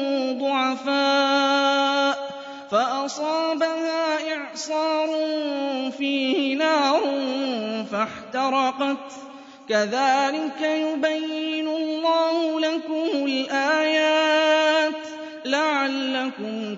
ضعفاء فأصابها إعصار فيه نار فاحترقت كذلك يبين الله لكم الآيات لعلكم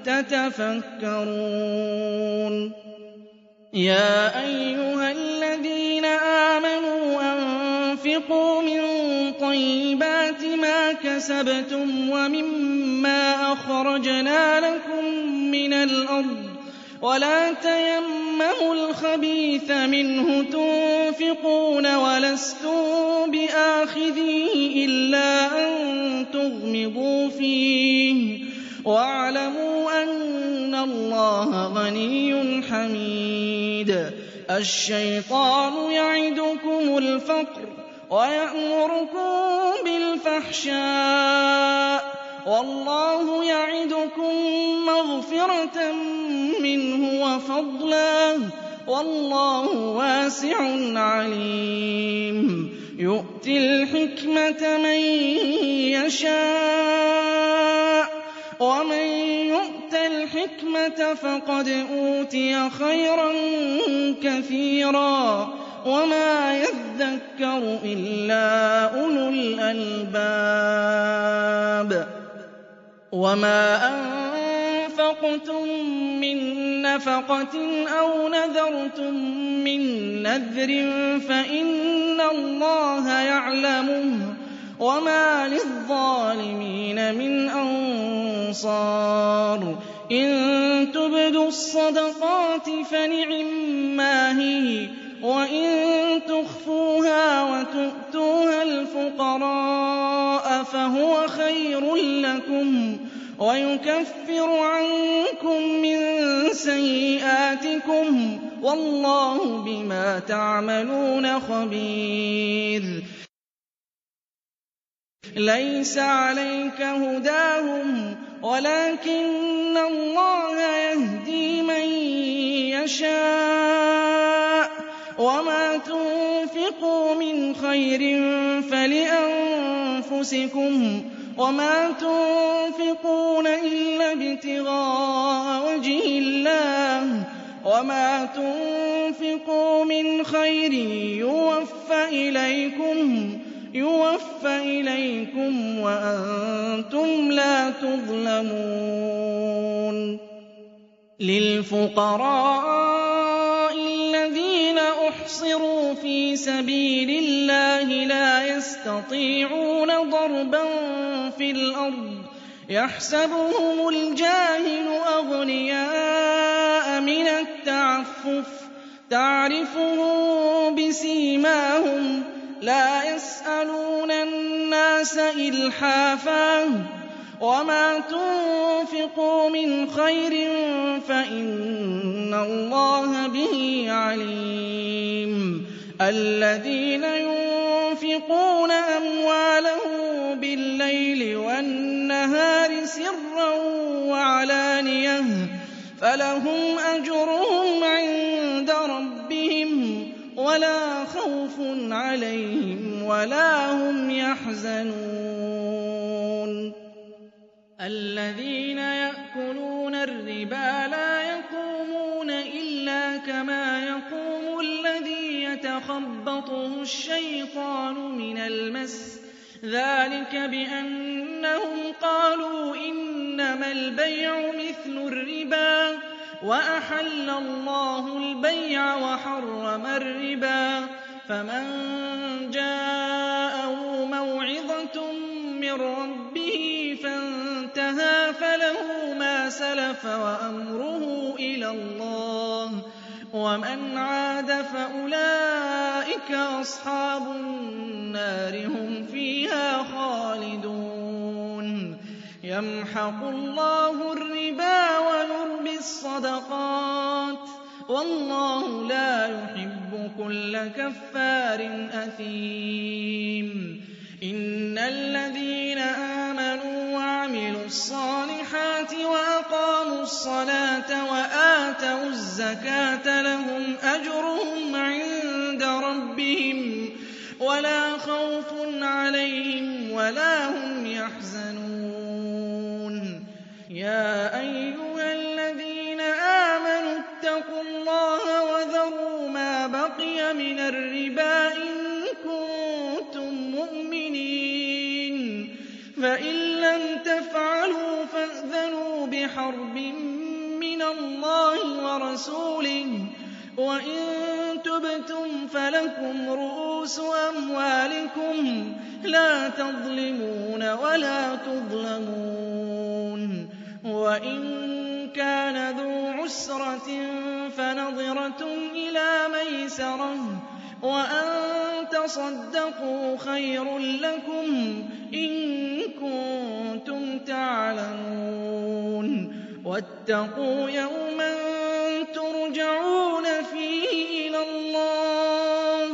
تتفكرون يا أيها الذين آمنوا أنفقوا من طيبات ما كسبتم ومما أخرجنا لكم من الأرض ولا تيمموا الخبيث منه تنفقون ولستم بآخذيه إلا أن تغمضوا فيه واعلموا أن الله غني حميد الشيطان يعدكم الفقر ويأمركم بالفحشاء وَاللَّهُ يَعِدُكُم مَّغْفِرَةً مِّنْهُ وَفَضْلًا ۗ وَاللَّهُ وَاسِعٌ عَلِيمٌ يُؤْتِي الْحِكْمَةَ مَن يَشَاءُ ۚ وَمَن يُؤْتَ الْحِكْمَةَ فَقَدْ أُوتِيَ خَيْرًا كَثِيرًا ۗ وَمَا يَذَّكَّرُ إِلَّا أُولُو الْأَلْبَابِ وَمَا أَنفَقْتُم مِّن نَّفَقَةٍ أَوْ نَذَرْتُم مِّن نَّذْرٍ فَإِنَّ اللَّهَ يَعْلَمُهُ ۗ وَمَا لِلظَّالِمِينَ مِنْ أَنصَارٍ إِن تُبْدُوا الصَّدَقَاتِ فَنِعِمَّا هِيَ ۖ وَإِن تُخْفُوهَا وَتُؤْتُوهَا الْفُقَرَاءَ فَهُوَ خَيْرٌ لَّكُمْ وَيُكَفِّرُ عَنكُم مِّن سَيِّئَاتِكُمْ ۗ وَاللَّهُ بِمَا تَعْمَلُونَ خَبِيرٌ لَيْسَ عَلَيْكَ هُدَاهُمْ وَلَٰكِنَّ اللَّهَ يَهْدِي مَن يَشَاءُ ۗ وَمَا تُنفِقُوا مِنْ خَيْرٍ فَلِأَنفُسِكُمْ ۚ وَمَا تُنفِقُونَ إِلَّا ابْتِغَاءَ وَجْهِ اللَّهِ ۚ وَمَا تُنفِقُوا مِنْ خَيْرٍ يُوَفَّ إِلَيْكُمْ وَأَنتُمْ لَا تُظْلَمُونَ لِلْفُقَرَاءِ الَّذِينَ أُحْصِرُوا فِي سَبِيلِ اللَّهِ لَا يَسْتَطِيعُونَ ضَرْبًا فِي الْأَرْضِ يَحْسَبُهُمُ الْجَاهِلُ أَغْنِيَاءَ مِنَ التَّعَفُّفِ تَعْرِفُهُم بِسِيمَاهُمْ لَا يَسْأَلُونَ النَّاسَ إِلْحَافًا ۗ وَمَا تُنفِقُوا مِنْ خَيْرٍ فَإِنَّ اللَّهَ بِهِ عَلِيمٌ الَّذِينَ يُنفِقُونَ أَمْوَالَهُم بِاللَّيْلِ وَالنَّهَارِ سِرًّا وَعَلَانِيَةً فَلَهُمْ أَجْرُهُمْ عِندَ رَبِّهِمْ وَلَا خَوْفٌ عَلَيْهِمْ وَلَا هُمْ يَحْزَنُونَ الَّذِينَ يَأْكُلُونَ الرِّبَا لَا يَقُومُونَ إِلَّا كَمَا يَقُومُ الَّذِي يَتَخَبَّطُهُ الشَّيْطَانُ مِنَ الْمَسِّ ۚ ذَٰلِكَ بِأَنَّهُمْ قَالُوا إِنَّمَا الْبَيْعُ مِثْلُ الرِّبَا ۗ وَأَحَلَّ اللَّهُ الْبَيْعَ وَحَرَّمَ الرِّبَا ۚ فَمَن جَاءَهُ مَوْعِظَةٌ مِّن رَّبِّهِ فَانتَهَىٰ فَلَهُ مَا سَلَفَ وَأَمْرُهُ إِلَى اللَّهِ ۖ وَمَنْ عَادَ فَأُولَٰئِكَ أَصْحَابُ النَّارِ ۖ هُمْ فِيهَا خَالِدُونَ يَمْحَقُ اللَّهُ الرِّبَا وَيُرْبِي الصَّدَقَاتِ ۗ وَاللَّهُ لَا يُحِبُّ كُلَّ كَفَّارٍ أَثِيمٍ إِنَّ الَّذِينَ آمَنُوا وَعَمِلُوا الصَّالِحَاتِ وَأَقَامُوا الصَّلَاةَ وَآتَوُا الزَّكَاةَ لَهُمْ أَجْرُهُمْ عِندَ رَبِّهِمْ وَلَا خَوْفٌ عَلَيْهِمْ وَلَا هُمْ يَحْزَنُونَ يَا أَيُّهَا الَّذِينَ آمَنُوا اتَّقُوا اللَّهَ وَذَرُوا مَا بَقِيَ مِنَ الرِّبَا إِن كُنتُم مُّؤْمِنِينَ فَإِن لَّمْ تَفْعَلُوا فَأْذَنُوا بِحَرْبٍ مِّنَ اللَّهِ وَرَسُولِهِ ۖ وَإِن تُبْتُمْ فَلَكُمْ رُءُوسُ أَمْوَالِكُمْ لَا تَظْلِمُونَ وَلَا تُظْلَمُونَ وَإِن كَانَ ذُو عُسْرَةٍ فَنَظِرَةٌ إِلَىٰ مَيْسَرَةٍ ۚ وَأَن تَصَدَّقُوا خَيْرٌ لَّكُمْ إِن كُنتُمْ تعلمون وَاتَّقُوا يَوْمًا تُرْجَعُونَ فِيهِ إِلَى اللَّهِ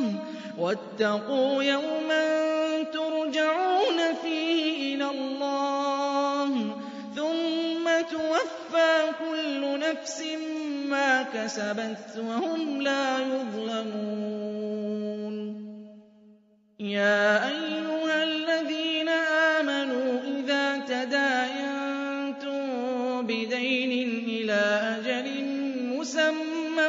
وَاتَّقُوا يَوْمًا تُرْجَعُونَ فِيهِ إِلَى اللَّهِ كُلُّ نَفْسٍ مَّا كَسَبَتْ وَهُمْ لَا يُظْلَمُونَ يَا أَيُّهَا الَّذِينَ آمَنُوا إِذَا تَدَايَنتُم بِدَيْنٍ إِلَىٰ أَجَلٍ مُّسَمًّى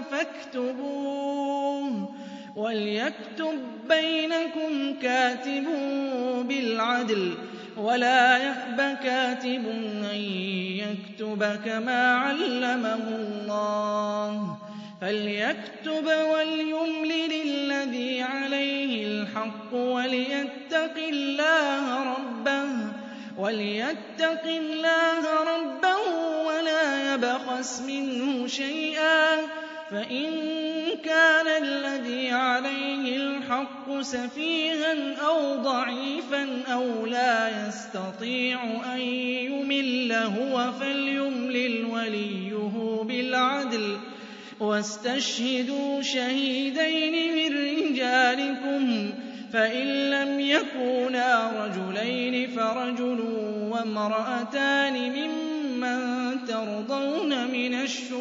فَاكْتُبُوهُ وَلْيَكْتُب بَّيْنَكُمْ كَاتِبٌ بِالْعَدْلِ وَلَا يَأْبَ كَاتِبٌ أَن يَكْتُبَ كَمَا عَلَّمَهُ اللَّهُ فَلْيَكْتُبْ وَلْيُمْلِلِ الَّذِي عَلَيْهِ الْحَقُّ وَلْيَتَّقِ اللَّهَ رَبَّهُ وَلْيَتَّقِ اللَّهَ رَبَّهُ وَلَا يَبْخَسْ مِنْهُ شَيْئًا فَإِن كَانَ الَّذِي عَلَيْهِ الْحَقُّ سَفِيهًا أَوْ ضَعِيفًا أَوْ لَا يَسْتَطِيعُ أَن يُمِلَّ هُوَ فَلْيُمْلِلْ وَلِيُّهُ بِالْعَدْلِ وَاسْتَشْهِدُوا شَهِيدَيْنِ مِن رِّجَالِكُمْ فَإِن لَّمْ يَكُونَا رَجُلَيْنِ فَرَجُلٌ وَامْرَأَتَانِ مِمَّن تَرْضَوْنَ مِنَ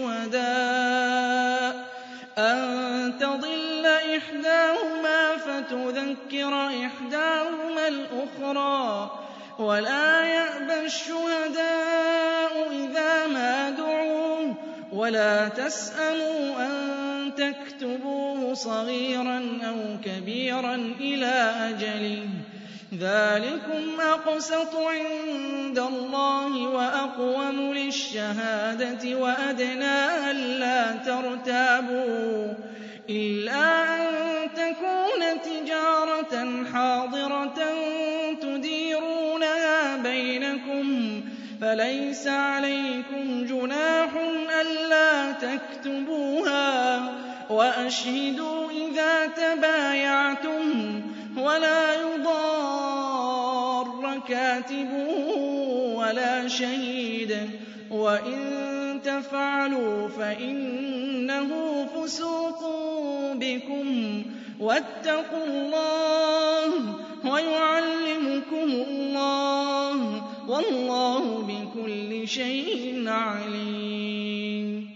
الشُّهَدَاءِ أَن تَضِلَّ إِحْدَاهُمَا فَتُذَكِّرَ إِحْدَاهُمَا الْأُخْرَىٰ وَلَا يَأْبَ الشُّهَدَاءُ إِذَا مَا دُعُوا وَلَا تَسْأَمُوا أَن تَكْتُبُوهُ صَغِيرًا أَوْ كَبِيرًا إِلَىٰ أَجَلِهِ ۚ ذَٰلِكُمْ أَقْسَطُ عِندَ اللَّهِ وَأَقْوَمُ لِلشَّهَادَةِ وَأَدْنَىٰ أَلَّا تَرْتَابُوا إِلَّا أَن تَكُونَ تِجَارَةً حَاضِرَةً تُدِيرُونَهَا بَيْنَكُمْ فَلَيْسَ عَلَيْكُمْ جُنَاحٌ أَلَّا تَكْتُبُوهَا ۗ وَأَشْهِدُوا إِذَا تَبَايَعْتُمْ ۚ وَلَا يُضَارَّ كَاتِبٌ وَلَا شَهِيدٌ ۚ وَإِن تَفْعَلُوا فَإِنَّهُ فُسُوقٌ بِكُمْ ۗ وَاتَّقُوا اللَّهَ وَيُعَلِّمُكُمُ اللَّهُ ۗ وَاللَّهُ بِكُلِّ شَيْءٍ عَلِيمٌ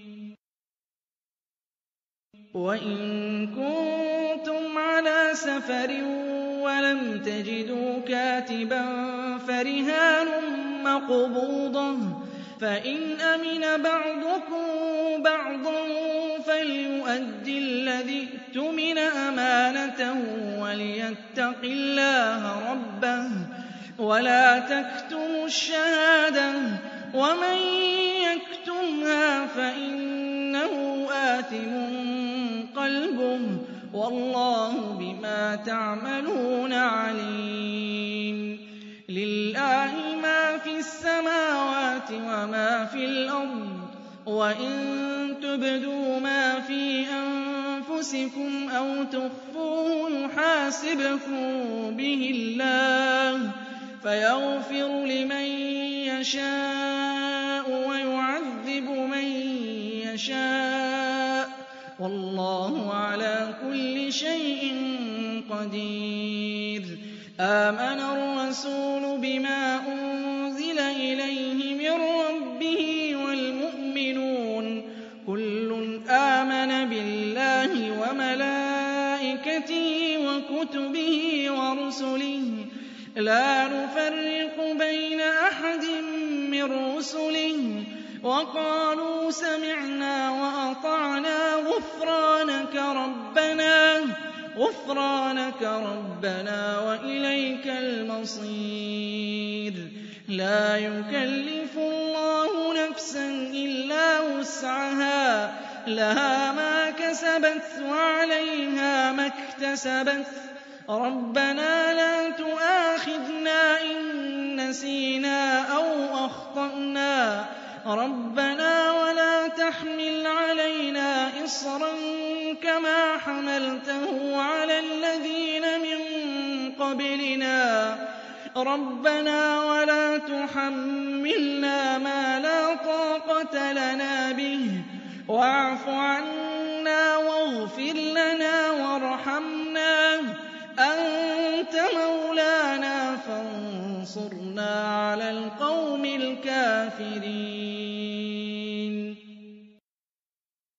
وَإِن كُنتُمْ عَلَىٰ سَفَرٍ وَلَمْ تَجِدُوا كَاتِبًا فَرِهَانٌ مَّقْبُوضَةٌ ۖ فَإِنْ أَمِنَ بَعْضُكُم بَعْضًا فَلْيُؤَدِّ الَّذِي اؤْتُمِنَ أَمَانَتَهُ وَلْيَتَّقِ اللَّهَ رَبَّهُ ۗ وَلَا تَكْتُمُوا الشَّهَادَةَ ۚ وَمَن يَكْتُمْهَا فَإِنَّهُ آثِمٌ قَلْبُهُ ۗ وَاللَّهُ بِمَا تَعْمَلُونَ عَلِيمٌ لِّلَّهِ مَا فِي السَّمَاوَاتِ وَمَا فِي الْأَرْضِ ۚ وَإِن تُبْدُوا مَا فِي أَنفُسِكُمْ أَوْ تُخْفُوهُ يُحَاسِبْكُم بِهِ اللَّهُ فَيَغْفِرُ لِمَن يَشَاءُ وَيُعَذِّبُ مَن يَشَاءُ ۗ وَاللَّهُ عَلَىٰ كُلِّ شَيْءٍ قَدِيرٌ آمَنَ الرَّسُولُ بِمَا أُنزِلَ إِلَيْهِ مِن رَّبِّهِ وَالْمُؤْمِنُونَ كُلٌّ آمَنَ بِاللَّهِ وَمَلَائِكَتِهِ وَكُتُبِهِ وَرُسُلِهِ لَا نُفَرِّقُ بَيْنَ أَحَدٍ مِّن رُّسُلِهِ وَقَالُوا سَمِعْنَا وَأَطَعْنَا غُفْرَانَكَ رَبَّنَا غُفْرَانَكَ رَبَّنَا وَإِلَيْكَ الْمَصِيرُ لَا يُكَلِّفُ اللَّهُ نَفْسًا إِلَّا وُسْعَهَا ۖ لَهَا مَا كَسَبَتْ وَعَلَيْهَا مَا اكْتَسَبَتْ رَبَّنَا لَا تُؤَاخِذْنَا إِن نَّسِينَا أَوْ أَخْطَأْنَا رَبَّنَا وَلَا تَحْمِلْ عَلَيْنَا إِصْرًا كَمَا حَمَلْتَهُ عَلَى الَّذِينَ مِن قَبْلِنَا رَبَّنَا وَلَا تُحَمِّلْنَا مَا لَا طَاقَةَ لَنَا بِهِ وَاعْفُ عَنَّا وَاغْفِرْ لَنَا وَارْحَمْنَا أَنتَ مَوْلَانَا فَانصُرْنَا عَلَى الْقَوْمِ الْكَافِرِينَ